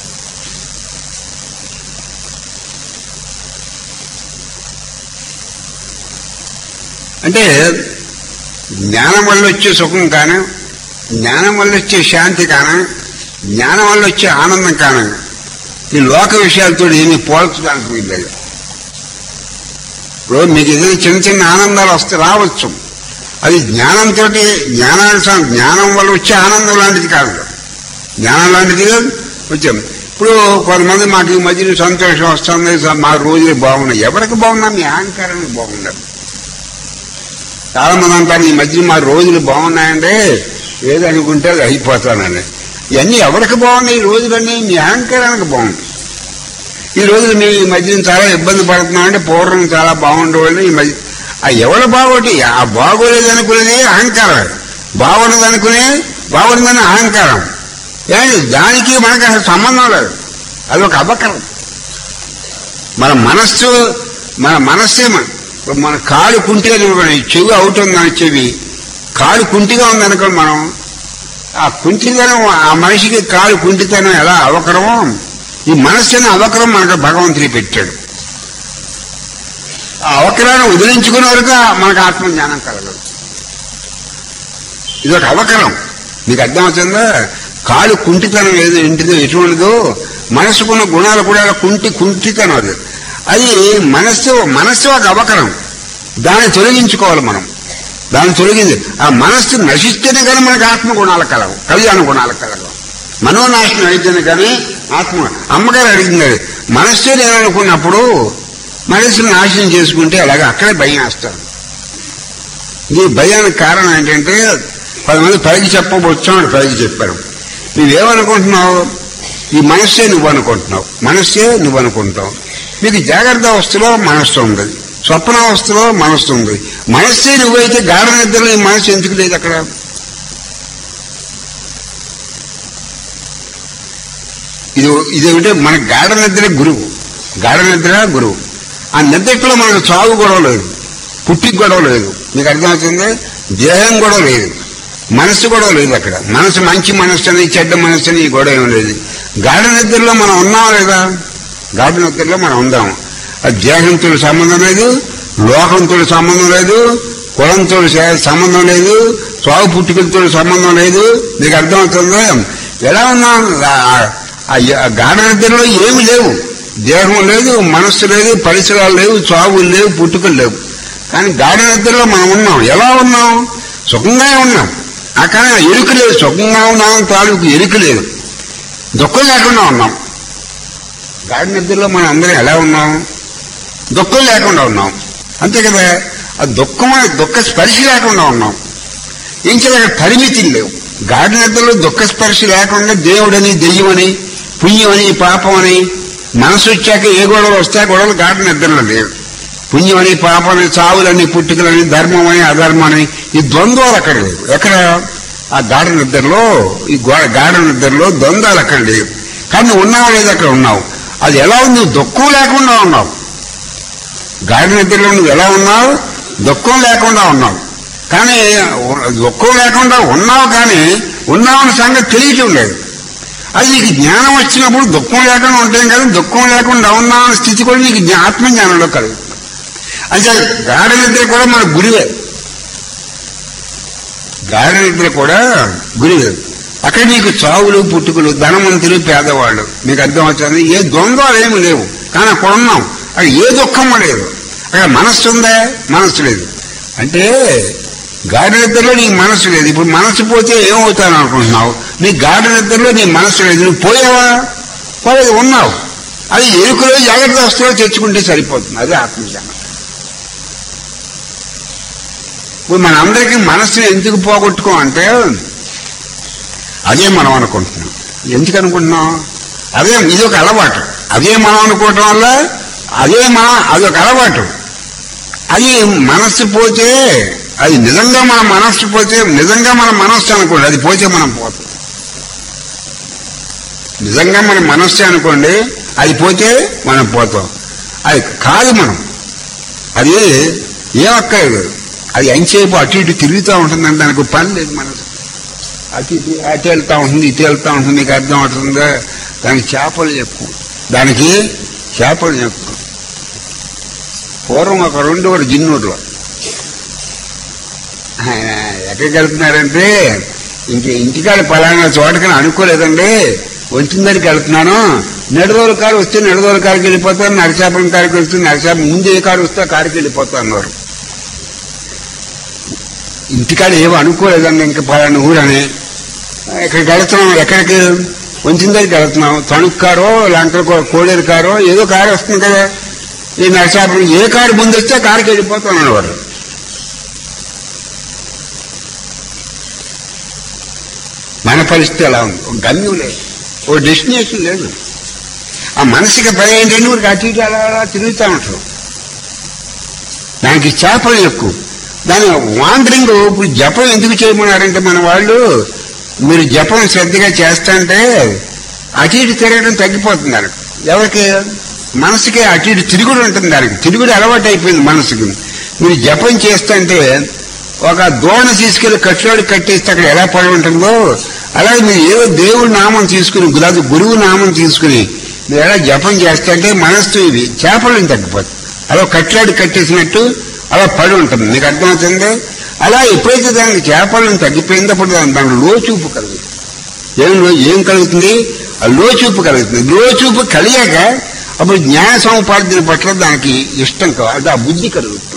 Speaker 1: అంటే జ్ఞానం వల్ల వచ్చే సుఖం కానీ, జ్ఞానం వల్ల వచ్చే శాంతి కానీ, జ్ఞానం వల్ల వచ్చే ఆనందం కానీ ఈ లోక విషయాలతో ఏమీ పోల్చడానికి వీల్లేదు. ఇప్పుడు మీకు ఏదైనా చిన్న ఆనందాలు రావచ్చు, అది జ్ఞానంతో జ్ఞానం వల్ల వచ్చే ఆనందం లాంటిది కాదు. జ్ఞానం లాంటిది వచ్చాం. ఇప్పుడు కొంతమంది మాకు ఈ మధ్యన సంతోషం వస్తుంది, మా రోజులు బాగున్నాయి. ఎవరికి బాగున్నా? మీ అహంకారానికి బాగుండదు. చాలా మంది అంటారు ఈ మధ్య మా రోజులు బాగున్నాయంటే ఏదనుకుంటే అది అయిపోతానండి. ఇవన్నీ ఎవరికి బాగున్నాయి ఈ రోజులన్నీ? మీ అహంకారానికి బాగుంది. ఈ రోజులు మేము ఈ మధ్యన చాలా ఇబ్బంది పడుతున్నామంటే పూర్వం చాలా బాగుండేవాళ్ళు. ఈ మధ్య ఎవరు బాగోటి? ఆ బాగోలేదు అనుకునేది అహంకారం, బాగుందని అహంకారం. దానికి మనకు అసలు సంబంధం లేదు. అదొక అబకరం. మన మనస్సే మన కాలు కుంటిగా చెవి అవుతుందని చెవి కాలు కుంటిగా ఉందనుకో, మనం ఆ కుంటితనం, ఆ మనిషికి కాలు కుంటితనం ఎలా అవకరమో ఈ మనస్సుని అవకరం మనకు భగవంతుని పెట్టాడు. ఆ అవకరాన్ని వదిలించుకునే వరకు మనకు ఆత్మజ్ఞానం కలగదు. ఇదొక అవకరం. మీకు అర్థమవుతుందా? కాలు కుంటితనం ఏదో ఇంటిదో ఎటువంటిదో మనసుకున్న గుణాలు కూడా కుంటితనం. అది మనస్సు ఒక అవకరం. దాన్ని తొలగించుకోవాలి మనం. దాన్ని తొలగింది ఆ మనస్సు నశిస్తేనే కానీ మనకు ఆత్మ గుణాలు కలవు, కళ్యాణ గుణాలు కలగవు. మనోనాశనం అయితేనే కానీ ఆత్మ. అమ్మగారు అడిగింది, మనస్సే నేననుకున్నప్పుడు మనస్సును నాశనం చేసుకుంటే అలాగే అక్కడే భయం వేస్తారు. ఈ భయానికి కారణం ఏంటంటే 10 మంది పైకి చెప్పవచ్చు అని పైకి చెప్పారు. నువ్వేమనుకుంటున్నావు? ఈ మనస్సే నువ్వు అనుకుంటున్నావు, మనస్సే నువ్వు అనుకుంటావు. మీకు జాగ్రత్త అవస్థలో మనస్సు ఉంది, స్వప్నావస్థలో మనస్సు ఉంది. మనస్సే నువ్వైతే గాఢ నిద్రలో ఈ మనస్సు ఎందుకు లేదు అక్కడ? ఇదేమిటంటే మన గాఢ నిద్ర గురువు, గాఢ నిద్ర గురువు. ఆ నిద్రలో మనకు చావు గొడవ లేదు, పుట్టికి గొడవ లేదు. మీకు అర్థమవుతుంది? దేహం గొడవ లేదు, మనస్సు గొడవ లేదు అక్కడ. మనసు మంచి మనస్సు అని చెడ్డ మనస్సు అని ఈ గొడవ ఏం లేదు. గాఢ నిద్రలో మనం ఉన్నాం లేదా? గాఢ నిద్రలో మనం ఉందాం. అది దేహంతో సంబంధం లేదు, లోకంతో సంబంధం లేదు, కులంతో సంబంధం లేదు, చావు పుట్టుకలతో సంబంధం లేదు. మీకు అర్థమవుతుందా? ఎలా ఉన్నాం? గాఢ నిద్రలో ఏమి లేవు, దేహం లేదు, మనస్సు లేదు, పరిసరాలు లేవు, చావులు లేవు, పుట్టుకలు లేవు. కానీ గాఢ నిద్రలో మనం ఉన్నాం. ఎలా ఉన్నాం? సుఖంగా ఉన్నాం. కానీ ఎరుక లేదు. సుఖంగా ఉన్నాం తాలూకు ఎరుక లేదు, దుఃఖం లేకుండా ఉన్నాం. గాఢ నిద్రలో మనం అందరం ఎలా ఉన్నాం? దుఃఖం లేకుండా ఉన్నాం, అంతే కదా. ఆ దుఃఖ స్పర్శ లేకుండా ఉన్నాం. ఏం చేయాలి? పరిమితులు లేవు. గాఢ నిద్రలో దుఃఖ స్పర్శ లేకుండా దేవుడని, దెయ్యమని, పుణ్యమని, పాపమని మనసు వచ్చాక ఏ గొడవలు వస్తాయి? గొడవలు గాఢ నిద్రలో లేవు. పుణ్యమని, పాపమని, చావులని, పుట్టుకలని, ధర్మమని, అధర్మని, ఈ ద్వంద్వాలు అక్కడ లేవు. ఎక్కడ? ఆ గాఢ నిద్రలో, ఈ గాఢ నిద్రలో ద్వంద్వాలు అక్కడ లేవు. కానీ నువ్వు ఉన్నావు లేదు, అక్కడ ఉన్నావు. అది ఎలా ఉంది? నువ్వు దుఃఖం లేకుండా ఉన్నావు. గాఢ నిద్రలో నువ్వు ఎలా ఉన్నావు? దుఃఖం లేకుండా ఉన్నావు. కానీ దుఃఖం లేకుండా ఉన్నావు, కానీ ఉన్నావన్న సంగతి తెలియటం లేదు. అది నీకు జ్ఞానం వచ్చినప్పుడు దుఃఖం లేకుండా ఉంటాం కదా, దుఃఖం లేకుండా ఉన్నామన్న స్థితి కూడా నీకు ఆత్మజ్ఞానంలో కలుగుతుంది. అంటే గాఢ నిద్ర కూడా మన గురివే. గాఢ నిద్ర కూడా గురివే. అక్కడ నీకు చావులు, పుట్టుకలు, ధనవంతులు, పేదవాళ్ళు. మీకు అర్థమవుతుంది? ఏ ద్వంద్వాలు ఏమి లేవు, కానీ అక్కడ ఉన్నాం. అక్కడ ఏ దుఃఖం లేదు. అక్కడ మనస్సు ఉందా? మనస్సు లేదు. అంటే గాఢ నిద్రలో నీకు మనస్సు లేదు. ఇప్పుడు మనస్సు పోతే ఏమవుతాను అనుకుంటున్నావు? నీ గాఢ నిద్రలో నీ మనస్సు లేదు. నువ్వు పోయావా? పోలేదు, ఉన్నావు. అది ఎరుకలో జాగ్రత్త వస్తువులో తెచ్చుకుంటే సరిపోతుంది. అదే ఆత్మజ్ఞానం. ఇప్పుడు మనందరికీ మనస్సుని ఎందుకు పోగొట్టుకోమంటే అదే మనం అనుకుంటున్నాం. ఎందుకు అనుకుంటున్నాం? అదే ఇదొక అలవాటు. అదే మనం అనుకోవటం వల్ల అదొక అలవాటు. అది మనస్సు పోతే, అది నిజంగా మన మనస్సు పోతే, నిజంగా మన మనస్సు అనుకోండి, అది పోతే మనం పోతాం. నిజంగా మన మనస్సు అనుకోండి, అది పోతే మనం పోతాం. అది కాదు మనం, అది ఏమక్కర్లేదు. అది ఎంతసేపు అటు ఇటు తిరుగుతూ ఉంటుందంటే దానికి పని లేదు. మనసు అటు వెళ్తా ఉంటుంది, ఇటు వెళ్తా ఉంటుంది. నీకు అర్థం అవుతుందా? దానికి చేపలు చెప్పు, దానికి చేపలు చెప్పు. పూర్వం ఒక 2 జిన్నూరులో ఎక్కడికి వెళ్తున్నారంటే, ఇంటికాడ పలానా చోటకని అనుకోలేదండి, వచ్చిందరికి వెళ్తున్నాను. నెడదోల కారు వస్తే నెడదోల కారుకి వెళ్ళిపోతాను, నరచాపల కారుకి వస్తే నరచాపల, ముందు ఏ కారు వస్తే ఆ కారుకి వెళ్ళిపోతా అన్నారు. ఇంటికాడ ఏమో అనుకోలేదండి, ఇంకా పలానా ఊరని. ఇక్కడికి వెళుతున్నాం. ఎక్కడికి? వంచిన దగ్గరికి వెళుతున్నాం. తణుకు కారో లేకపోతే కోడేరు కారో ఏదో కారు వస్తుంది కదా. ఈ నరసాపురం ఏ కారు ముందు వస్తే ఆ కారుకి వెళ్ళిపోతాను అనేవారు. మన పరిస్థితి ఎలా ఉంది? ఒక గమ్యం లేదు, ఓ డెస్టినేషన్ లేదు. ఆ మనసుకి భయం ఏంటంటే ఊరికి అటు ఇటు అలా అలా తిరుగుతూ ఉంటారు. దానికి చేపలు ఎక్కువ. దాని వాండరింగ్. ఇప్పుడు జపం ఎందుకు చేయమన్నారంటే మన వాళ్ళు, మీరు జపం శ్రద్ధగా చేస్తాంటే అటు ఇటు తిరగడం తగ్గిపోతుంది. దానికి ఎవరికి? మనసుకి అటు ఇటు తిరుగుడు ఉంటుంది. దానికి తిరుగుడు అలవాటు అయిపోయింది మనసుకి. మీరు జపం చేస్తుంటే ఒక దోణ తీసుకెళ్లి కట్టులోకి కట్టేస్తే అక్కడ ఎలా పడి ఉంటుందో అలాగే మీరు ఏదో దేవుడి నామం తీసుకుని, గురువు నామం తీసుకుని మీరు ఎలా జపం చేస్తుంటే మనస్సు ఇవి చేపలను తగ్గిపోతుంది. అలా కట్టులోకి కట్టేసినట్టు అలా పడి ఉంటుంది. మీకు అర్థమవుతుంది? అలా ఎప్పుడైతే దానికి చేపలను తగ్గిపోయిందో అప్పుడు దాని లోచూపు కలుగుతుంది. ఏం కలుగుతుంది? ఆ లోచూపు కలుగుతుంది. లోచూపు కలిగాక అప్పుడు జ్ఞాన సముపార్జన పట్ల దానికి ఇష్టం కాదు, ఆ బుద్ధి కలుగుతుంది.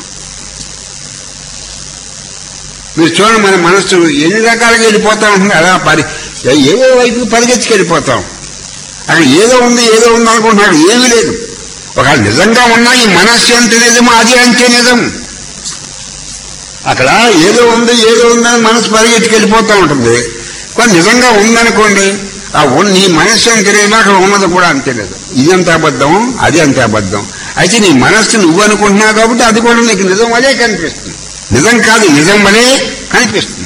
Speaker 1: మీరు చూడండి, మన మనస్సు ఎన్ని రకాలుగా వెళ్ళిపోతా ఉంటుంది. అలా ఏ వైపు పరిగెత్తికి వెళ్ళిపోతాం. అక్కడ ఏదో ఉంది అనుకుంటున్నాడు. ఏమీ లేదు. ఒకవేళ నిజంగా ఉన్నా ఈ మనస్సు ఎంత నిజమో అది అంతే నిజం. అక్కడ ఏదో ఉందని మనసు పరిగెత్తుకెళ్ళిపోతూ ఉంటుంది. కానీ నిజంగా ఉందనుకోండి, నీ మనస్సు ఎంత నిజమో అక్కడ ఉన్నది కూడా అంతే నిజం. ఇది అంత అబద్ధం, అది అంత అబద్ధం. అయితే నీ మనస్సు నువ్వు అనుకుంటున్నావు కాబట్టి అది కూడా నీకు నిజం అదే కనిపిస్తుంది. నిజం కాదు, నిజం అనే కనిపిస్తుంది.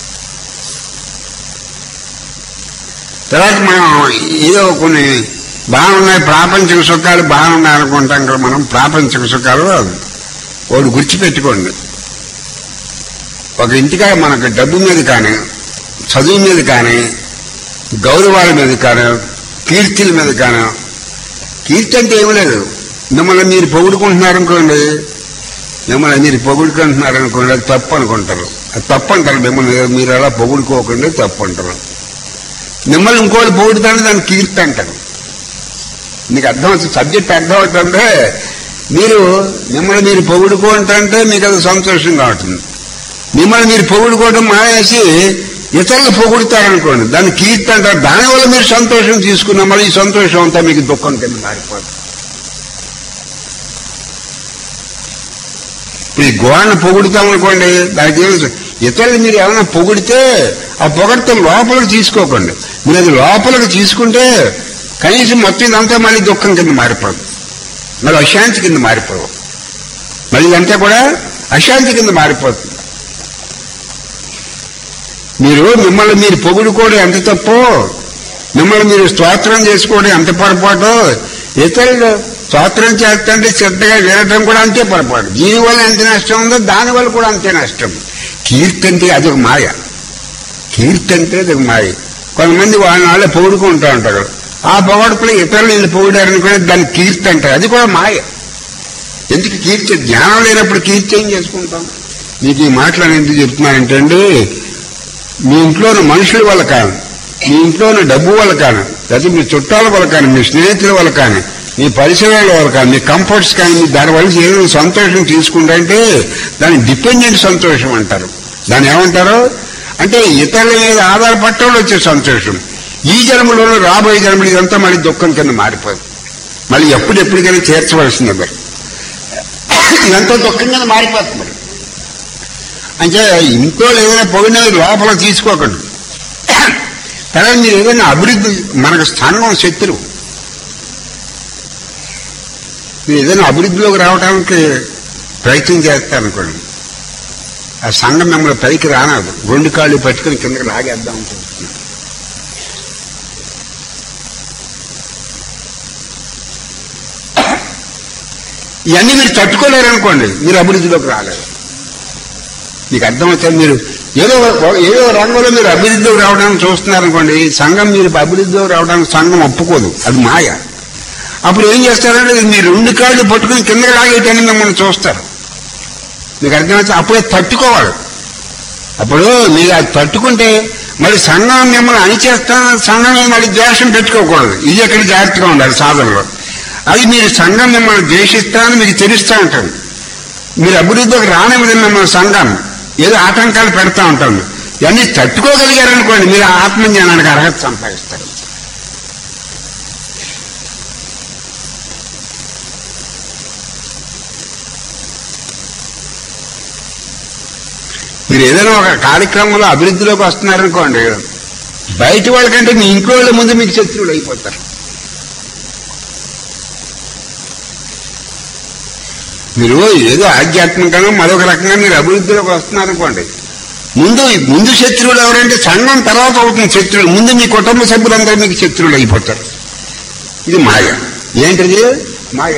Speaker 1: తర్వాత మనం ఏదో కొన్ని బాగున్నాయి, ప్రాపంచిక సుఖాలు బాగున్నాయి అనుకుంటాం కదా. మనం ప్రాపంచిక సుఖాలు ఒకటి గుర్తుపెట్టుకోండి. ఒక ఇంటికాడ మనకు డబ్బు మీద కానీ, చదువు మీద కానీ, గౌరవాల మీద కానీ, కీర్తిల మీద కానీ. కీర్తి అంటే ఏమి లేదు. మిమ్మల్ని మీరు పొగుడుకుంటున్నారనుకోండి, అది తప్పు అనుకుంటారు. అది తప్పు అంటారు. మిమ్మల్ని మీరు అలా పొగుడుకోకుండా తప్పు అంటారు. మిమ్మల్ని ఇంకోటి పొగుడుతానే దాన్ని కీర్తి అంటారు. మీకు అర్థమవుతుంది, సబ్జెక్ట్ అర్థమవుతుంటే మిమ్మల్ని మీరు పొగుడుకుంటే మీకు అది సంతోషంగా ఉంటుంది. మిమ్మల్ని మీరు పొగుడుకోవడం మానేసి ఇతరులు పొగుడుతారనుకోండి, దాన్ని కీర్తి అంటారు. దానివల్ల మీరు సంతోషం తీసుకున్నా మళ్ళీ ఈ సంతోషం అంతా మీకు దుఃఖం కింద మారిపోతుంది. ఇప్పుడు ఈ గోడను పొగుడుతామనుకోండి, దానికి ఇతరులు మీరు ఏమైనా పొగిడితే ఆ పొగడితే లోపలికి తీసుకోకండి. మీరు అది లోపలికి తీసుకుంటే కనీసం మొత్తం ఇదంతా మళ్ళీ దుఃఖం కింద మారిపోదు, మళ్ళీ అశాంతి కింద మారిపోవు. మళ్ళీ ఇదంతా కూడా అశాంతి కింద మారిపోతుంది. మిమ్మల్ని మీరు పొగుడుకోవడం ఎంత తప్పో, మిమ్మల్ని మీరు స్తోత్రం చేసుకోవడం ఎంత పొరపాటు, ఇతరులు స్తోత్రం చేస్తుంటే శ్రద్ధగా వినటం కూడా అంతే పొరపాటు. దీనివల్ల ఎంత నష్టం ఉందో దానివల్ల కూడా అంతే నష్టం. కీర్తి అంటే అదొక మాయ. కొంతమంది వాళ్ళ పొగుడుకుంటూ ఉంటారు. ఆ పొగడుపులో ఇతరులు వీళ్ళు పొగిడారనుకునే దాన్ని కీర్తి అంటారు. అది కూడా మాయ. ఎందుకు కీర్తి? జ్ఞానం లేనప్పుడు కీర్తి ఏం చేసుకుంటాం? మీకు ఈ మాటలు ఎందుకు చెప్తున్నానంటే అండి, మీ ఇంట్లోని మనుషుల వల్ల కాదు, మీ ఇంట్లోని డబ్బు వల్ల కాదు, లేదా మీ చుట్టాల వల్ల కానీ, మీ స్నేహితుల వల్ల కానీ, మీ పరిసరాల వల్ల కానీ, మీ కంఫర్ట్స్ కానీ, మీ దానివల్ల ఏదైనా సంతోషం తీసుకుంటే దాన్ని డిపెండెంట్ సంతోషం అంటారు. దాన్ని ఏమంటారు అంటే ఇతరుల మీద ఆధారపడటం వచ్చే సంతోషం. ఈ జన్మలోనూ రాబోయే జన్మలు ఇదంతా మళ్ళీ దుఃఖం కింద మారిపోతుంది. మళ్ళీ ఎప్పటికైనా చేర్చవలసింది మరి ఇదంతా దుఃఖం కింద మారిపోతుంది. అంటే ఇంట్లో ఏదైనా పొగిడినది లోపల తీసుకోకండి. తర్వాత మీరు ఏదైనా అభివృద్ధి, మనకు స్థానం శత్రువు, మీరు ఏదైనా అభివృద్ధిలోకి రావడానికి ప్రయత్నం చేస్తారనుకోండి, ఆ సంఘం మిమ్మల్ని పైకి రానదు, 2 కాళ్ళు పట్టుకుని కిందకి లాగేద్దాం అనుకుంటున్నాను. ఇవన్నీ మీరు తట్టుకోలేరనుకోండి, మీరు అభివృద్ధిలోకి రాలేరు. మీకు అర్థమవుతుంది. మీరు ఏదో రంగంలో మీరు అభివృద్ధిలోకి రావడానికి చూస్తున్నారనుకోండి, సంఘం మీరు అభివృద్ధిలోకి రావడానికి సంఘం ఒప్పుకోదు, అది మాయ. అప్పుడు ఏం చేస్తారంటే మీరు 2 కాళ్ళు పట్టుకుని కింద లాగేటని మిమ్మల్ని చూస్తారు. మీకు అర్థమైతే అప్పుడే తట్టుకోవాలి. అప్పుడు మీరు అది తట్టుకుంటే మరి సంఘం మిమ్మల్ని అణిచేస్తాను, సంఘం మళ్ళీ ద్వేషం పెట్టుకోకూడదు. ఇది ఎక్కడ జాగ్రత్తగా ఉండాలి సాధనలో. అది మీరు సంఘం మిమ్మల్ని ద్వేషిస్తానని మీకు తెలుస్తూ ఉంటుంది. మీరు అభివృద్ధికి రానివ్వదు మిమ్మల్ని సంఘం, ఏదో ఆటంకాలు పెడతా ఉంటుంది. ఇవన్నీ తట్టుకోగలిగారనుకోండి, మీరు ఆత్మజ్ఞానానికి అర్హత సంపాదిస్తారు. మీరు ఏదైనా ఒక కార్యక్రమంలో అభివృద్ధిలోకి వస్తున్నారనుకోండి, బయట వాళ్ళకంటే మీ ఇంట్లో వాళ్ళ ముందు మీకు శత్రువులు అయిపోతారు. మీరు ఏదో ఆధ్యాత్మికంగా మరొక రకంగా మీరు అభివృద్ధిలోకి వస్తున్నారనుకోండి, ముందు శత్రువులు ఎవరంటే సంఘం తర్వాత అవుతుంది శత్రువులు. ముందు మీ కుటుంబ సభ్యులందరూ మీకు శత్రువులు అయిపోతారు. ఇది మాయ. ఏంటిది? మాయ.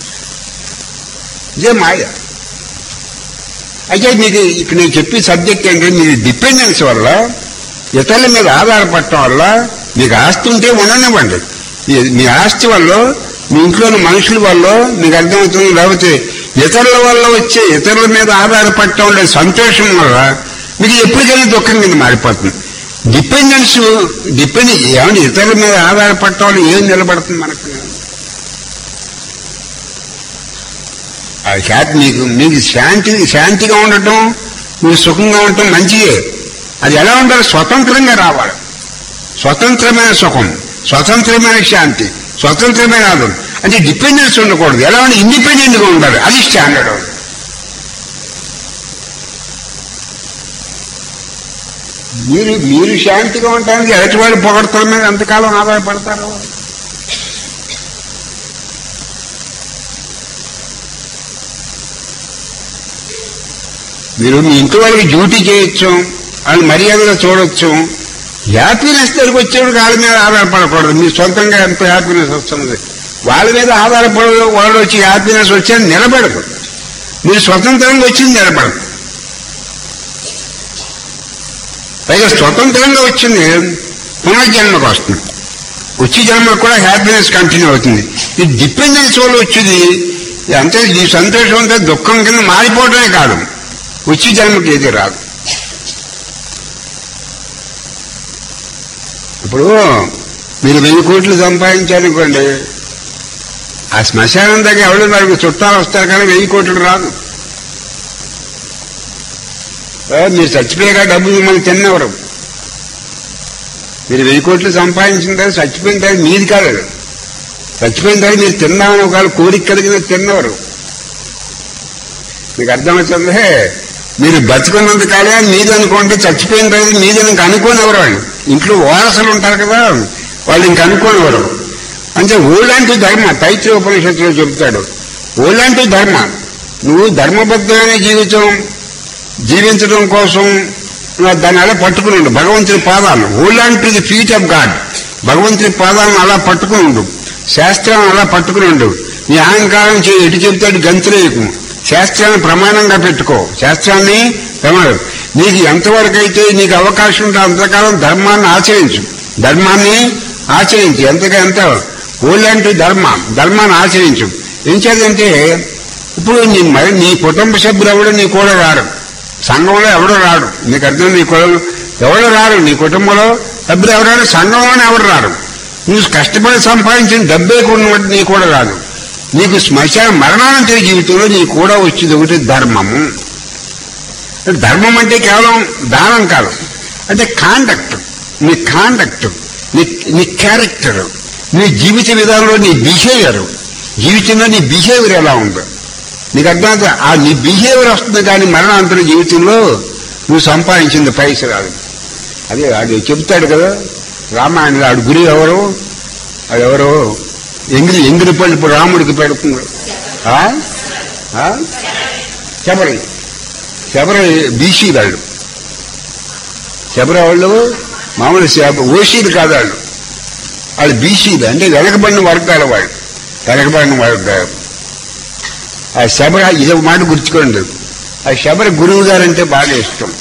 Speaker 1: ఇదే మాయ. అయితే మీకు ఇక్కడ నేను చెప్పే సబ్జెక్ట్ ఏంటంటే, మీరు డిపెండెన్స్ వల్ల, ఇతరుల మీద ఆధారపడటం వల్ల మీకు ఆస్తి ఉంటే ఉండనివ్వండి. మీ ఆస్తి వల్ల, మీ ఇంట్లోని మనుషుల వల్ల మీకు అర్థమవుతుంది. లేకపోతే ఇతరుల వల్ల వచ్చే, ఇతరుల మీద ఆధారపడటం ఉండే సంతోషం వల్ల మీకు ఎప్పటికైనా దుఃఖం కింద మారిపోతుంది. ఏమంటే ఇతరుల మీద ఆధారపడటం వల్ల ఏం నిలబడుతుంది మనకు? మీకు శాంతిగా ఉండటం, మీరు సుఖంగా ఉండటం మంచిదే. అది ఎలా ఉండాలి? స్వతంత్రంగా రావాలి. స్వతంత్రమైన సుఖం. స్వతంత్రమైన శాంతి, స్వతంత్రమైన ఆనందం. అంటే డిపెండెన్స్ ఉండకూడదు, ఎలా ఉంటే ఇండిపెండెంట్గా ఉండాలి, అది స్టాండర్డ్. మీరు శాంతిగా ఉండటానికి ఎదుటివాడి పొగడతల మీద ఎంతకాలం ఆధారపడతారు? మీరు మీ ఇంటి వాళ్ళకి డ్యూటీ చేయొచ్చు, వాళ్ళు మర్యాదగా చూడొచ్చు. హ్యాపీనెస్ దగ్గరికి వచ్చేవాడు వాళ్ళ మీద ఆధారపడకూడదు. మీరు సొంతంగా ఎంత హ్యాపీనెస్ వస్తుంది, వాళ్ళ మీద ఆధారపడదు. వాళ్ళు వచ్చి హ్యాపీనెస్ వచ్చేది నిలబడదు. మీరు స్వతంత్రంగా వచ్చింది నిలబడదు. పైగా స్వతంత్రంగా వచ్చింది పునర్జన్మకు వస్తుంది. వచ్చే జన్మకు కూడా హ్యాపీనెస్ కంటిన్యూ అవుతుంది. ఈ డిపెండెన్స్ వల్ల వచ్చేది అంతే. ఈ సంతోషం అంతా దుఃఖం కింద మారిపోవడమే కాదు, వచ్చే జన్మకి ఏది రాదు. ఇప్పుడు మీరు 1000 కోట్లు సంపాదించారనుకోండి, ఆ శ్మశానం దగ్గర ఎవరు వారికి చుట్టాలు వస్తారు కానీ 1000 కోట్లు రాదు. మీరు చచ్చిపోయాక డబ్బు మిమ్మల్ని తిన్నవరు. మీరు 1000 కోట్లు సంపాదించిన తర్వాత చచ్చిపోయిన తర్వాత మీది కాదు, చచ్చిపోయిన తర్వాత మీరు తిన్నామని ఒకవేళ కోరిక కలిగిన తిన్నవరు. మీకు అర్థమవుతుంది? మీరు బతుకున్నంత కాలం మీది అనుకోండి, చచ్చిపోయిన తర్వాత మీది ఇంక అనుకోనివ్వరు. వాళ్ళు ఇంట్లో వారసులు ఉంటారు కదా, వాళ్ళు ఇంక అనుకోనివ్వరు. అంటే ఓలాంటి ధర్మ తైత్రీయ ఉపనిషత్తులో చెబుతాడు. ఓలాంటి ధర్మ, నువ్వు ధర్మబద్ధమైన జీవితం జీవించడం కోసం దాన్ని అలా పట్టుకుని ఉండు. భగవంతుని పాదాలను hold to the feet of God, భగవంతుని పాదాలను అలా పట్టుకుని ఉండు. శాస్త్రాన్ని అలా పట్టుకుని ఉండు. నీ అహంకారం ఎటు చెబుతాడు గంతులేయకు. శాస్త్రాన్ని ప్రమాణంగా పెట్టుకో. శాస్త్రాన్ని ప్రమాణం. నీకు ఎంతవరకు అయితే నీకు అవకాశం ఉంటే అంతకాలం ధర్మాన్ని ఆచరించు. ధర్మాన్ని ఆచరించు. ఎంత హోల్డ్ టు ధర్మాన్ని ఆచరించు. ఏం చేయాలంటే ఇప్పుడు నీ కుటుంబ సభ్యులు ఎవడో నీ కూడా రారు, సంఘంలో ఎవడో రాడు. నీకు అర్థం? నీ ఎవడో రారు, నీ కుటుంబంలో డబ్బులు ఎవరు, సంఘంలోనే ఎవరు రారు. నువ్వు కష్టపడి సంపాదించిన డబ్బే కొన్నవాడు నీ కూడా రాదు. నీకు శ్మశాన మరణానంతర జీవితంలో నీ కూడా వచ్చేది ఒకటి ధర్మము. ధర్మం అంటే కేవలం దానం కాదు, అంటే కాండక్ట్, నీ కాండక్ట్, నీ క్యారెక్టర్, నీ జీవిత విధానంలో నీ బిహేవియర్, జీవితంలో నీ బిహేవియర్ ఎలా ఉందో నీకు అర్థం. ఆ నీ బిహేవియర్ వస్తుంది కానీ మరణాంతర జీవితంలో నువ్వు సంపాదించింది పైస రాదు. అదే ఆడు చెప్తాడు కదా రామాయణంలో, ఆడు గురి ఎవరు, అదెవరో ఎంగిలి పళ్ళు ఇప్పుడు రాముడికి పెడుతున్నాడు. శబరి బీసీ వాళ్ళు, శబరి వాళ్ళు మామూలు ఓసీలు కాదు, వాళ్ళు బీసీలు, అంటే వెనకబడిన వర్గాల వాళ్ళు, వెనకబడిన వర్గాలు. ఆ శబరి ఇది ఒక మాట గుర్తుకోండి, ఆ శబరి గురువు గారంటే బాగా ఇష్టం.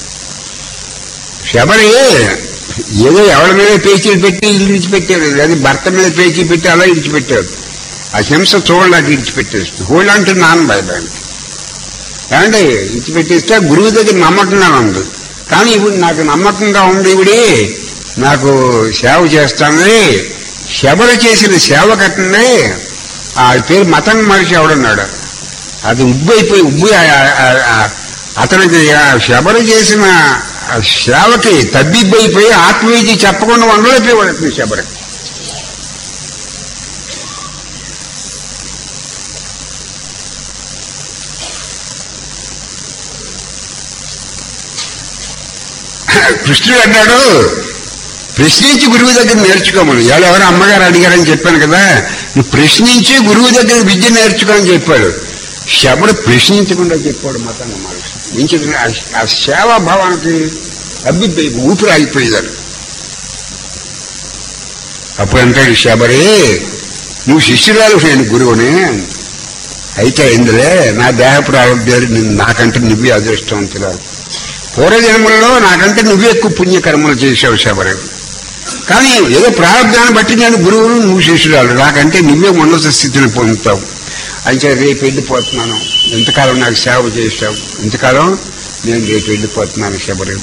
Speaker 1: శబరి ఏదో ఎవరి మీద పేచీలు పెట్టి ఇడిచిపెట్టాడు, అది భర్త మీద పేచీ పెట్టి అలా ఇడిచిపెట్టాడు. ఆ హింస చూడలేక ఇడిచిపెట్టేస్తుంది. హోల్డ్ అంటే నాన్ బైబల్ ఏమంటే ఇడిచిపెట్టేస్తే గురువు దగ్గర నమ్మకంగా ఉంది. కానీ ఇప్పుడు నాకు నమ్మకంగా ఉంది, ఇవిడి నాకు సేవ చేస్తాను. శబరి చేసిన సేవ కట్టండి. ఆ పేరు మతం మనిషి ఎవడన్నాడు, అది ఉబ్బి అతనికి శబరి చేసిన సేవకి తబ్బిబ్బైపోయి ఆత్మీయత చెప్పకుండా వండలేకపోయి శబరి. కృష్ణుడు అన్నాడు, ప్రశ్నించి గురువు దగ్గర నేర్చుకోమని. ఎవరో అమ్మగారు అడిగారని చెప్పాను కదా, నువ్వు ప్రశ్నించి గురువు దగ్గర విద్య నేర్చుకోమని చెప్పాడు. శబరి ప్రశ్నించకుండా చెప్పాడు మతాన్ని మనిషి. ఆ సేవాభావానికి అబ్బిపోయి ఊపిరి ఆగిపోయేదాడు. అప్పుడు అంటాడు శబరి, నువ్వు శిష్యురాలు, నేను గురువుని అయితే ఇందులే నా దేహ ప్రారంభాలు నాకంటే నువ్వే అదృష్టవంతురాలు. పూర్వజన్మల్లో నాకంటే నువ్వే ఎక్కువ పుణ్యకర్మలు చేసావు శబరి. కానీ ఏదో ప్రారంభాన్ని బట్టి నేను గురువును, నువ్వు శిష్యురాలు, నాకంటే నువ్వే ఉన్నత స్థితిని పొందుతావు. అయితే రేపు వెళ్ళిపోతున్నాను, ఎంతకాలం నాకు సేవ చేశావు, ఇంతకాలం నేను రేపు వెళ్ళిపోతున్నాను శబరి.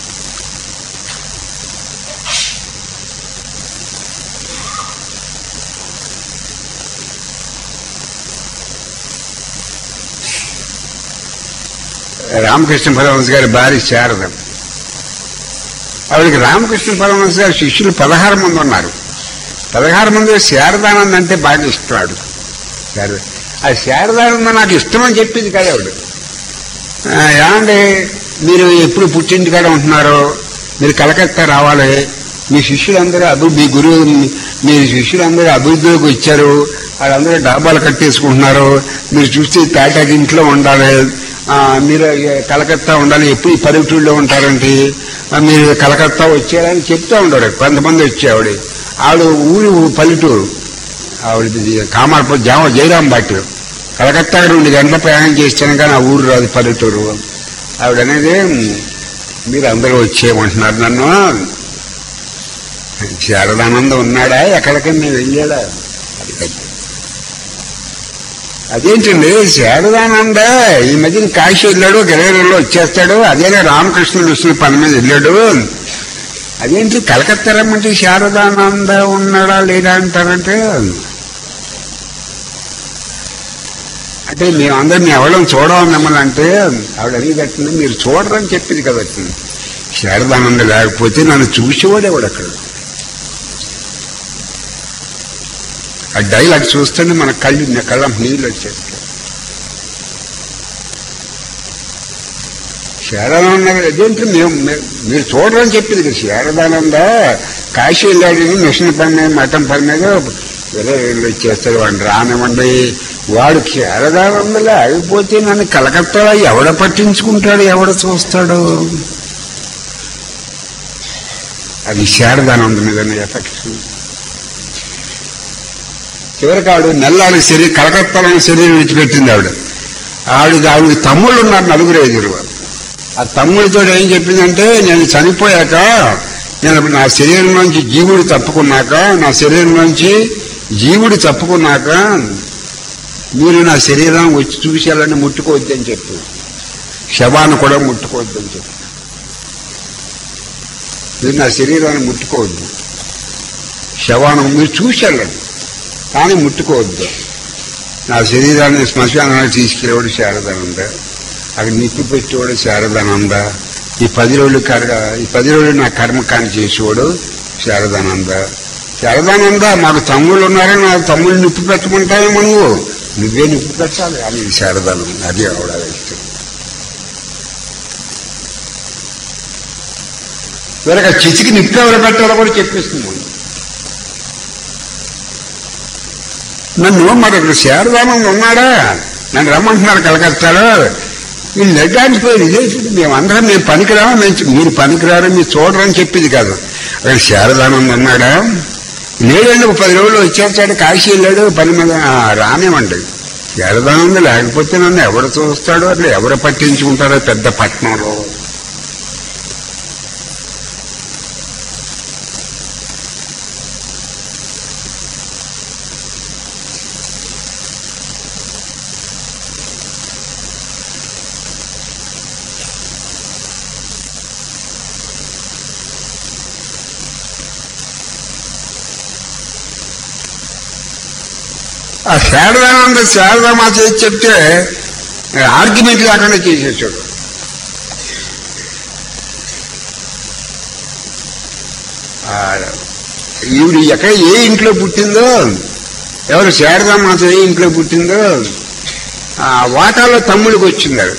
Speaker 1: రామకృష్ణ పరమహంస గారి భార్య శారద, ఆవిడికి రామకృష్ణ పరమహంస గారి శిష్యులు 16 మంది ఉన్నారు. 16 మంది శారదానంద అంటే బాగా ఇష్టం ఆడు. ఆ శారదానంద నాకు ఇష్టమని చెప్పింది కదా ఆవిడ. ఏమంటే మీరు ఎప్పుడు పుట్టింటికాడ ఉంటున్నారో, మీరు కలకత్తా రావాలి, మీ శిష్యులందరూ మీ గురువు మీ శిష్యులందరూ అభివృద్ధిలోకి వచ్చారు, వాళ్ళందరూ డాబాలు కట్టేసుకుంటున్నారు, మీరు చూస్తే తాటాకి ఇంట్లో ఉండాలి, మీరు కలకత్తా ఉండాలి, ఎప్పుడు ఈ పల్లెటూళ్ళలో ఉంటారంటే మీరు కలకత్తా వచ్చారని చెప్తూ ఉంటారు. కొంతమంది వచ్చేవాడు, ఆవిడ ఊరు పల్లెటూరు, ఆవిడ కామార్పు జయరాం బాటి, కలకత్తా 2 గంటల ప్రయాణం చేస్తాను కానీ ఆ ఊరు రాదు, పల్లెటూరు. ఆవిడ అనేది మీరు అందరూ వచ్చేయమంటున్నారు నన్ను, శారదానందం ఉన్నాడా ఎక్కడికన్నా వెళ్ళాడా? అదేంటండి శారదానంద ఈ మధ్యన కాశీ వెళ్ళాడు, 20 రోజుల్లో వచ్చేస్తాడు, అదేనా రామకృష్ణుడు వచ్చిన పని మీద వెళ్ళాడు, అదేంటి కలకత్తా రమ్మంటే శారదానంద ఉన్నాడా లేదా అంటారంటే, అంటే మేమందరం ఎవరం చూడమని మిమ్మల్ని అంటే ఆవిడ అడిగట్టింది, మీరు చూడరని చెప్పింది కదా. శారదానంద లేకపోతే నన్ను చూసేవాడేవాడు అక్కడ. ఆ డైలాగ్ చూస్తుంటే మన కళ్ళ నీళ్ళు వచ్చేస్తాయి. శారదానంద అదేంటి మీరు చూడరని చెప్పింది కదా. శారదానంద కాశీ వెళ్ళాడు, మిషన్ పని మీద మఠం పని మీద 20 రోజులు వచ్చేస్తాడు, వాడిని రానివ్వండి. వాడు శారదానందలే అయిపోతే నన్ను కలకత్తా ఎవడ పట్టించుకుంటాడు, ఎవడ చూస్తాడు? అది శారదానంద మీద ఎఫెక్ట్. చివరికి ఆవిడ నెల్లాడి కలకత్తాలోని శరీరం విడిచిపెట్టింది ఆవిడ. ఆవిడ తమ్ముళ్ళు ఉన్నారు, 4-5. ఆ తమ్ముడితో ఏం చెప్పిందంటే, నేను చనిపోయాక, నేను నా శరీరం నుంచి జీవుడు తప్పుకున్నాక మీరు నా శరీరాన్ని వచ్చి చూసేయాలని ముట్టుకోవద్దని చెప్పి, శవాన్ని కూడా ముట్టుకోవద్దని చెప్పి, మీరు నా శరీరాన్ని ముట్టుకోవద్దు, శవాన్ని మీరు చూసేయాలని కానీ ముట్టుకోవద్దు. నా శరీరాన్ని శ్మశానాన్ని తీసుకెళ్ళేవాడు శారదానంద, అక్కడ నిప్పు పెట్టేవాడు శారదానంద, ఈ 10 రోజులు నా కర్మకాండ చేసేవాడు శారదానంద. మాకు తమ్ముళ్ళు ఉన్నారని నా తమ్ముళ్ళు నిప్పు పెట్టమంటావేమో, నువ్వే నిప్పు పెట్టాలి అని శారదానంద. అది ఆవిడ ఇష్టం. వేరొక చిచికి నిప్పు ఎవరు పెట్టాలో కూడా చెప్పేస్తుంది. నన్ను మరి ఇక్కడ శారదానంద ఉన్నాడా, నన్ను రమ్మంటున్నారు కలకత్తాలో, వీళ్ళు నెగ్గానికి పోయి ఇదేంటి, మేమందరం మేము పనికిరామా, మీరు పనికిరారు, మీరు చూడరని చెప్పింది కాదు. అక్కడ శారదానంద ఉన్నాడా లేదండి, 10 రోజులు వచ్చేస్తాడు, కాశీ వెళ్ళాడు పని మీద, రానేమండి. శారదానంద లేకపోతే నన్ను ఎవరు చూస్తాడో, అట్లా ఎవరు పట్టించుకుంటారో పెద్ద పట్టణంలో. ఆ శారదానంద శారదామా చేసి చెప్తే ఆర్గ్యుమెంట్ లేకుండా చేసేసాడు. ఈవిడ ఎక్కడ ఏ ఇంట్లో పుట్టిందో, ఎవరు శారదామాత ఏ ఇంట్లో పుట్టిందో ఆ వాటాలో తమ్ముడికి వచ్చిందాడు.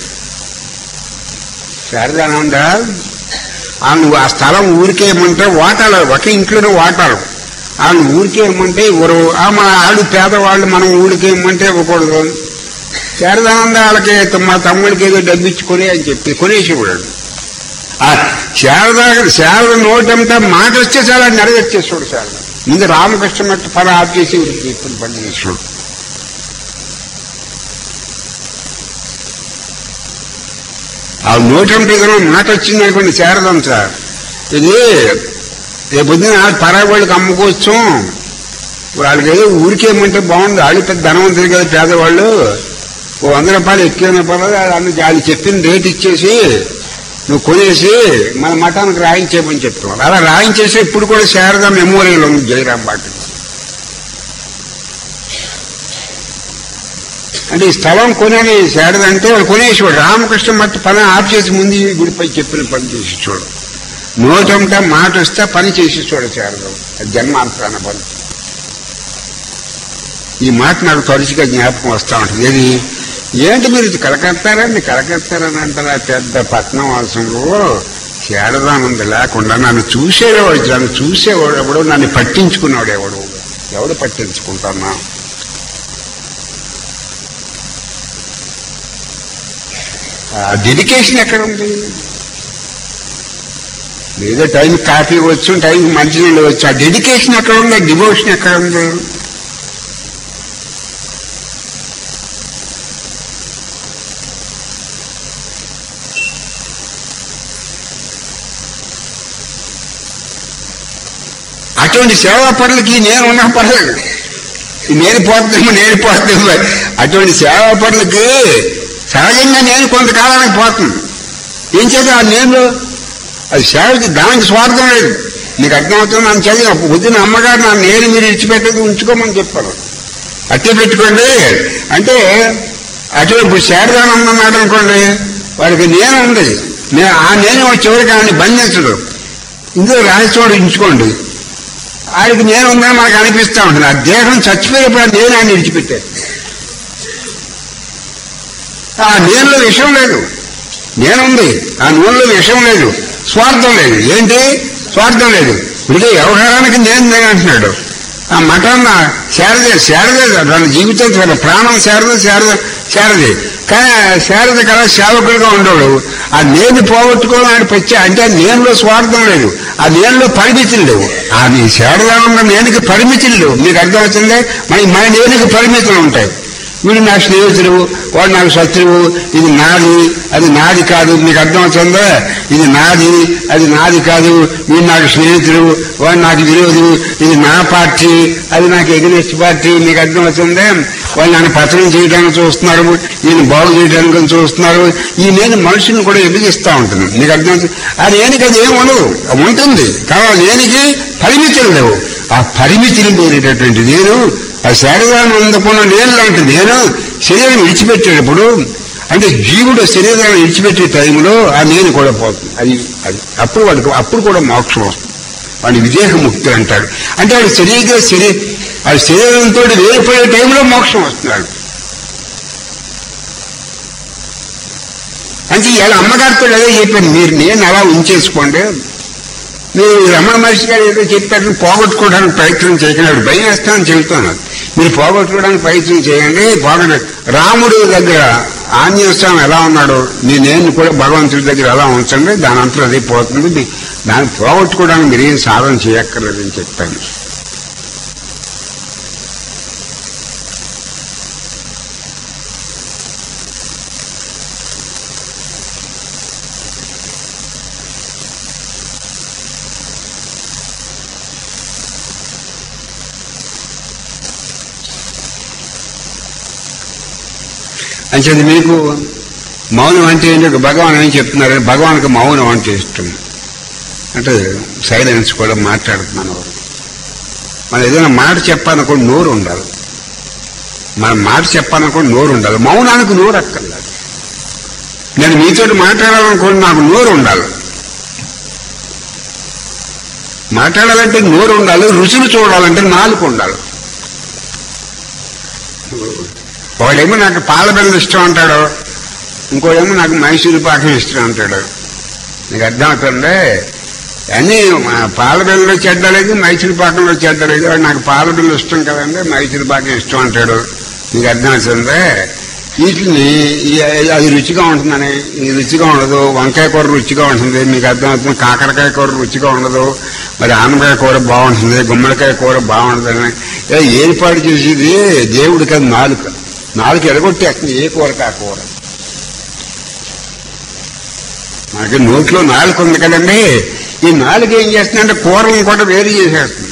Speaker 1: శారదానంద నువ్వు ఆ స్థలం ఊరికేయమంటే వాటాలు, ఒకే ఇంట్లోనే వాటాలు, వాళ్ళు ఊరికేయమంటే ఇవ్వరు, మన వాళ్ళు పేదవాళ్ళు మనం ఊరికేయమంటే ఇవ్వకూడదు. శారదానంద వాళ్ళకి మా తమ్ముడికి ఏదో డబ్బిచ్చుకొని అని చెప్పి కొనేసేవాడు. శారద నోటంతా మాట వస్తే చాలా నెరవేర్చేసాడు. శారద ముందు రామకృష్ణ పని ఆపేసి ఇప్పుడు పని చేసాడు. ఆ నోటంటే ఏదైనా మాట వచ్చింది అనుకోండి శారదంతా, ఇది రేపొద్దున పరాయి వాళ్ళకి అమ్ముకోవచ్చు, వాళ్ళకి ఏదో ఊరికేయమంటే బాగుంది, వాళ్ళు పెద్ద ధనవంతులు కదా పేదవాళ్ళు, 100 రూపాయలు ఎక్కువైనా పర్వాలేదు, వాళ్ళు చెప్పిన రేట్ ఇచ్చేసి నువ్వు కొనేసి మన మఠానికి రాయించేయమని చెప్తున్నావు. అలా రాయించేసి ఇప్పుడు కూడా శారదా మెమోరియల్ ఉంది జయరాం బాటి. అంటే ఈ స్థలం కొనేది శారద అంటే వాళ్ళు కొనేసేవాడు. రామకృష్ణ మట్టి పని ఆఫ్ చేసి ముందు గుడిపై చెప్పిన పని చేసి చూడు, నోటంట మాట వస్తే పని చేసి చూడ శారద, జన్మాంతరాన పని. ఈ మాట నాకు తరచుగా జ్ఞాపకం వస్తూ ఉంటుంది. ఏది ఏంటి మీరు కలకత్తారని అంటారా? పెద్ద పట్నం వాసంలో శారదానంద లేకుండా నన్ను చూసేవాడు ఎవడు, నన్ను పట్టించుకున్నాడు ఎవడు పట్టించుకుంటానా? డెడికేషన్ ఎక్కడ ఉంది? ఏదో టైం కాఫీ వచ్చు, టైం మంచినీళ్ళు వచ్చు, ఆ డెడికేషన్ ఎక్కడ ఉంది? డివోషన్ ఎక్కడ ఉంది? అటువంటి సేవా పనులకి నేను ఉన్న పర్లేదు, నేర్పోతాము. అటువంటి సేవా పనులకి సహజంగా నేను కొంతకాలానికి పోతుంది. ఏం చేద్దాం? ఆ నేను అది సేవకి దానికి స్వార్థం లేదు. నీకు అర్థమవుతుంది. నన్ను చదివిన పొద్దున అమ్మగారు నా నేను మీరు ఇచ్చిపెట్టేది ఉంచుకోమని చెప్పాను. అట్టే పెట్టుకోండి అంటే అటువంటి ఇప్పుడు శారదానందం అన్నాడు అనుకోండి, వాడికి నేను ఉంది. ఆ నేను చివరికి ఆయన్ని బంధించడు. ఇందులో రహస్యం ఉంచుకోండి. ఆయనకి నేను ఉందని మనకు అనిపిస్తూ ఉంటుంది. ఆ దేహం చచ్చిపోయేప్పుడు నేను ఆయన విడిచిపెట్టాను. ఆ నేనులో విషయం లేదు, నేనుంది. ఆ నూనెలో విషయం లేదు, స్వార్థం లేదు. ఏంటి స్వార్థం లేదు? ఇప్పటికే వ్యవహారానికి నేను అంటున్నాడు. ఆ మఠాన్న శారదే తన జీవితం ప్రాణం శారదే. కానీ శారద కదా సేవకులుగా ఉండేవాడు. ఆ నేను పోగొట్టుకోవాలని పచ్చా అంటే నేనులో స్వార్థం లేదు, ఆ నేనులో పరిమితులు లేవు. ఆ నీ శారదానంద నేనుకి పరిమితులు లేవు. మీకు అర్థమవుతుందే? మన నేనుకి పరిమితులు ఉంటాయి. వీడు నా స్నేహితుడు, వాడు నాకు శత్రువు, ఇది నాది అది నాది కాదు. మీకు అర్థమవుతుందా? ఇది నాది అది నాది కాదు. వీడు నాకు స్నేహితుడు, వాడు నాకు విరోధి, ఇది నా పార్టీ అది నాకు ఎగ్నెస్ట్ పార్టీ. మీకు అర్థమవుతుందే? వాళ్ళు నన్ను పతనం చేయడానికి చూస్తున్నారు, ఈయన బాగు చేయడానికి చూస్తున్నారు. ఈ నేను మనుషుల్ని కూడా ఎదిగిస్తూ ఉంటుంది. మీకు అర్థమవుతుంది? ఆ నేనికి అది ఏమి ఉండదు, ఉంటుంది కానీ నేనికి పరిమితులు లేవు. ఆ పరిమితులు లేనటువంటి నేను ఆ శారీరాన్ని అందుకున్న నేను లాంటి నేను శరీరం విడిచిపెట్టేటప్పుడు అంటే జీవుడు శరీరాన్ని విడిచిపెట్టే టైంలో ఆ నేను కూడా పోతుంది. అది అప్పుడు కూడా మోక్షం వస్తుంది. వాడిని విదేహముక్తి అంటాడు. అంటే వాడు శరీరంతో వేరిపోయే టైంలో మోక్షం వస్తున్నాడు. అంటే ఇలా అమ్మగారితో అదే చెప్పాను, మీరు నేను అలా ఉంచేసుకోండి. మీరు రమణ మహర్షి గారు ఏదో చెప్పారు, పోగొట్టుకోవడానికి ప్రయత్నం చేయకండి. భయం వేస్తానని చెబుతున్నాను. మీరు పోగొట్టుకోవడానికి ప్రయత్నం చేయండి. రాముడి దగ్గర ఆంజనేయ స్వామి ఎలా ఉన్నాడు, నేను కూడా భగవంతుడి దగ్గర ఎలా ఉంచండి, దాని అంతా అదే పోతుంది. దాన్ని పోగొట్టుకోవడానికి మీరేం సాధన చేయక్కర్లేదని చెప్పాను. అంటే మీకు మౌనం అంటే ఏంటి? భగవాన్ ఏం చెప్తున్నారు? భగవానికి మౌనం అంటే ఇష్టం. అంటే సైలెన్స్ కూడా మాట్లాడుతున్నాను. మనం ఏదైనా మాట చెప్పాలనుకో నోరు ఉండాలి. మనం మాట చెప్పాలనుకో నోరు ఉండాలి. మౌనానికి నోరు అక్కర్లేదు. నేను మీతో మాట్లాడాలనుకోండి, నాకు నోరు ఉండాలి. మాట్లాడాలంటే నోరు ఉండాలి. రుచులు చూడాలంటే నాలుక ఉండాలి. వాడేమో నాకు పాల బెల్లం ఇష్టం అంటాడు, ఇంకోడేమో నాకు మైసూరు పాకం ఇష్టం అంటాడు. నీకు అర్థమవుతుంది? అన్నీ పాల బెల్లంలో చెడ్డలేదు, మైసూరు పాకంలో చెడ్డలేదు. నాకు పాల బెల్లం ఇష్టం కదండి, మైసూరు పాకం ఇష్టం అంటాడు. నీకు అర్థమవుతుంది? వీటిని అది రుచిగా ఉంటుందని, ఇది రుచిగా ఉండదు. వంకాయ కూర రుచిగా ఉంటుంది, మీకు అర్థమవుతుంది. కాకరకాయ కూర రుచిగా ఉండదు, మరి ఆనపకాయ కూర బాగుంటుంది, గుమ్మడికాయ కూర బాగుంటుందని ఏర్పాటు చేసేది దేవుడికి. అది నాలుక ఎడగొట్టేస్తుంది ఏ కూరకు ఆ కూర. మనకి నోట్లో నాలుక ఉంది కదండి, ఈ నాలుక ఏం చేస్తుందంటే కూరలను కూడా వేరు చేసేస్తుంది.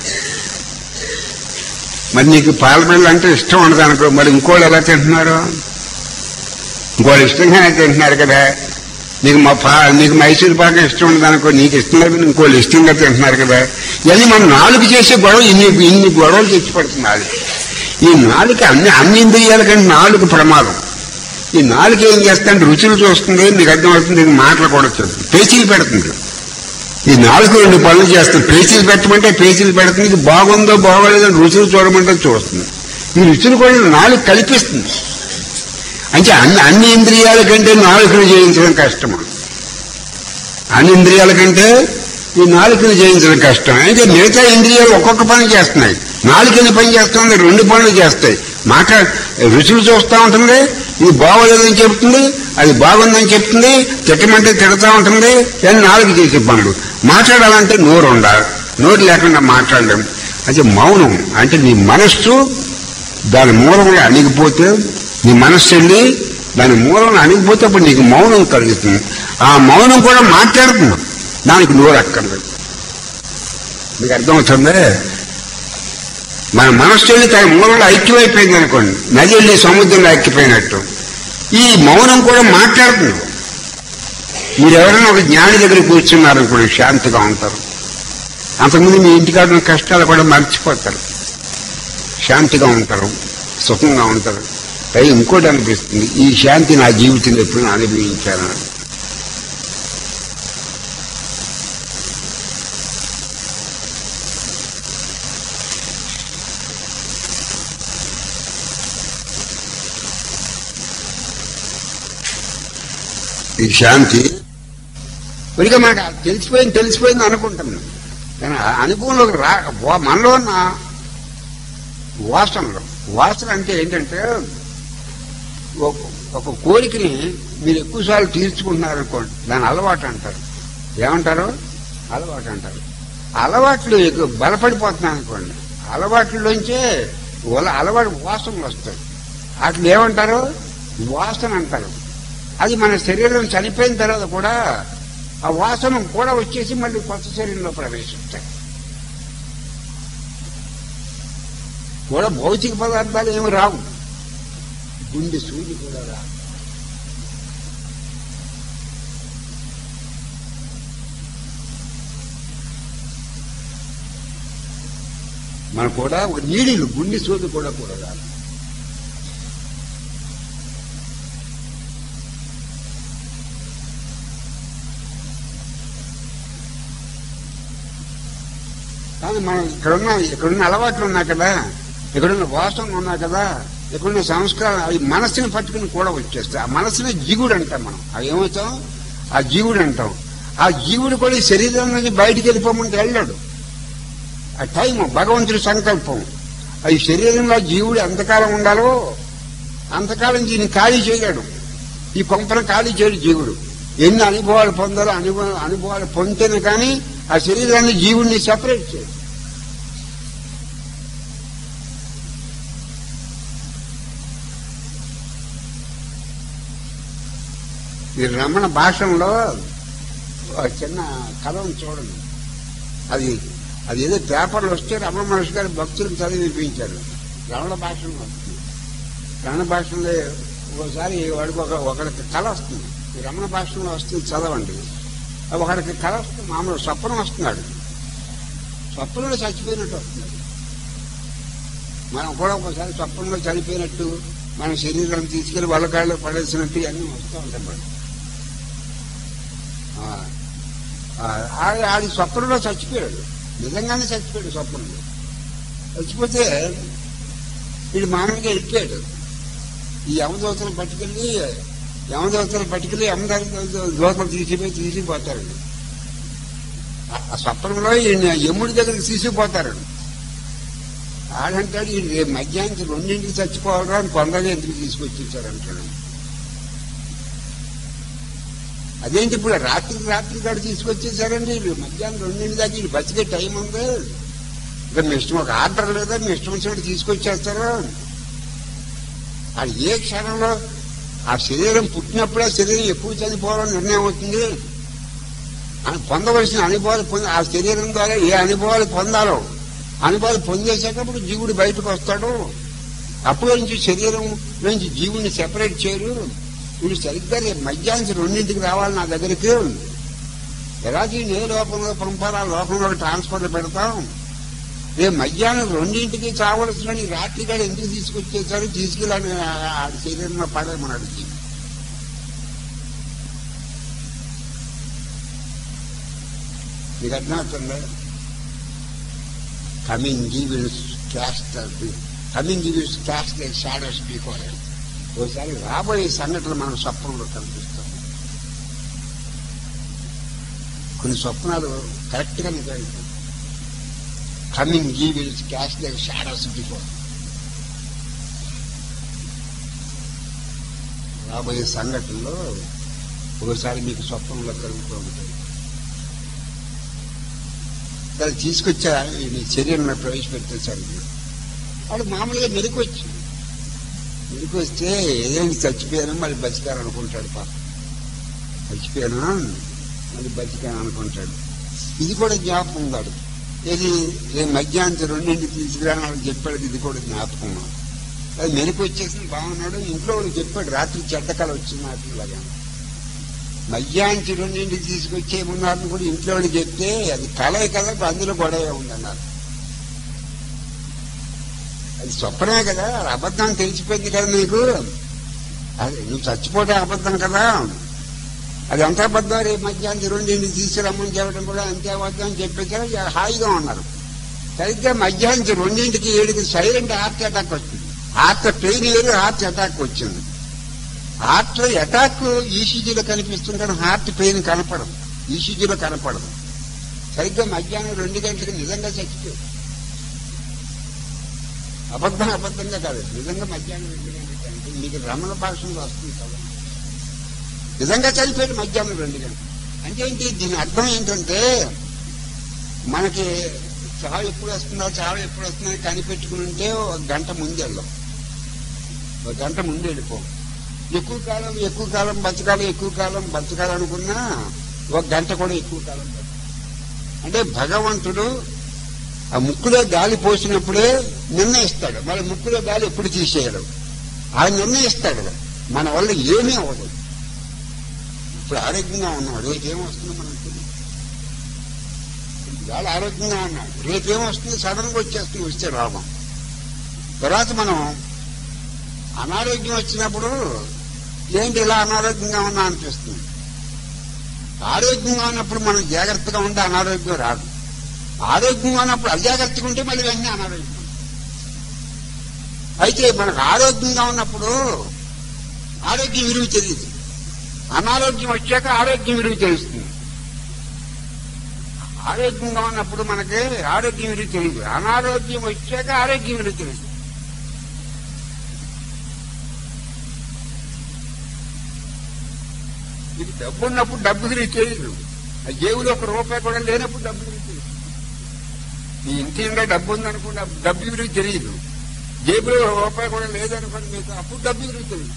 Speaker 1: మరి నీకు పాలబిళ్ళ అంటే ఇష్టం ఉండదు అనుకో, మరి ఇంకోళ్ళు ఎలా తింటున్నారు? ఇంకోళ్ళు ఇష్టంగానే తింటున్నారు కదా. నీకు మైసూరు పాకం ఇష్టం ఉండదు అనుకో, నీకు ఇష్టం లేదు, ఇంకోళ్ళు ఇష్టంగా తింటున్నారు కదా. ఇవన్నీ మనం నాలుగు చేసే గొడవ ఇన్ని గొడవలు తెచ్చిపడుతుంది. ఈ నాలుక అన్ని ఇంద్రియాల కంటే నాలుగు ప్రమాదం. ఈ నాలుక ఏం చేస్తుందంటే రుచులు చూస్తుంది, మీకు అర్థమవుతుంది. ఇది మాటలు కూడా చూస్తుంది, పేచీలు పెడుతుంది. ఈ నాలుగు 2 పనులు చేస్తుంది. పేచీలు పెట్టమంటే పేచీలు పెడుతుంది, ఇది బాగుందో బాగోలేదో రుచులు చూడమంటే చూస్తుంది. ఈ రుచులు కూడా నాలుగు కల్పిస్తుంది. అంటే అన్ని ఇంద్రియాల కంటే నాలుకను జయించడం కష్టము. అన్ని ఇంద్రియాల కంటే ఈ నాలుకను జయించడం కష్టం. అయితే మిగతా ఇంద్రియాలు ఒక్కొక్క పని చేస్తున్నాయి. నాలుకని పని చేస్తుంది, రెండు పనులు చేస్తాయి. రుచులు చూస్తూ ఉంటుంది, ఇది బాగోలేదని చెప్తుంది, అది బాగుందని చెప్తుంది, తిట్టమంటే తిడతా ఉంటుంది. కానీ నాలుగు చేసే పనులు. మాట్లాడాలంటే నోరు ఉండాలి, నోరు లేకుండా మాట్లాడలేము. అయితే మౌనం అంటే నీ మనస్సు దాని మూలంలో అణిగిపోతే, నీ మనస్సు వెళ్ళి దాని మూలంలో అణిగిపోతే అప్పుడు నీకు మౌనం కలుగుతుంది. ఆ మౌనం కూడా మాట్లాడుతుంది, దానికి నోరు అక్కర్లేదు. మీకు అర్థమవుతుందే? మన మనస్సు వెళ్ళి తన మూలంలో ఐక్యమైపోయింది అనుకోండి, నది వెళ్ళి సముద్రంలో ఐక్యపోయినట్టు. ఈ మౌనం కూడా మాట్లాడుతుంది. మీరు ఎవరైనా ఒక జ్ఞాని దగ్గర కూర్చున్నారనుకోండి, శాంతిగా ఉంటారు. అంతకుముందు మీ ఇంటికాడ ఉన్న కష్టాలు కూడా మర్చిపోతారు, శాంతిగా ఉంటారు, సుఖంగా ఉంటారు. పై ఇంకోటి అనిపిస్తుంది, ఈ శాంతి నా జీవితంలో ఎప్పుడు అనుభవించాలని. ఈ శాంతి ఇక మనకు తెలిసిపోయింది అనుకుంటున్నాం. కానీ అనుభవంలోకి మనలో ఉన్న వాసన అంటే ఏంటంటే, ఒక కోరికని మీరు ఎక్కువసార్లు తీర్చుకుంటున్నారనుకోండి, దాని అలవాటు అంటారు. ఏమంటారు? అలవాటు అంటారు. అలవాట్లు ఎక్కువ బలపడిపోతున్నాయి అనుకోండి, అలవాట్లలోంచే అలవాటు వాసనలు వస్తాయి. వాటిని ఏమంటారు? వాసన అంటారు. అది మన శరీరం చనిపోయిన తర్వాత కూడా ఆ వాసన కూడా వచ్చేసి మళ్ళీ కొత్త శరీరంలో ప్రవేశిస్తాయి. కూడా భౌతిక పదార్థాలు ఏమి రావు, గుండె సూది కూడా రావు. మనకు కూడా ఒక నీళ్ళు గుండె సూది కూడా రాదు. కానీ మనం ఇక్కడున్న అలవాట్లు ఉన్నాయి కదా, ఇక్కడున్న వాసనలు ఉన్నాయి కదా, ఇక్కడున్న సంస్కారం, అవి మనస్సుని పట్టుకుని కూడా వచ్చేస్తాయి. ఆ మనస్సుని జీవుడు అంటాం మనం. అవి ఏమవుతాం? ఆ జీవుడు అంటాం. ఆ జీవుడు కూడా ఈ శరీరం నుంచి బయటికి వెళ్ళిపోమంటే వెళ్ళాడు. ఆ టైం భగవంతుడి సంకల్పం. ఈ శరీరంలో జీవుడు ఎంతకాలం ఉండాలో అంతకాలం దీన్ని ఖాళీ చేయలేడు. ఈ కొంపను ఖాళీ చేయడు జీవుడు. ఎన్ని అనుభవాలు పొందాలో అనుభవాలు పొందితేనే కానీ ఆ శరీరాన్ని జీవుడిని సెపరేట్ చేయడు. ఈ రమణ భాషలో చిన్న కథ చూడండి. అది ఏదో పేపర్లు వస్తే రమణ మహర్షి గారు భక్తులకు చదివి వినిపించారు. రమణ భాషలో వస్తుంది. రమణ భాషలో ఒకసారి వాడికి ఒకరికి కళ వస్తుంది. ఈ రమణ భాషలో వస్తుంది, చదవండి. ఒకడికి కళ వస్తుంది, మామూలు స్వప్నం వస్తున్నాడు. స్వప్నంలో చచ్చిపోయినట్టు వస్తున్నాడు. మనం కూడా ఒకసారి స్వప్నంలో చనిపోయినట్టు, మన శరీరం తీసుకెళ్లి వల్లకాళ్ళు పడేసినట్టు ఇవన్నీ వస్తూ ఉంటాయి. మనం ఆడి స్వప్నంలో చచ్చిపోయాడు, నిజంగానే చచ్చిపోయాడు. స్వప్నంలో చచ్చిపోతే వీడు మామూలుగా వెళ్ళిపోయాడు. ఈ యమదోతలు పట్టుకెళ్ళి దోతలు తీసిపోతారు. ఆ స్వప్నంలో యముడి దగ్గరికి తీసుకుపోతారు. ఆడంటాడు, ఈ మధ్యాహ్నం 2ంటికి చచ్చిపోవాలరా అని కొందరు ఎందుకు తీసుకొచ్చేసారంటాడు. అదేంటి ఇప్పుడు రాత్రి కాడ తీసుకొచ్చేసారండి, మధ్యాహ్నం 2ంటి దాకా వీళ్ళు బతికే టైం ఉంది, ఇక మీ ఇష్టం, ఒక ఆర్డర్ లేదా, మీ ఇష్టం వచ్చినట్టు తీసుకొచ్చేస్తారు. అది ఏ క్షణంలో ఆ శరీరం పుట్టినప్పుడే శరీరం ఎక్కువ చనిపోవాలని నిర్ణయం అవుతుంది. పొందవలసిన అనుభవాలు ఆ శరీరం ద్వారా ఏ అనుభవాలు పొందాలో అనుభవాలు పొందేసేటప్పుడు జీవుడు బయటకు వస్తాడు. అప్పుడు నుంచి శరీరం నుంచి జీవుడిని సెపరేట్ చేయరు. వీడు సరిగ్గా మధ్యాహ్నం 2ంటికి రావాలి నా దగ్గరికి, ఎలాగే ఏ లోకంలో పంపాలి, ఆ లోకంలో ట్రాన్స్ఫర్లు పెడతాం. రేపు మధ్యాహ్నం 2ంటికి చావలసిన రాత్రి కాడ ఎందుకు తీసుకొచ్చేసారు, తీసుకెళ్ళని ఆ శరీరంలో పడేమన్నాడు. మీకు అర్థమవుతుందా? కమింగ్ జీవులు cast coming use cast the shadows before. ఒకసారి రాబోయే సంఘటనలు మనకు స్వప్నంలో కనిపిస్తాం. కొన్ని స్వప్నాలు కరెక్ట్ గా నిజాయితాయి. Coming evils cast the shadows before. రాబోయే సంఘటనలో ఒకసారి మీకు స్వప్నంలో కలుగుతూ ఉంటుంది. దాన్ని తీసుకొచ్చా మీ శరీరంలో ప్రవేశపెట్టేశారు. వాడు మామూలుగా మెరుగు వస్తే ఏదైనా చచ్చిపోయాను మళ్ళీ బతికారనుకుంటాడు. పాప చచ్చిపోయాను మళ్ళీ బతికాను అనుకుంటాడు. ఇది కూడా జ్ఞాపకం ఉన్నాడు. ఇది మధ్యాహ్నం 2 తీసుకురాని చెప్పాడు. ఇది కూడా జ్ఞాపకం ఉన్నాడు. అది మెరుగు వచ్చేసింది, బాగున్నాడు. ఇంట్లో వాడు చెప్పాడు రాత్రి చెడ్డకల వచ్చింది నాటిలాగా. మధ్యాహ్నం 2 తీసుకొచ్చేయమన్నారని కూడా ఇంట్లో వాళ్ళు చెప్తే అది కలే కదా, అందులో గొడవ ఉందన్నారు. అది స్వప్నమే కదా, అబద్ధం తెలిసిపోయింది కదా నీకు. అది నువ్వు చచ్చిపోతే అబద్ధం కదా, అది అంత అబద్ధం. రేపు మధ్యాహ్నం 2 తీసుకురమ్మని చెప్పడం కూడా అంతే అబద్ధం అని చెప్పేసారు. హాయిగా ఉన్నారు. సరిగ్గా మధ్యాహ్నం 2కి 7కి సైలెంట్ హార్ట్ అటాక్ వచ్చింది. హార్ట్ పెయిన్ వేరు, హార్ట్ అటాక్ వచ్చింది. హార్ట్ అటాక్ ఈసీజీలో కనిపిస్తుంది కానీ హార్ట్ పెయిన్ కనపడదు, ఈసీజీలో కనపడదు. సరిగ్గా మధ్యాహ్నం 2 గంటలకు నిజంగా చచ్చిపోయాడు. అబద్ధంగా కాదు, నిజంగా మధ్యాహ్నం 2 గంటలకి. అంటే మీకు రమణ భాషలో వస్తుంది కదా, నిజంగా చనిపోయాడు మధ్యాహ్నం 2 గంటలు. అంటే ఏంటి దీని అర్థం ఏంటంటే మనకి చావు ఎప్పుడు వస్తుందో కనిపెట్టుకుని ఉంటే 1 గంట ముందు వెళ్ళాం, 1 గంట ముందు వెళ్ళిపోం. ఎక్కువ కాలం బతకాలనుకున్నా 1 గంట కూడా ఎక్కువ కాలం. అంటే భగవంతుడు ఆ ముక్కులో గాలి పోసినప్పుడే నిర్ణయిస్తాడు, మరి ముక్కులో గాలి ఎప్పుడు తీసేయడు. ఆయన నిర్ణయిస్తాడు, మన వల్ల ఏమీ అవ్వదు. ఇప్పుడు ఆరోగ్యంగా ఉన్నాం, రేపేమొస్తుందో మనకు తెలియదు. ఇవాళ ఆరోగ్యంగా ఉన్నాం, రేపేమొస్తుంది సడన్ గా వస్తే రోగం. తర్వాత మనం అనారోగ్యం వచ్చినప్పుడు ఏంటి ఇలా అనారోగ్యంగా ఉన్నా అనిపిస్తుంది. ఆరోగ్యంగా ఉన్నప్పుడు మనం జాగ్రత్తగా ఉంటే అనారోగ్యం రాదు. ఆరోగ్యంగా ఉన్నప్పుడు అజాగ్రత్తగా ఉంటే మళ్ళీ వెంటనే అనారోగ్యం. అయితే మనకు ఆరోగ్యంగా ఉన్నప్పుడు ఆరోగ్యం విలువ తెలియదు, అనారోగ్యం వచ్చాక ఆరోగ్యం విలువ తెలుస్తుంది. ఆరోగ్యంగా ఉన్నప్పుడు మనకి ఆరోగ్యం విలువ తెలియదు, అనారోగ్యం వచ్చాక ఆరోగ్యం విలువ తెలుస్తుంది. ఇది డబ్బు ఉన్నప్పుడు డబ్బు విలువ తెలియదు, జేబులో 1 రూపాయి కూడా లేనప్పుడు డబ్బు విలువ తెలియదు. మీ ఇంటి నిండా డబ్బు ఉందనుకుంటే డబ్బు విలువ తెలియదు, జేబులో 1 రూపాయి కూడా లేదనుకోండి మీకు అప్పుడు డబ్బు విలువ తెలియదు.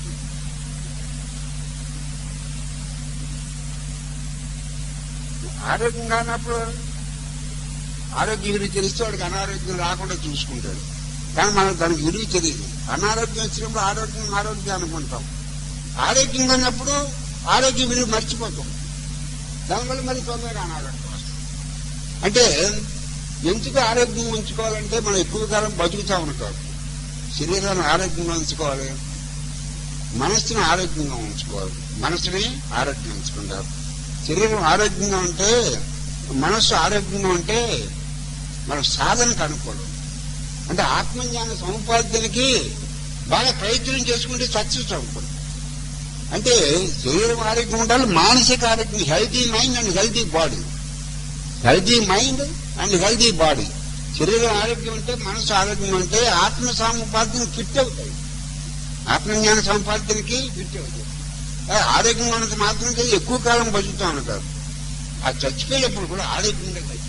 Speaker 1: ఆరోగ్యంగా ఉన్నప్పుడు ఆరోగ్య విలువ తెలిస్తే వాడికి అనారోగ్యం రాకుండా చూసుకుంటాడు. కానీ మనకు దానికి విలువ తెలియదు. అనారోగ్యం వచ్చినప్పుడు ఆరోగ్యం అనుకుంటాం, ఆరోగ్యంగా ఉన్నప్పుడు ఆరోగ్య విలువ మర్చిపోతాం. దానివల్ల మరి తొందరగా అనారోగ్యం వస్తుంది. అంటే ఎందుకు ఆరోగ్యం ఉంచుకోవాలంటే మనం ఎక్కువ కాలం బతుకుతా ఉంటాం. శరీరాన్ని ఆరోగ్యంగా ఉంచుకోవాలి, మనస్సుని ఆరోగ్యంగా ఉంచుకోవాలి. మనస్సుని ఆరోగ్యంగా ఉంచుకుంటారు. శరీరం ఆరోగ్యంగా ఉంటే, మనస్సు ఆరోగ్యంగా ఉంటే మన సాధనకు అనుకోవడం. అంటే ఆత్మజ్ఞాన సముపార్జనకి బాగా ప్రయత్నం చేసుకుంటే సక్సెస్ అవుతుంది. అంటే శరీరం ఆరోగ్యం ఉండాలి, మానసిక ఆరోగ్యం, healthy mind and healthy body. Healthy mind and healthy body. శరీరం ఆరోగ్యం ఉంటే, మనసు ఆరోగ్యం ఉంటే ఆత్మ సముపార్జన ఫిట్ అవుతాయి, ఆత్మజ్ఞాన సముపార్జనకి ఫిట్ అవుతాయి. ఆరోగ్యంగా ఉన్నంత మాత్రం ఎక్కువ కాలం బతుకుతూ ఉంటారు. ఆ చచ్చిపోయేటప్పుడు కూడా ఆరోగ్యంగా చచ్చిపోవచ్చు.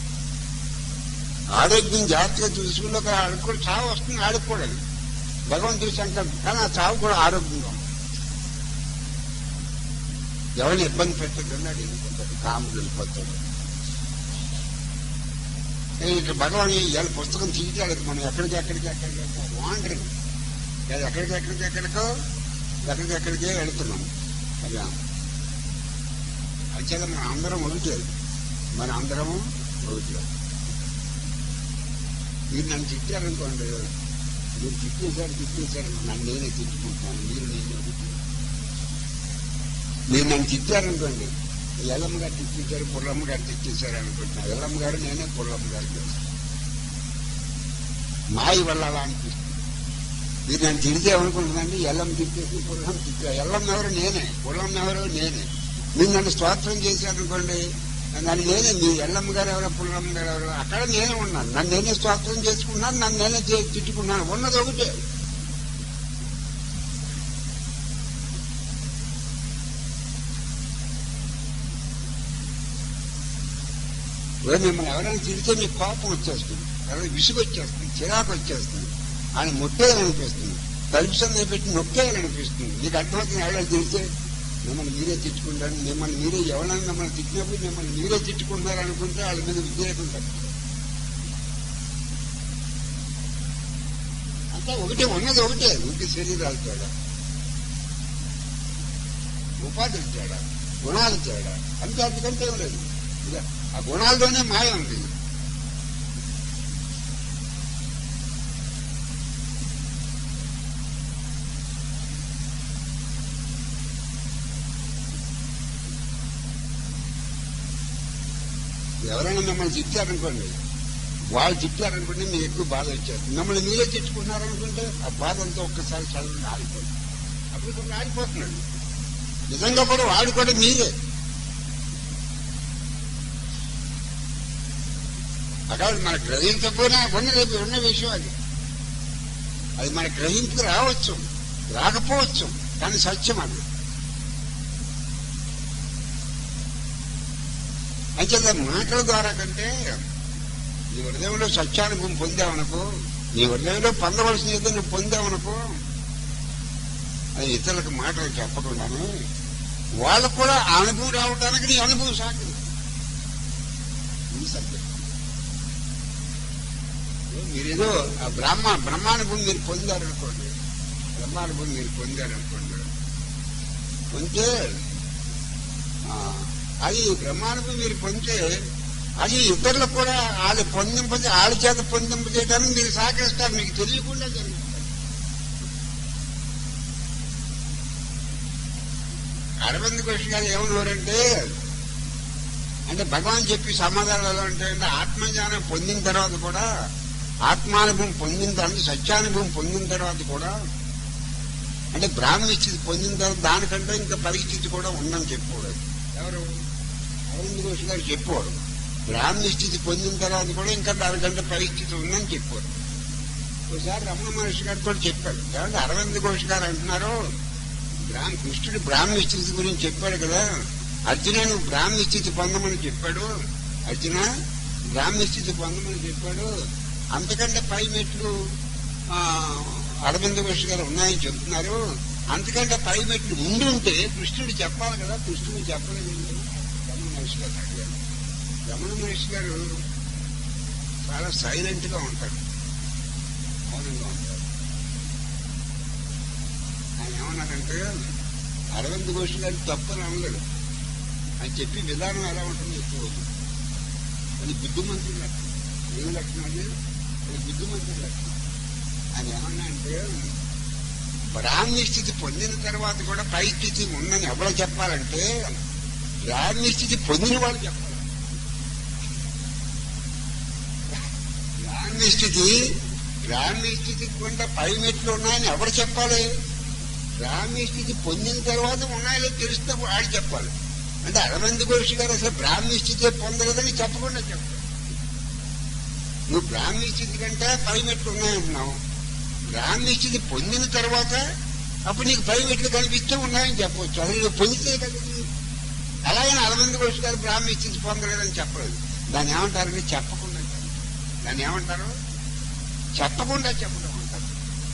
Speaker 1: ఆరోగ్యం జాగ్రత్తగా చూసుకుంటే ఒక ఆడుకోవడం చావు వస్తుంది, ఆడుకోవడం భగవంతుడి సంకల్పం. కానీ ఆ చావు కూడా ఆరోగ్యంగా ఉంటుంది. ఎవరిని ఇబ్బంది పెట్టకుండా కాముడు వెళ్ళిపోతాడు. ఇట్లా భగవాన్ ఇవాళ పుస్తకం తీయటాడు, మనం ఎక్కడికి వాండరింగ్, ఎక్కడికెక్కడికే వెళుతున్నాం. అదే అంచేత మన అందరం ఒకటే, మీరు నన్ను తిట్టారనుకోండి, మీరు తిట్టేశారు నన్ను నేనే తిట్టుకుంటాను, మీరు నన్ను తిట్టారనుకోండి, ఎల్లమ్మ గారు తిట్టేశారు, పుల్లమ్మ గారు తిట్టేశారు అనుకుంటున్నాను. ఎల్లమ్మ గారు నేనే, పుల్లమ్మ గారు మాయ వల్ల అలా అనిపిస్తుంది. మీరు నన్ను తిరిగి ఏమనుకుంటుందండి, ఎల్లం తిట్టేసి పుల్లం తిట్టా. ఎల్లం ఎవరు? నేనే. పుల్లం ఎవరు? నేనే. మీరు నన్ను స్తోత్రం చేశారనుకోండి, నన్ను నేనే. మీ ఎల్లమ్మ గారు ఎవరో పుల్లమ్మ గారు ఎవరో, అక్కడ నేనే ఉన్నాను. నన్ను నేనే స్తోత్రం చేసుకున్నాను, నన్ను నేనే తిట్టుకున్నాను. ఉన్నది ఒకటే. మిమ్మల్ని ఎవరైనా తిరిగితే మీకు కోపం వచ్చేస్తుంది, ఎవరైనా విసుగు వచ్చేస్తుంది, చిరాకు వచ్చేస్తుంది, ఆయన మొట్టేయాలనిపిస్తుంది, తలుపు సందే పెట్టి నొక్కేయాలనిపిస్తుంది. మీకు అర్థమవుతుంది. ఎవరైనా తిరిగితే మిమ్మల్ని మీరే తిట్టుకుంటారు, మిమ్మల్ని మీరే ఎవరైనా మిమ్మల్ని తిట్టినప్పుడు మిమ్మల్ని మీరే తిట్టుకుంటారు అనుకుంటే వాళ్ళ మీద ఉద్రేకం తగ్గుతుంది. అంతా ఒకటే, ఉన్నది ఒకటే. ఇంటి శరీరాలు తేడా, ఉపాధులు తేడా, గుణాలు తేడా, అంతే. అందుకంటే ఏం లేదు. ఆ గుణాలతోనే మాయ ఉంది. ఎవరైనా మిమ్మల్ని తిట్టారనుకోండి, వాళ్ళు తిట్టారనుకోండి, మీకు ఎక్కువ బాధ వచ్చేస్తుంది. మిమ్మల్ని మీరే తిట్టుకున్నారనుకుంటే ఆ బాధ అంతా ఒక్కసారి చదువుని ఆడిపోతుంది. అప్పుడు కొన్ని ఆడిపోతున్నాడు. నిజంగా కూడా వాడు కూడా మీరే. అక్కడ మన గ్రహించకపోయినా ఉన్న విషయం అది. అది మన గ్రహింపుకు రావచ్చు, రాకపోవచ్చు, కానీ సత్యం అది. అయితే మాటల ద్వారా కంటే నీ హృదయంలో సత్యానుభవం పొందావనుకో, నీ హృదయంలో పొందవలసిన ఏదో నువ్వు పొందావనుకో, అది ఇతరులకు మాటలు చెప్పకుండానే వాళ్ళకు కూడా ఆ అనుభవం రావడానికి నీ అనుభవం సాగింది. ఇది సత్యం. మీరేదో ఆ బ్రహ్మానుభవం మీరు పొందారనుకోండి, బ్రహ్మానుభవం మీరు పొందారనుకోండి, పొందితే అది బ్రహ్మానుభవం మీరు పొందితే అది ఇతరులకు కూడా వాళ్ళు వాళ్ళ చేత పొందింపజేయడానికి మీరు సహకరిస్తారు. మీకు తెలియకుండా జరుగుతుంది. అరవింద్ ఘోష్ గారు ఏమన్నారంటే, అంటే భగవాన్ చెప్పి సమాధానాలు ఎలా ఉంటాయంటే, ఆత్మజ్ఞానం పొందిన తర్వాత కూడా, ఆత్మానుభవం పొందిన తర్వాత, సత్యానుభవం పొందిన తర్వాత కూడా, అంటే బ్రాహ్మణ స్థితి పొందిన తర్వాత దానికంటే ఇంకా పరిస్థితి కూడా ఉందని చెప్పుకోవడం. ఎవరు? అరవింద్ ఘోష్ గారు చెప్పారు. బ్రాహ్మణ స్థితి పొందిన తర్వాత కూడా ఇంకా దానికంటే పరిస్థితి ఉందని చెప్పారు. ఒకసారి రమణ మహర్షి గారితో చెప్పాడు. కాబట్టి అరవింద్ ఘోష్ గారు అంటున్నారు, కృష్ణుడు బ్రాహ్మణ స్థితి గురించి చెప్పాడు కదా, అర్జున నువ్వు బ్రాహ్మణ స్థితి పొందమని చెప్పాడు, అర్జున బ్రాహ్మణ స్థితి పొందమని చెప్పాడు, అంతకంటే పై మెట్లు అరవింద్ ఘోష్ గారు ఉన్నాయని చెప్తున్నారు, అంతకంటే పై మెట్లు ఉండుంటే కృష్ణుడు చెప్పాలి కదా, కృష్ణుడు చెప్పలేదు. రమణ మహర్షి గారు అడిగారు. రమణ మహర్షి గారు చాలా సైలెంట్ గా ఉంటాడు, మౌనంగా ఉంటాడు. ఆయన ఏమన్నారంటే, అరవింద్ ఘోష్ గారు తప్పని అనలేడు, ఆయన చెప్పి విధానం ఎలా ఉంటుందో ఎక్కువ అది బుద్ధిమంతుడు లక్షణం. ఏం లక్షణం అది? అది బుద్ధిమంతుడు లక్షణం. ఆయన ఏమన్నా అంటే, బ్రాహ్మీ స్థితి పొందిన తర్వాత కూడా పై స్థితి ఉందని ఎవరు చెప్పాలంటే, బ్రాహ్మీ స్థితి పొందిన వాళ్ళు చెప్పాలి. బ్రాహ్మీ స్థితి కూడా పై మెట్లు ఉన్నాయని ఎవరు చెప్పాలి? బ్రాహ్మీ స్థితి పొందిన తర్వాత ఉన్నాయో తెలిస్తే వాడు చెప్పాలి. అంటే అరవింద్ ఘోష్ గారు అసలు బ్రాహ్మీ స్థితి పొందలేదని చెప్పకుండా చెప్పాలి. నువ్వు బ్రాహ్మీ స్థితి కంటే పై మెట్లు ఉన్నాయంటున్నావు, బ్రాహ్మీ స్థితి పొందిన తర్వాత అప్పుడు నీకు పై మెట్లు కనిపిస్తే ఉన్నాయని చెప్పవచ్చు. అది నువ్వు పొందితే కదా. అలాగని అరవింద్ ఘోష్ గారు బ్రాహ్మీ స్థితి పొందలేదని చెప్పలేదు. దాన్ని ఏమంటారంటే చెప్పకుండా. దాన్ని ఏమంటారు? చెప్పకుండా చెప్పడం అంటారు.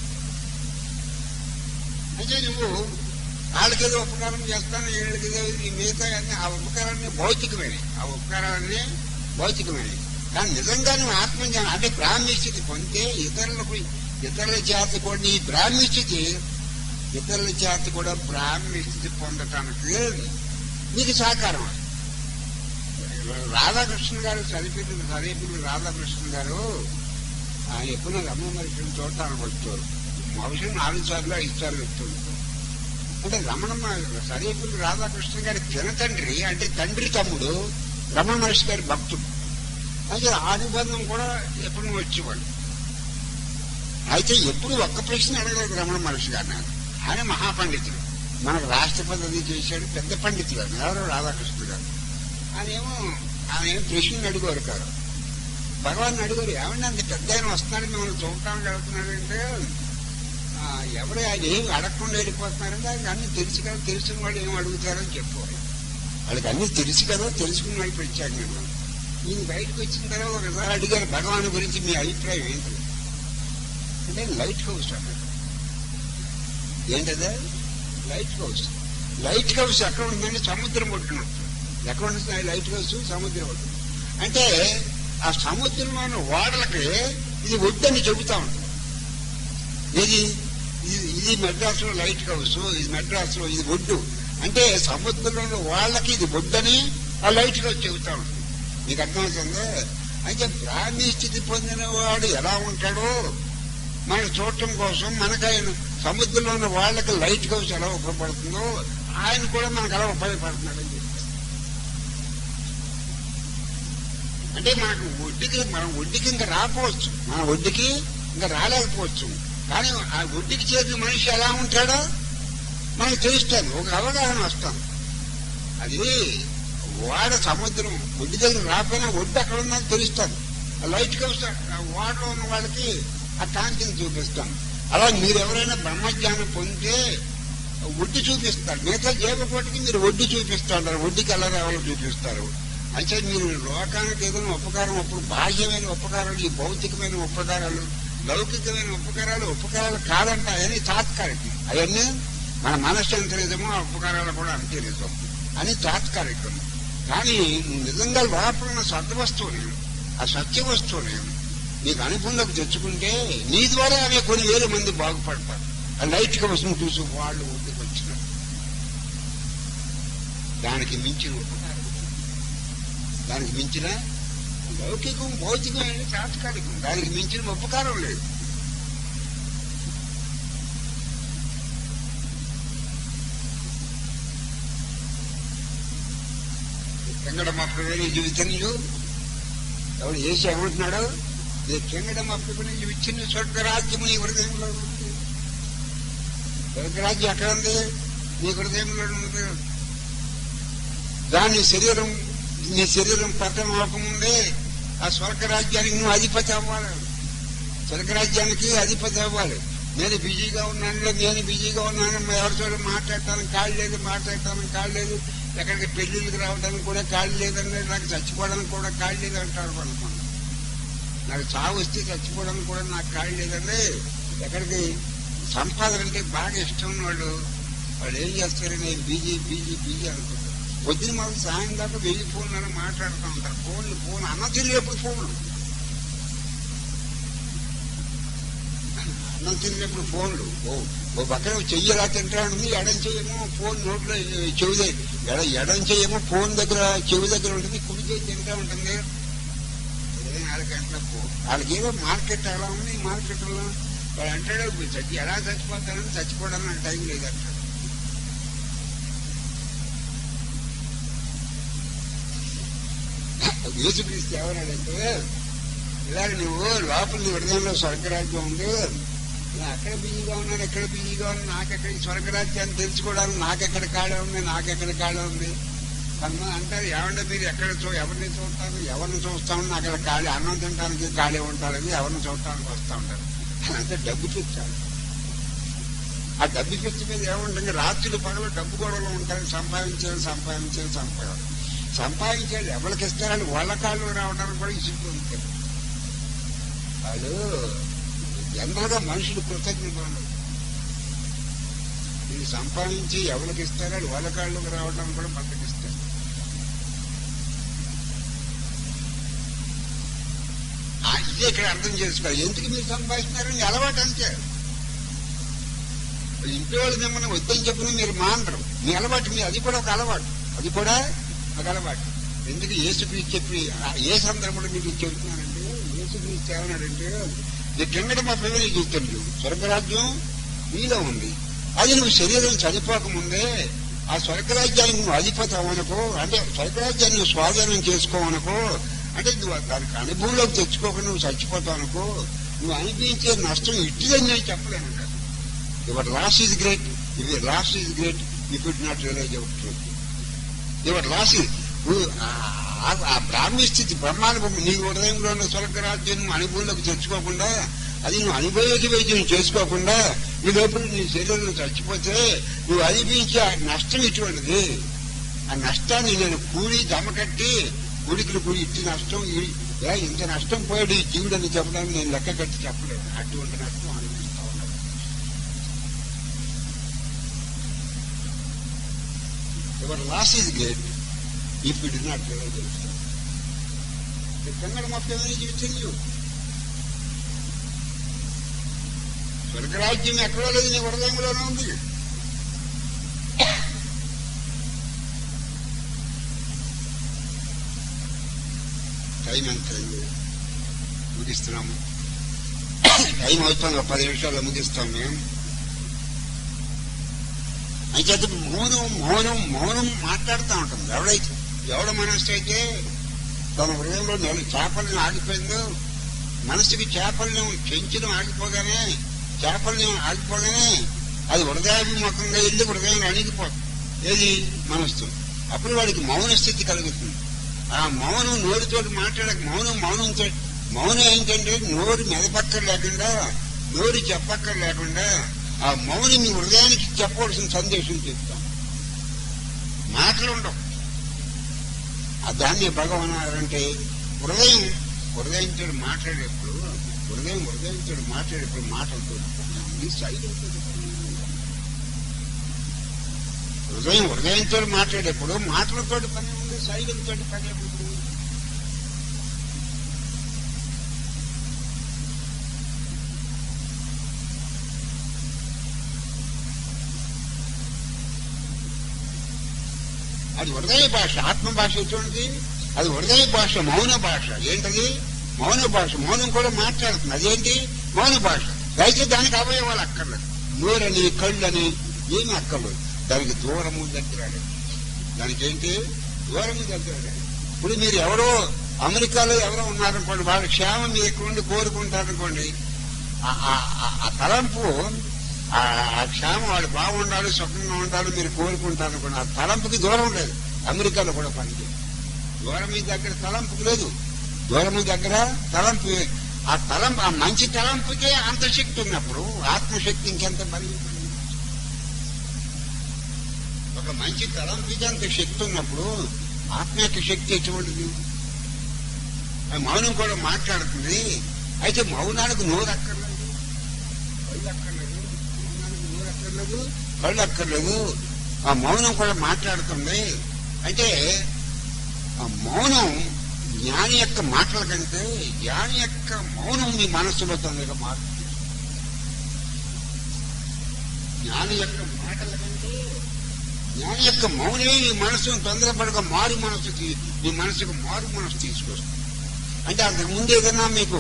Speaker 1: అంటే నువ్వు వాళ్ళకేదో ఉపకారం చేస్తాను, వీళ్ళకేదో మిగతా ఆ ఉపకారాన్ని భౌతికమైనవి, ఆ ఉపకారాన్ని భౌతికమైనవి. కానీ నిజంగా నువ్వు ఆత్మజ్ఞానం అంటే బ్రాహ్మీ స్థితి పొందితే ఇతరుల చేత కూడా ఈ బ్రాహ్మీ స్థితి, ఇతరుల చేత కూడా బ్రాహ్మీ స్థితి పొందటానికి నీకు సహకారం. రాధాకృష్ణ గారు సరిపేరు రాధాకృష్ణ గారు ఆయన ఎప్పుడో రమణ మహర్షిని చూడటానికి వచ్చారు. మహర్షి 4 సార్లు 5 సార్లు వస్తుంటారు. అంటే సరిపేరు రాధాకృష్ణ గారి తండ్రి, అంటే తండ్రి తమ్ముడు రమణ మహర్షి గారి భక్తుడు. అయితే ఆ అనుబంధం కూడా ఎప్పుడు వచ్చేవాడు. అయితే ఎప్పుడు ఒక్క ప్రశ్న అడగలేదు రమణ మహర్షి గారు నాకు. ఆయన మహాపండితుడు, మనకు రాష్ట్రపతి అది చేశాడు, పెద్ద పండితుడు ఆయన, ఎవరో రాధాకృష్ణుడు గారు. ఆయన ప్రశ్నలు అడిగారు కాదు, భగవాన్ అడిగారు, ఏమన్నా అంత పెద్ద ఆయన వస్తున్నాడు మిమ్మల్ని చూడటానికి వెళ్తున్నాడంటే ఎవరు ఆయన ఏమి అడగకుండా వెళ్ళిపోతున్నారంటే ఆయనకు అన్ని తెలుసు కదా, తెలిసిన వాళ్ళు ఏం అడుగుతారని చెప్పారు. వాళ్ళకి అన్ని తెలుసు కదా, తెలుసుకున్న వాళ్ళు వచ్చాక నేను ఈయన బయటకు వచ్చిన తర్వాత ఒకసారి అడిగారు భగవాన్ గురించి మీ అభిప్రాయం ఏంటి అంటే లైట్ హౌస్ అన్నాడు. ఏంటదే లైట్ హౌస్? లైట్ హౌస్ ఎక్కడ ఉందంటే సముద్రం ఒడ్డున. ఎక్కడ ఉంటుంది లైట్ హౌస్? సముద్రం ఒడ్డు. అంటే ఆ సముద్రంలోని ఓడలకి ఇది ఒడ్డని చెబుతా ఉంటుంది. ఇది మెడ్రాస్లో లైట్ హౌస్, ఇది మెడ్రాస్లో ఇది ఒడ్డు అంటే సముద్రంలో వాళ్ళకి ఇది ఒడ్డని ఆ లైట్ హౌస్ చెబుతా ఉంటుంది. మీకు అర్థమవుతుంది? అయితే బ్రాహ్మీ స్థితి పొందిన వాడు ఎలా ఉంటాడో మనం చూడటం కోసం మనకు ఆయన సముద్రంలోని వాళ్ళకి లైట్ హౌస్ ఎలా ఉపయోగపడుతుందో ఆయన కూడా మనకు ఎలా ఉపయోగపడుతున్నాడని చెప్పి. అంటే మనం ఒడ్డుకి ఇంకా రాకపోవచ్చు, మన ఒడ్డుకి ఇంకా రాలేకపోవచ్చు, కానీ ఆ ఒడ్డుకి చేసిన మనిషి ఎలా ఉంటాడో మనకు తెలుస్తుంది, ఒక అవగాహన వస్తాం. అది వాడ సముద్రం ఒడ్డు దగ్గర రాకపోయినా ఒడ్డు అక్కడ ఉందని తెలుస్తుంది. లైట్ హౌస్ వాడలో ఉన్న వాళ్ళకి ఆ కాంతిని చూపిస్తాం. అలా మీరు ఎవరైనా బ్రహ్మజ్ఞానం పొందితే ఒడ్డు చూపిస్తారు, మిగతా జీవకోటికి మీరు ఒడ్డు చూపిస్తారు, ఒడ్డుకి ఎలా రావాలో చూపిస్తారు. అంటే మీరు లోకానికి ఏదైనా ఉపకారం, అప్పుడు బాహ్యమైన ఉపకారాలు, ఈ భౌతికమైన ఉపకారాలు, లౌకికమైన ఉపకారాలు కాదంట, అవన్నీ తాత్కాలికం. అవన్నీ మన మనస్సు ఎంత నిజమో ఆ ఉపకారాలు కూడా అంతే నిజం అని తాత్కాలికం. కానీ నిజంగా లోపల ఉన్న సద్వస్తువుని, ఆ సత్య వస్తువుని నీకు అనుభవంలోకి తెచ్చుకుంటే నీ ద్వారా అనే కొన్ని వేల మంది బాగుపడతారు. ఆ లైట్ కోసం చూసి వాళ్ళు ఒడ్డుకు వచ్చినారు. దానికి మించిన ఉపకారం, దానికి మించిన లౌకికం భౌతికం అనేది తాత్కాలికం, దానికి మించిన ఉపకారం లేదు. కింగడమ్ ఆఫ్ ప్రివిలేజ్ జీవితంలో ఎవడు చేసి ఏమంటున్నాడు? ఇది కింగడమ్ ఆఫ్ ప్రివిలేజ్ ఇచ్చిన స్వర్గరాజ్యము నీ హృదయంలో ఉంది. స్వర్గరాజ్యం ఎక్కడ ఉంది? నీ హృదయంలో ఉంది. దాని నీ శరీరం పతనం అవ్వకముందే ఆ స్వర్గరాజ్యానికి నువ్వు అధిపతి అవ్వాలి. స్వర్గరాజ్యానికి అధిపతి అవ్వాలి. నేను బిజీగా ఉన్నాను ఎవరితో మాట్లాడటానికి కాళ్ళు లేదు, ఎక్కడికి పెళ్లిళ్ళకి రావడానికి కూడా కాళ్ళు లేదండి, నాకు చచ్చిపోవడానికి కూడా కాళ్ళు లేదు అంటారు అనుకోండి. నాకు చావు వస్తే చచ్చిపోవడానికి కూడా నాకు కాళ్ళు లేదండి. ఎక్కడికి సంపాదన అంటే బాగా ఇష్టం ఉన్నవాళ్ళు వాళ్ళు ఏం చేస్తారు, నేను బిజీ అనుకుంటారు. పొద్దున మాకు సాయం దాకా 1000 ఫోన్లను మాట్లాడుతూ ఉంటారు. ఫోన్ అన్న తిరిగేప్పుడు ఫోన్లు, అన్నం తిరిగినప్పుడు ఫోన్లు. ఓ పక్కన చెయ్యి ఎలా తింటా ఉంటుంది, ఎడం చెయ్యేమో ఫోన్ నోట్లో ఎడం చెయ్యేమో ఫోన్ దగ్గర చెవి దగ్గర ఉంటుంది, కుడి చేయి తింటా ఉంటుంది. 4 గంటల ఫోన్. వాళ్ళకి ఏదో మార్కెట్ ఎలా ఉంది, మార్కెట్లో వాడు అంటాడు ఎలా చచ్చిపోతారని, చచ్చిపోవడానికి నాకు టైం లేదంటాడు. యేసుక్రీస్తు ఎవరాడంటే, ఇలాగ నువ్వు లోపల నీ హృదయంలో స్వర్గరాజ్యం ఉంది, నేను అక్కడ బిజీగా ఉన్నాను, ఎక్కడ బిజీగా ఉన్నాను, నాకెక్కడ స్వర్గరాజ్యాన్ని తెలుసుకోవడానికి నాకెక్కడ ఖాళీ ఉంది. కొంతమంది అంటారు, ఏమంటే మీరు ఎవరిని చూస్తామని అక్కడ ఖాళీ, అన్నం తినడానికి ఖాళీ ఉంటారని ఎవరిని చూడటానికి వస్తూ ఉంటారు. అదంతా డబ్బు పిచ్చారు. ఆ డబ్బు పిచ్చి మీద ఏముంటుంది, రాత్రులు పగలు డబ్బు గొడవలు ఉంటాయి. సంపాదించేది ఎవరికి ఇస్తారని వాళ్ళ కాళ్ళు రావడానికి కూడా ఇసుకు ఉంటారు. వాళ్ళు జనరల్గా మనుషులు కృతజ్ఞతలు, ఇది సంపాదించి ఎవరికి ఇస్తారని వాళ్ళ కాళ్ళకి రావడానికి కూడా బద్దకిస్తారు. ఇదే ఇక్కడ అర్థం చేసుకోవాలి. ఎందుకు మీరు సంపాదిస్తున్నారని అలవాటు అంతే. ఇంటి వాళ్ళు మిమ్మల్ని వద్దని చెప్పిన మీరు మానరు, మీ అలవాటు, అది కూడా ఒక అలవాటు. ఎందుకు యేసుక్రీస్తు చెప్పి ఏ సందర్భంలో మీకు చెబుతున్నానంటే, యేసుక్రీస్తు ఏమన్నాడంటే, ది కింగడమ్ ఆఫ్ ప్రివిలేజ్ ఇస్తుంది, స్వర్గరాజ్యం నీలో ఉంది. అది నువ్వు శరీరం చనిపోకముందే ఆ స్వర్గరాజ్యానికి నువ్వు అధిపతి అవనుకో, అంటే స్వర్గరాజ్యాన్ని నువ్వు స్వాధీనం చేసుకోవనుకో, అంటే నువ్వు దానికి అనుభవంలోకి తెచ్చుకోక నువ్వు చచ్చిపోతావు అనుకో, నువ్వు అనిపించే నష్టం ఇట్టిదని నేను చెప్పలేను కదా. Your loss is great, your loss is great, you could not realize your truth. Your loss ఆ బ్రాహ్మీ స్థితి బ్రహ్మానుభవం నీ హృదయంలో ఉన్న స్వర్గరాజ్యం నువ్వు అనుభవంలోకి తెచ్చుకోకుండా, అది నువ్వు అనుభవకి వైద్యం చేసుకోకుండా ఈ లోపల నీ శరీరంలో చచ్చిపోతే నువ్వు అనిపించే ఆ నష్టం ఇటువంటిది. ఆ నష్టాన్ని నేను కూలి జమకట్టి గుడికి కూడి ఇట్టి నష్టం ఇంత నష్టం పోయాడు ఈ జీవుడు అని చెప్పడానికి నేను లెక్క కట్టి చెప్పలేదు. అటువంటి నష్టం అనుభవిస్తా ఉన్నాను. Your loss is great if you do not realize your self. Kannada మొత్తం తెలియదు. స్వర్గరాజ్యం ఎక్కడో లేదు, నీ హృదయంలోనే ఉంది. టైం ఎంత ముగిస్తున్నాము? టైం అవుతుంది, 10 నిమిషాల్లో ముగిస్తాం మేము. అయితే మౌనం మౌనం మౌనం మాట్లాడుతూ ఉంటుంది. ఎవడ మనస్సు అయితే తన హృదయంలో చేపలను ఆగిపోయిందో, మనసుకి చేపలను చెంచడం ఆగిపోగానే అది హృదయాభిముఖంగా వెళ్ళి హృదయం అణిగిపోతుంది. ఏది మనస్సు. అప్పుడు వాడికి మౌన స్థితి కలుగుతుంది. ఆ మౌనం నోరుతోటి మాట్లాడక మౌనం ఏంటంటే నోరు మెదపక్కర్ లేకుండా, నోరు చెప్పక్కర్ లేకుండా ఆ మౌని మీ హృదయానికి చెప్పవలసిన సందేశం చెప్తాం. మాటలు ఉండవు. దాన్ని భగవాన్ అంటే హృదయంతో మాట్లాడేప్పుడు హృదయంతో మాటలతో హృదయంతో మాట్లాడేప్పుడు మాటలతో పని ఉంది, శైలంతో పని ఉంది. అది హృదయ భాష. ఆత్మ భాష ఎటువంటిది? అది హృదయ భాష, మౌన భాష. ఏంటది? మౌన భాష. మౌనం కూడా మాట్లాడుతుంది. అదేంటి? మౌన భాష. అయితే దానికి అవయవాలు అక్కర్లేదు. నోరని కళ్ళని ఏమి అక్కర్లేదు. దానికి దూరము దగ్గర. దానికి ఏంటి? దూరము దగ్గర. ఇప్పుడు మీరు ఎవరో అమెరికాలో ఎవరో ఉన్నారనుకోండి, వాళ్ళ క్షేమం మీరు ఎక్కడ ఉండి కోరుకుంటారనుకోండి, ఆ తలంపు ఆ క్షేమం వాళ్ళు బాగుండాలి, సుఖంగా ఉండాలి మీరు కోరుకుంటారనుకోండి, ఆ తలంపుకి దూరం లేదు. అమెరికాలో కూడా పనికి దూరం మీ దగ్గర తలంపుకి లేదు. దూరం దగ్గర తలంపు. ఆ మంచి తలంపుకే అంత శక్తి ఉన్నప్పుడు ఆత్మశక్తి ఇంకెంత బలి. ఒక మంచి తలంపుకి అంత శక్తి ఉన్నప్పుడు ఆత్మ యొక్క శక్తి ఎటువంటిది? మౌనం కూడా మాట్లాడుతుంది. అయితే మౌనానికి నోరు అక్కర్లేదు, కళ్ళు అక్కర్లేదు. మౌనానికి నోరు అక్కర్లేదు, కళ్ళు అక్కర్లేదు. ఆ మౌనం కూడా మాట్లాడుతుంది. అయితే ఆ మౌనం జ్ఞాని యొక్క మాటల కంటే జ్ఞాని యొక్క మౌనం మీ మనస్సులో తొందరగా మారుతుంది. జ్ఞాని యొక్క మాటల కంటే జ్ఞాని యొక్క మౌనమే మీ మనసును తొందరపడగా మారు మనసుకి, మీ మనసుకు మారు మనసు తీసుకొస్తుంది. అంటే అంతకుముందు ఏదైనా మీకు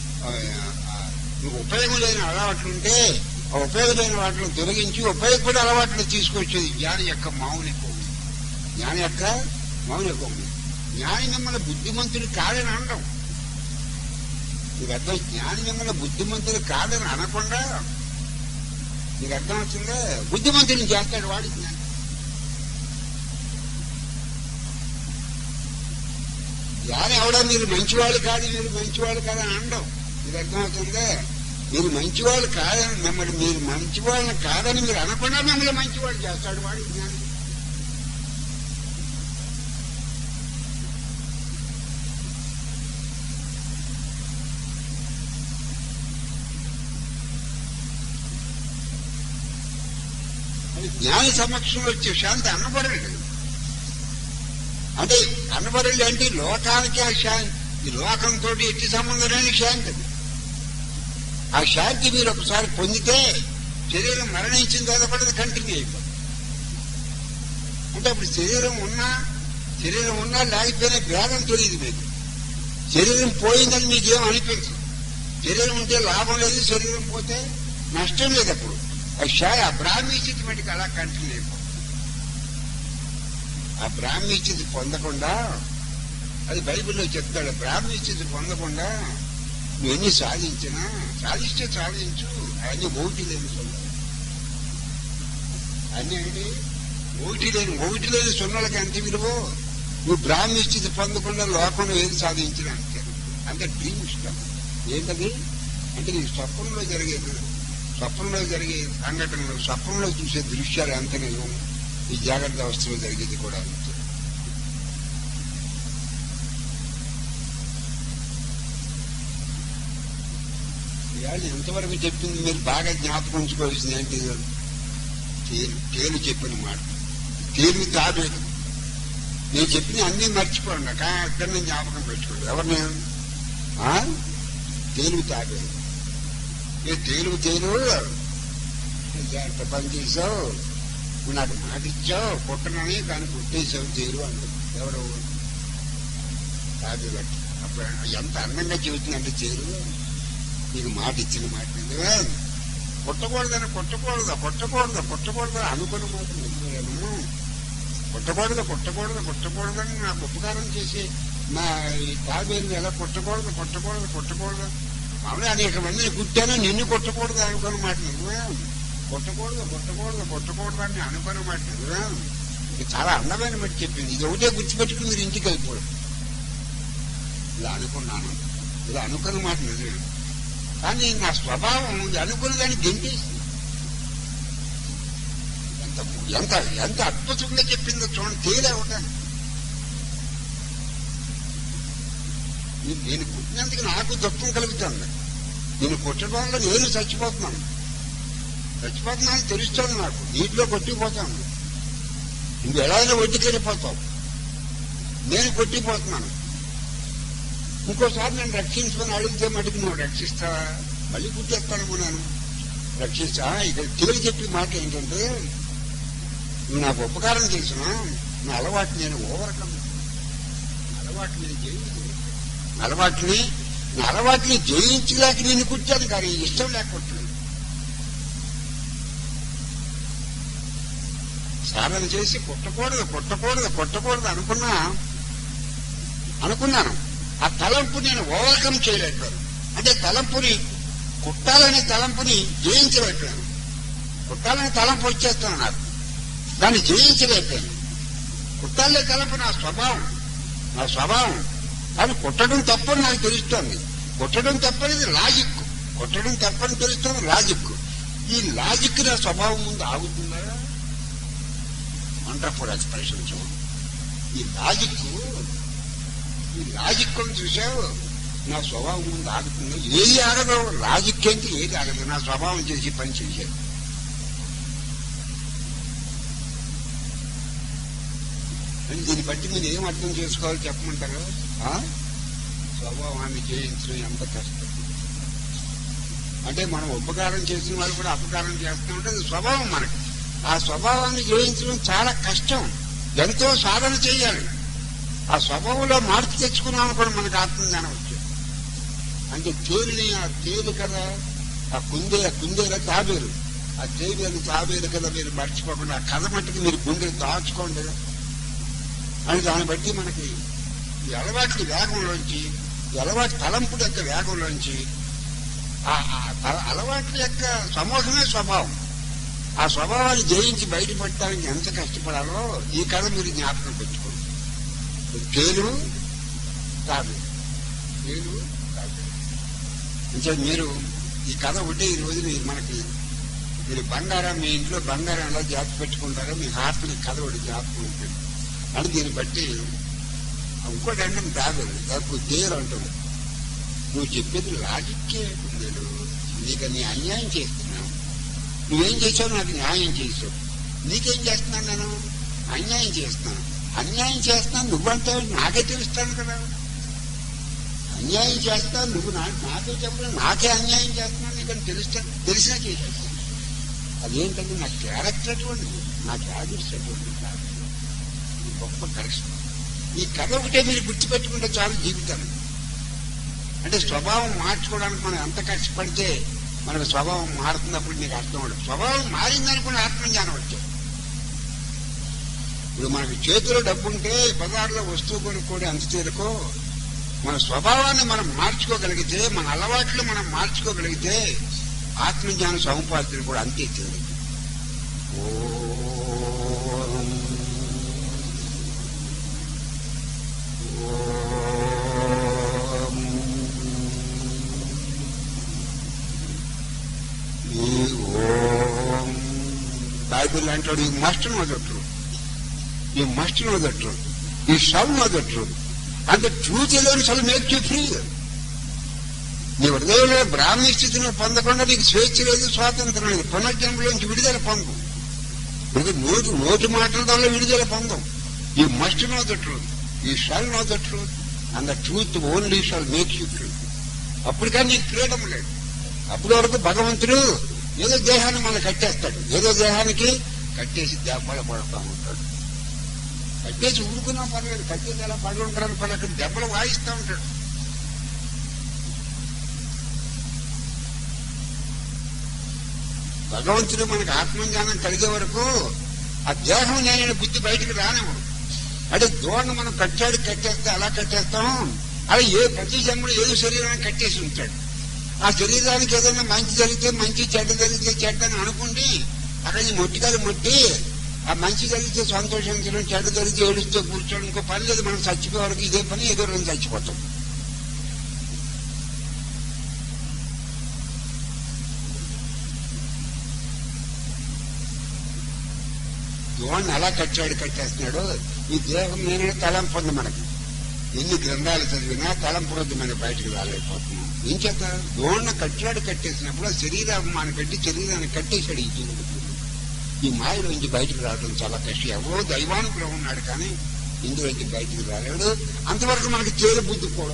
Speaker 1: ఉపయోగం లేని అలవాట్లుంటే ఆ ఉపయోగం లేని వాటిని తొలగించి ఉపయోగపడే అలవాట్లు తీసుకొచ్చేది జ్ఞాని యొక్క మౌనికం. జ్ఞాని యొక్క మౌనికం. జ్ఞాని మిమ్మల్ని బుద్ధిమంతుడు కాదని అనడం. మీకు అర్థం? జ్ఞాని మిమ్మల్ని బుద్ధిమంతుడు కాదని అనకుండా మీకు అర్థం వచ్చిందా? బుద్ధిమంతుడిని చేస్తాడు వాడి జ్ఞాని. జ్ఞాని ఎవడో మీరు మంచివాళ్ళు కాదు, మీరు మంచివాళ్ళు కాదని అనడం. మీకు అర్థమవుతుందా? మీరు మంచివాళ్ళు కాదని మిమ్మల్ని, మీరు మంచివాళ్ళని కాదని మీరు అనకుండా మిమ్మల్ని మంచివాళ్ళు చేస్తాడు వాడి జ్ఞాని. జ్ఞాని సమక్షంలో వచ్చే శాంతి అన్నపడలేదు. అంటే అన్నపడలేదు అంటే లోకానికి ఆ శాంతి, ఈ లోకంతో ఎట్టి సంబంధం లేని శాంతి. ఆ శాంతి మీరు ఒకసారి పొందితే శరీరం మరణించిన తర్వాత కూడా అది కంటిన్యూ అయిపోతుంది. అంటే అప్పుడు శరీరం ఉన్నా లేకపోయినా భేదం తెలియదు మీకు. శరీరం పోయిందని మీకేం అనిపించదు. శరీరం ఉంటే లాభం లేదు, శరీరం పోతే నష్టం లేదు. అప్పుడు ఆ బ్రాహ్మీ స్థితి మటుకు అలా కంటిన్యూ అయిపోతుంది. ఆ బ్రాహ్మీ స్థితి పొందకుండా, అది బైబిల్లో చెప్తాడు, బ్రాహ్మీ స్థితి పొందకుండా నువ్వెన్ని సాధించినా సాధిస్తే సాధించు, అవన్నీ ఒకటి లేని సున్నాలు. అన్నీ ఏంటి ఒకటి లేని సున్నాలకి ఎంత విలువ. నువ్వు బ్రాహ్మీ స్థితి పొందకుండా లోకంలో ఏది సాధించినా అంతే. అంటే డ్రీమ్ ఇష్టం ఏంటది అంటే నీ స్వప్నంలో జరిగే సంఘటనలు, స్వప్నంలో చూసే దృశ్యాలు ఎంత నిజం, ఈ జాగ్రత్త అవస్థలో జరిగేది కూడా అంతే. ఇవాళ ఎంతవరకు చెప్పింది మీరు బాగా జ్ఞాపకం ఉంచుకోవాల్సింది ఏంటి? తేలు చెప్పిన మాట. తేలు తాబేలు. నేను చెప్పిన అన్నీ మర్చిపోండి, అక్కడనే జ్ఞాపకం పెట్టుకోండి. ఎవరిని? తేలు తాబేలు. తేలు ఎంత పని చేసావు, నువ్వు నాకు మాట ఇచ్చావు పుట్టనని, కానీ పుట్టేసావు తేలు అంటారు. ఎవరు? తాబేలు. అప్పుడు ఎంత అందంగా చెబుతుందంటే తేలు, నీకు మాట ఇచ్చిన మాట పుట్టకూడదని అనుకున్న మాట పుట్టకూడదని నాకు ఉపకారం చేసి నా ఈ తాబేలు ఎలా పుట్టకూడదు మామూలు అనేక మందిని కుట్టాను, నిన్ను కొట్టకూడదు అనుకున్న మాట నిజమే. కొట్టకూడదు అని అనుకున్న మాట నిజమే. ఇది చాలా అందమైన మాట చెప్పింది. ఇది ఒకటే గుర్తుపెట్టుకుని మీరు ఇంటికి వెళ్ళిపోవడం. ఇలా అనుకున్నాను, ఇలా అనుకున్న మాట నిజమే, కానీ నా స్వభావం అనుకున్న దాన్ని గెంటేసింది. ఎంత అద్భుతంగా చెప్పిందో చూడండి. తేలే ఉంటాను. నేను పుట్టినందుకు నాకు దుఃఖం కలుగుతుంది. నేను పుట్టడం వల్ల నేను చచ్చిపోతున్నాను తెలుస్తుంది నాకు. నీటిలో కొట్టిపోతాను, నువ్వు ఎలాగైనా ఒడ్డుకెళ్ళిపోతావు, నేను కొట్టిపోతున్నాను. ఇంకోసారి నేను రక్షించుకొని అడిగితే మటుకు నువ్వు రక్షిస్తావా? మళ్ళీ గుర్తెత్తాను నేను రక్షిస్తా. ఇక్కడ తేలి చెప్పే మాట ఏంటంటే, నువ్వు నాకు ఉపకారం చేసినా నా అలవాటు నేను ఓవర్కమ్, అలవాటుని జయించలేక నేను కుట్టాను, కానీ ఇష్టం లేకపోతున్నాను. సాధన చేసి కొట్టకూడదు అనుకున్నాను. ఆ తలంపు నేను ఓవర్కమ్ చేయలేకపోయాను. అంటే తలంపుని కుట్టాలనే తలంపుని జయించలేకపోయాను. కుట్టాలనే తలంపు వచ్చేస్తాను నాకు, దాన్ని జయించలేకపోయాను. కుట్టాలనే తలంపు నా స్వభావం. కానీ కుట్టడం తప్పని నాకు తెలుస్తోంది. కుట్టడం తప్పనేది లాజిక్. ఈ లాజిక్ నా స్వభావం ముందు ఆగుతుందా? వండర్ఫుల్ ఎక్స్ప్రెషన్ చూడు. ఈ లాజిక్ చూసావు, నా స్వభావం ముందు ఆగుతుంది. ఏది ఆగదు, లాజిక్ ఏంటి, ఏది ఆగదు. నా స్వభావం చేసి పని చేశాను. దీన్ని బట్టి మీరు ఏం అర్థం చేసుకోవాలో చెప్పమంటారు? స్వభావాన్ని జయించడం ఎంత కష్టం. అంటే మనం ఉపకారం చేసిన వాళ్ళు కూడా అపకారం చేస్తామంటే అది స్వభావం మనకి. ఆ స్వభావాన్ని జయించడం చాలా కష్టం, ఎంతో సాధన చేయాలి. ఆ స్వభావంలో మార్పు తెచ్చుకున్నాం కూడా మనకు ఆత్మజ్ఞానం వచ్చేది. అంటే తేలు కదా, ఆ కుందేల తాబేలు, ఆ తాబేలు కదా మీరు మర్చిపోకుండా ఆ కథ మట్టుకు మీరు గుండెలు దాచుకోండి. అని దాన్ని బట్టి మనకి ఈ అలవాట్ల వేగంలోంచి, ఈ అలవాటు తలంపుల యొక్క వేగంలోంచి, ఆ అలవాట్ల యొక్క సమూహమే స్వభావం. ఆ స్వభావాన్ని జయించి బయటపడటానికి ఎంత కష్టపడాలో ఈ కథ మీరు జ్ఞాపకం పెట్టుకోండి. తేలు తాబేలు అంటే మీరు ఈ కథ ఒకటే ఈ రోజు మీరు బంగారం, మీ ఇంట్లో బంగారం ఎలా జాగ్రత్త పెట్టుకుంటారో మీ హార్ట్ని కథ ఒకటి జ్ఞాపకం ఉంటుంది. అని దీన్ని బట్టి ఇంకోటి అంటే తాబేలు దానికి తేలు అంటుంది. నువ్వు చెప్పేది లాజిక్కే నేను నీకు నీ అన్యాయం చేస్తున్నావు. నువ్వేం చేసావు? నాకు న్యాయం చేసావు. నీకేం చేస్తున్నాను? నేను అన్యాయం చేస్తున్నాను. నువ్వంటే నాకే తెలుస్తాను కదా. అన్యాయం చేస్తాను నువ్వు నాకే చెప్పలేదు, నాకే అన్యాయం చేస్తున్నాను నీకని తెలిసినా చేసేస్తాను. అదేంటంటే నా క్యారెక్టర్ అటువంటిది, నా హ్యాబిట్స్ అటువంటిది. ఇది గొప్ప కరెక్షన్. ఈ కథ ఒకటే మీరు గుర్తుపెట్టుకుంటే చాలు జీవితాన్ని. అంటే స్వభావం మార్చుకోవడానికి మనం ఎంత కష్టపడితే మనకు స్వభావం మారుతున్నప్పుడు మీకు అర్థం అవుతుంది. స్వభావం మారిందనుకుని ఆత్మజ్ఞానం వచ్చాయి. ఇప్పుడు మనకి చేతిలో డబ్బు ఉంటే బజార్లో వస్తువు కొనుక్కోవడం ఎంత తేలికో, మన స్వభావాన్ని మనం మార్చుకోగలిగితే, మన అలవాట్లు మనం మార్చుకోగలిగితే ఆత్మజ్ఞాన సముపార్జన కూడా అంతే తెలియదు. బైబిల్ అంటాడు, you must know the truth, you must know the truth, you shall know the truth, and the truth alone shall make you free. నీ హృదయంలో బ్రాహ్మీ స్థితిని పొందకుండా నీకు స్వేచ్ఛ లేదు, స్వాతంత్రం లేదు. పునర్జన్మలోంచి విడుదల పొందం. నోటి మాటల వల్ల విడుదల పొందం. You must know the truth, you shall know the truth, and the truth only shall make you free. అప్పుడు కానీ నీకు ఫ్రీడమ్ లేదు. అప్పటి వరకు భగవంతుడు ఏదో దేహాన్ని మనం కట్టేస్తాడు, ఏదో దేహానికి కట్టేసి దెబ్బలు పడుతూ ఉంటాడు. కట్టేసి ఊరుకున్నా పర్లేదు, కట్టేసి ఎలా పడి ఉంటారని పని దెబ్బలు వాయిస్తూ ఉంటాడు. భగవంతుడు మనకు ఆత్మజ్ఞానం కలిగే వరకు ఆ దేహం నేను బుద్ధి బయటకు రానివ్వడు. అంటే దూడను మనం కట్టేస్తే అలా కట్టేస్తాం. అలా ప్రతి జన్మలో ఏదో శరీరాన్ని కట్టేసి ఉంటాడు. ఆ శరీరానికి ఏదైనా మంచి జరిగితే మంచి, చెడ్డ జరిగితే చెడ్డ అని అనుకుంటే అక్కడ ఈ మొట్టికాయలు మొట్టి ఆ మంచి జరిగితే సంతోషించడం, చెడ్డ జరిగితే ఏడుస్తూ కూర్చోడం. ఇంకో పని లేదు, మనం చచ్చిపోయే వరకు ఇదే పని, ఏదో రోజు చచ్చిపోతాం. దోణ్ణి అలా కట్టేస్తున్నాడు. ఈ దేహం నేనే తలంపు ఉంది. మనకి ఎన్ని గ్రంథాలు చదివినా తలంపు వద్దు, మనం బయటకు రాలేకపోతున్నాం. ఏం చేత దోణ్ణి కట్టేసినప్పుడు ఆ శరీరాభిమానం కట్టి శరీరాన్ని కట్టేశాడు. ఈ జీవుడు ఈ మాయలోంచి బయటకు రావడం చాలా కష్టం. ఎవరో దైవానుగ్రహం ఉన్నాడు కానీ ఇందులోంచి బయటకు రాలేడు. అంతవరకు మనకి తేలి బుద్ధి కూడా.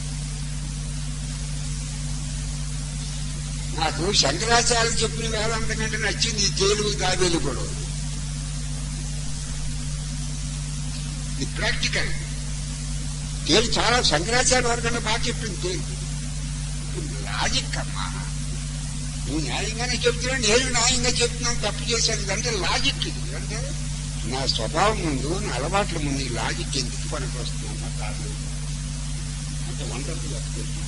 Speaker 1: నాకు శంకరాచార్య చెప్పిన వేదాంతకంటే నచ్చింది ఈ తేలు తాబేలు కూడా. ఇది ప్రాక్టికల్. తేలు చాలా శంకరాచార్య వరకన్నా బాగా చెప్పింది తేలు. లాజిక్ అమ్మా, నువ్వు న్యాయంగానే చెప్తున్నావు, నేను న్యాయంగా చెప్తున్నాను, తప్పు చేశాను అంటే లాజిక్. ఇది అంటే నా స్వభావం ముందు, నా అలవాట్ల ముందు ఈ లాజిక్ ఎందుకు పనికి వస్తున్నా కాదు అంటే వంటలు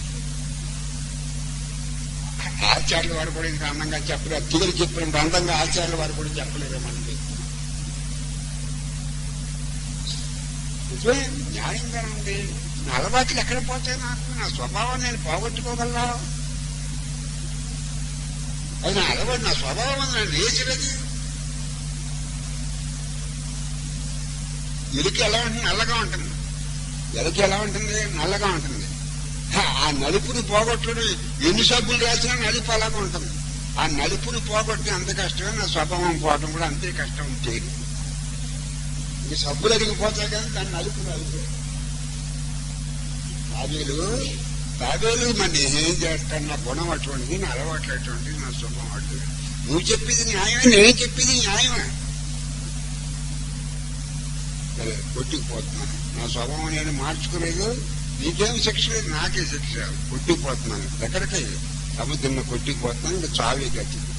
Speaker 1: ఆచార్యుల వారు కూడా ఇంకా అందంగా చెప్పలేదు. తిరిగి చెప్పినంత అందంగా ఆచార్యుల వారు కూడా చెప్పలేరు మనకి. నిజమే, న్యాయంగా ఉంది. నా అలవాట్లు ఎక్కడ పోతాయి? నాకు నా స్వభావం నేను పోగొట్టుకోగలరా? అది నా అలవాటు, నా స్వభావం, నా నేచర్. అది ఎలుక ఎలా ఉంటుంది? నల్లగా ఉంటుంది. ఎలుక ఎలా ఉంటుంది? నల్లగా ఉంటుంది. ఆ నలుపుని పోగొట్టడం ఎన్ని సబ్బులు రాసినా నలుపు అలాగా ఉంటుంది. ఆ నలుపుని పోగొట్టడం అంత కష్టమే, నా స్వభావం పోవడం కూడా అంతే కష్టం. చేయదు ఈ సబ్బులు అడిగిపోతాయి కానీ దాన్ని నలుపు తాబేలు మరి నేనేం చేస్తాను? నా గుణం అటువంటిది, నా అలవాట్లు అటువంటిది, నా స్వభావం అటువంటిది. నువ్వు చెప్పేది న్యాయమే, నేను చెప్పేది న్యాయమే. కొట్టుకుపోతున్నాను. నా స్వభావం నేను మార్చుకోలేదు. నీకేం శిక్ష లేదు, నాకే శిక్ష. కొట్టుకుపోతున్నాను. ఎక్కడికి? సముద్రంలో కొట్టుకుపోతున్నాను. ఇంకా చావే గట్టి.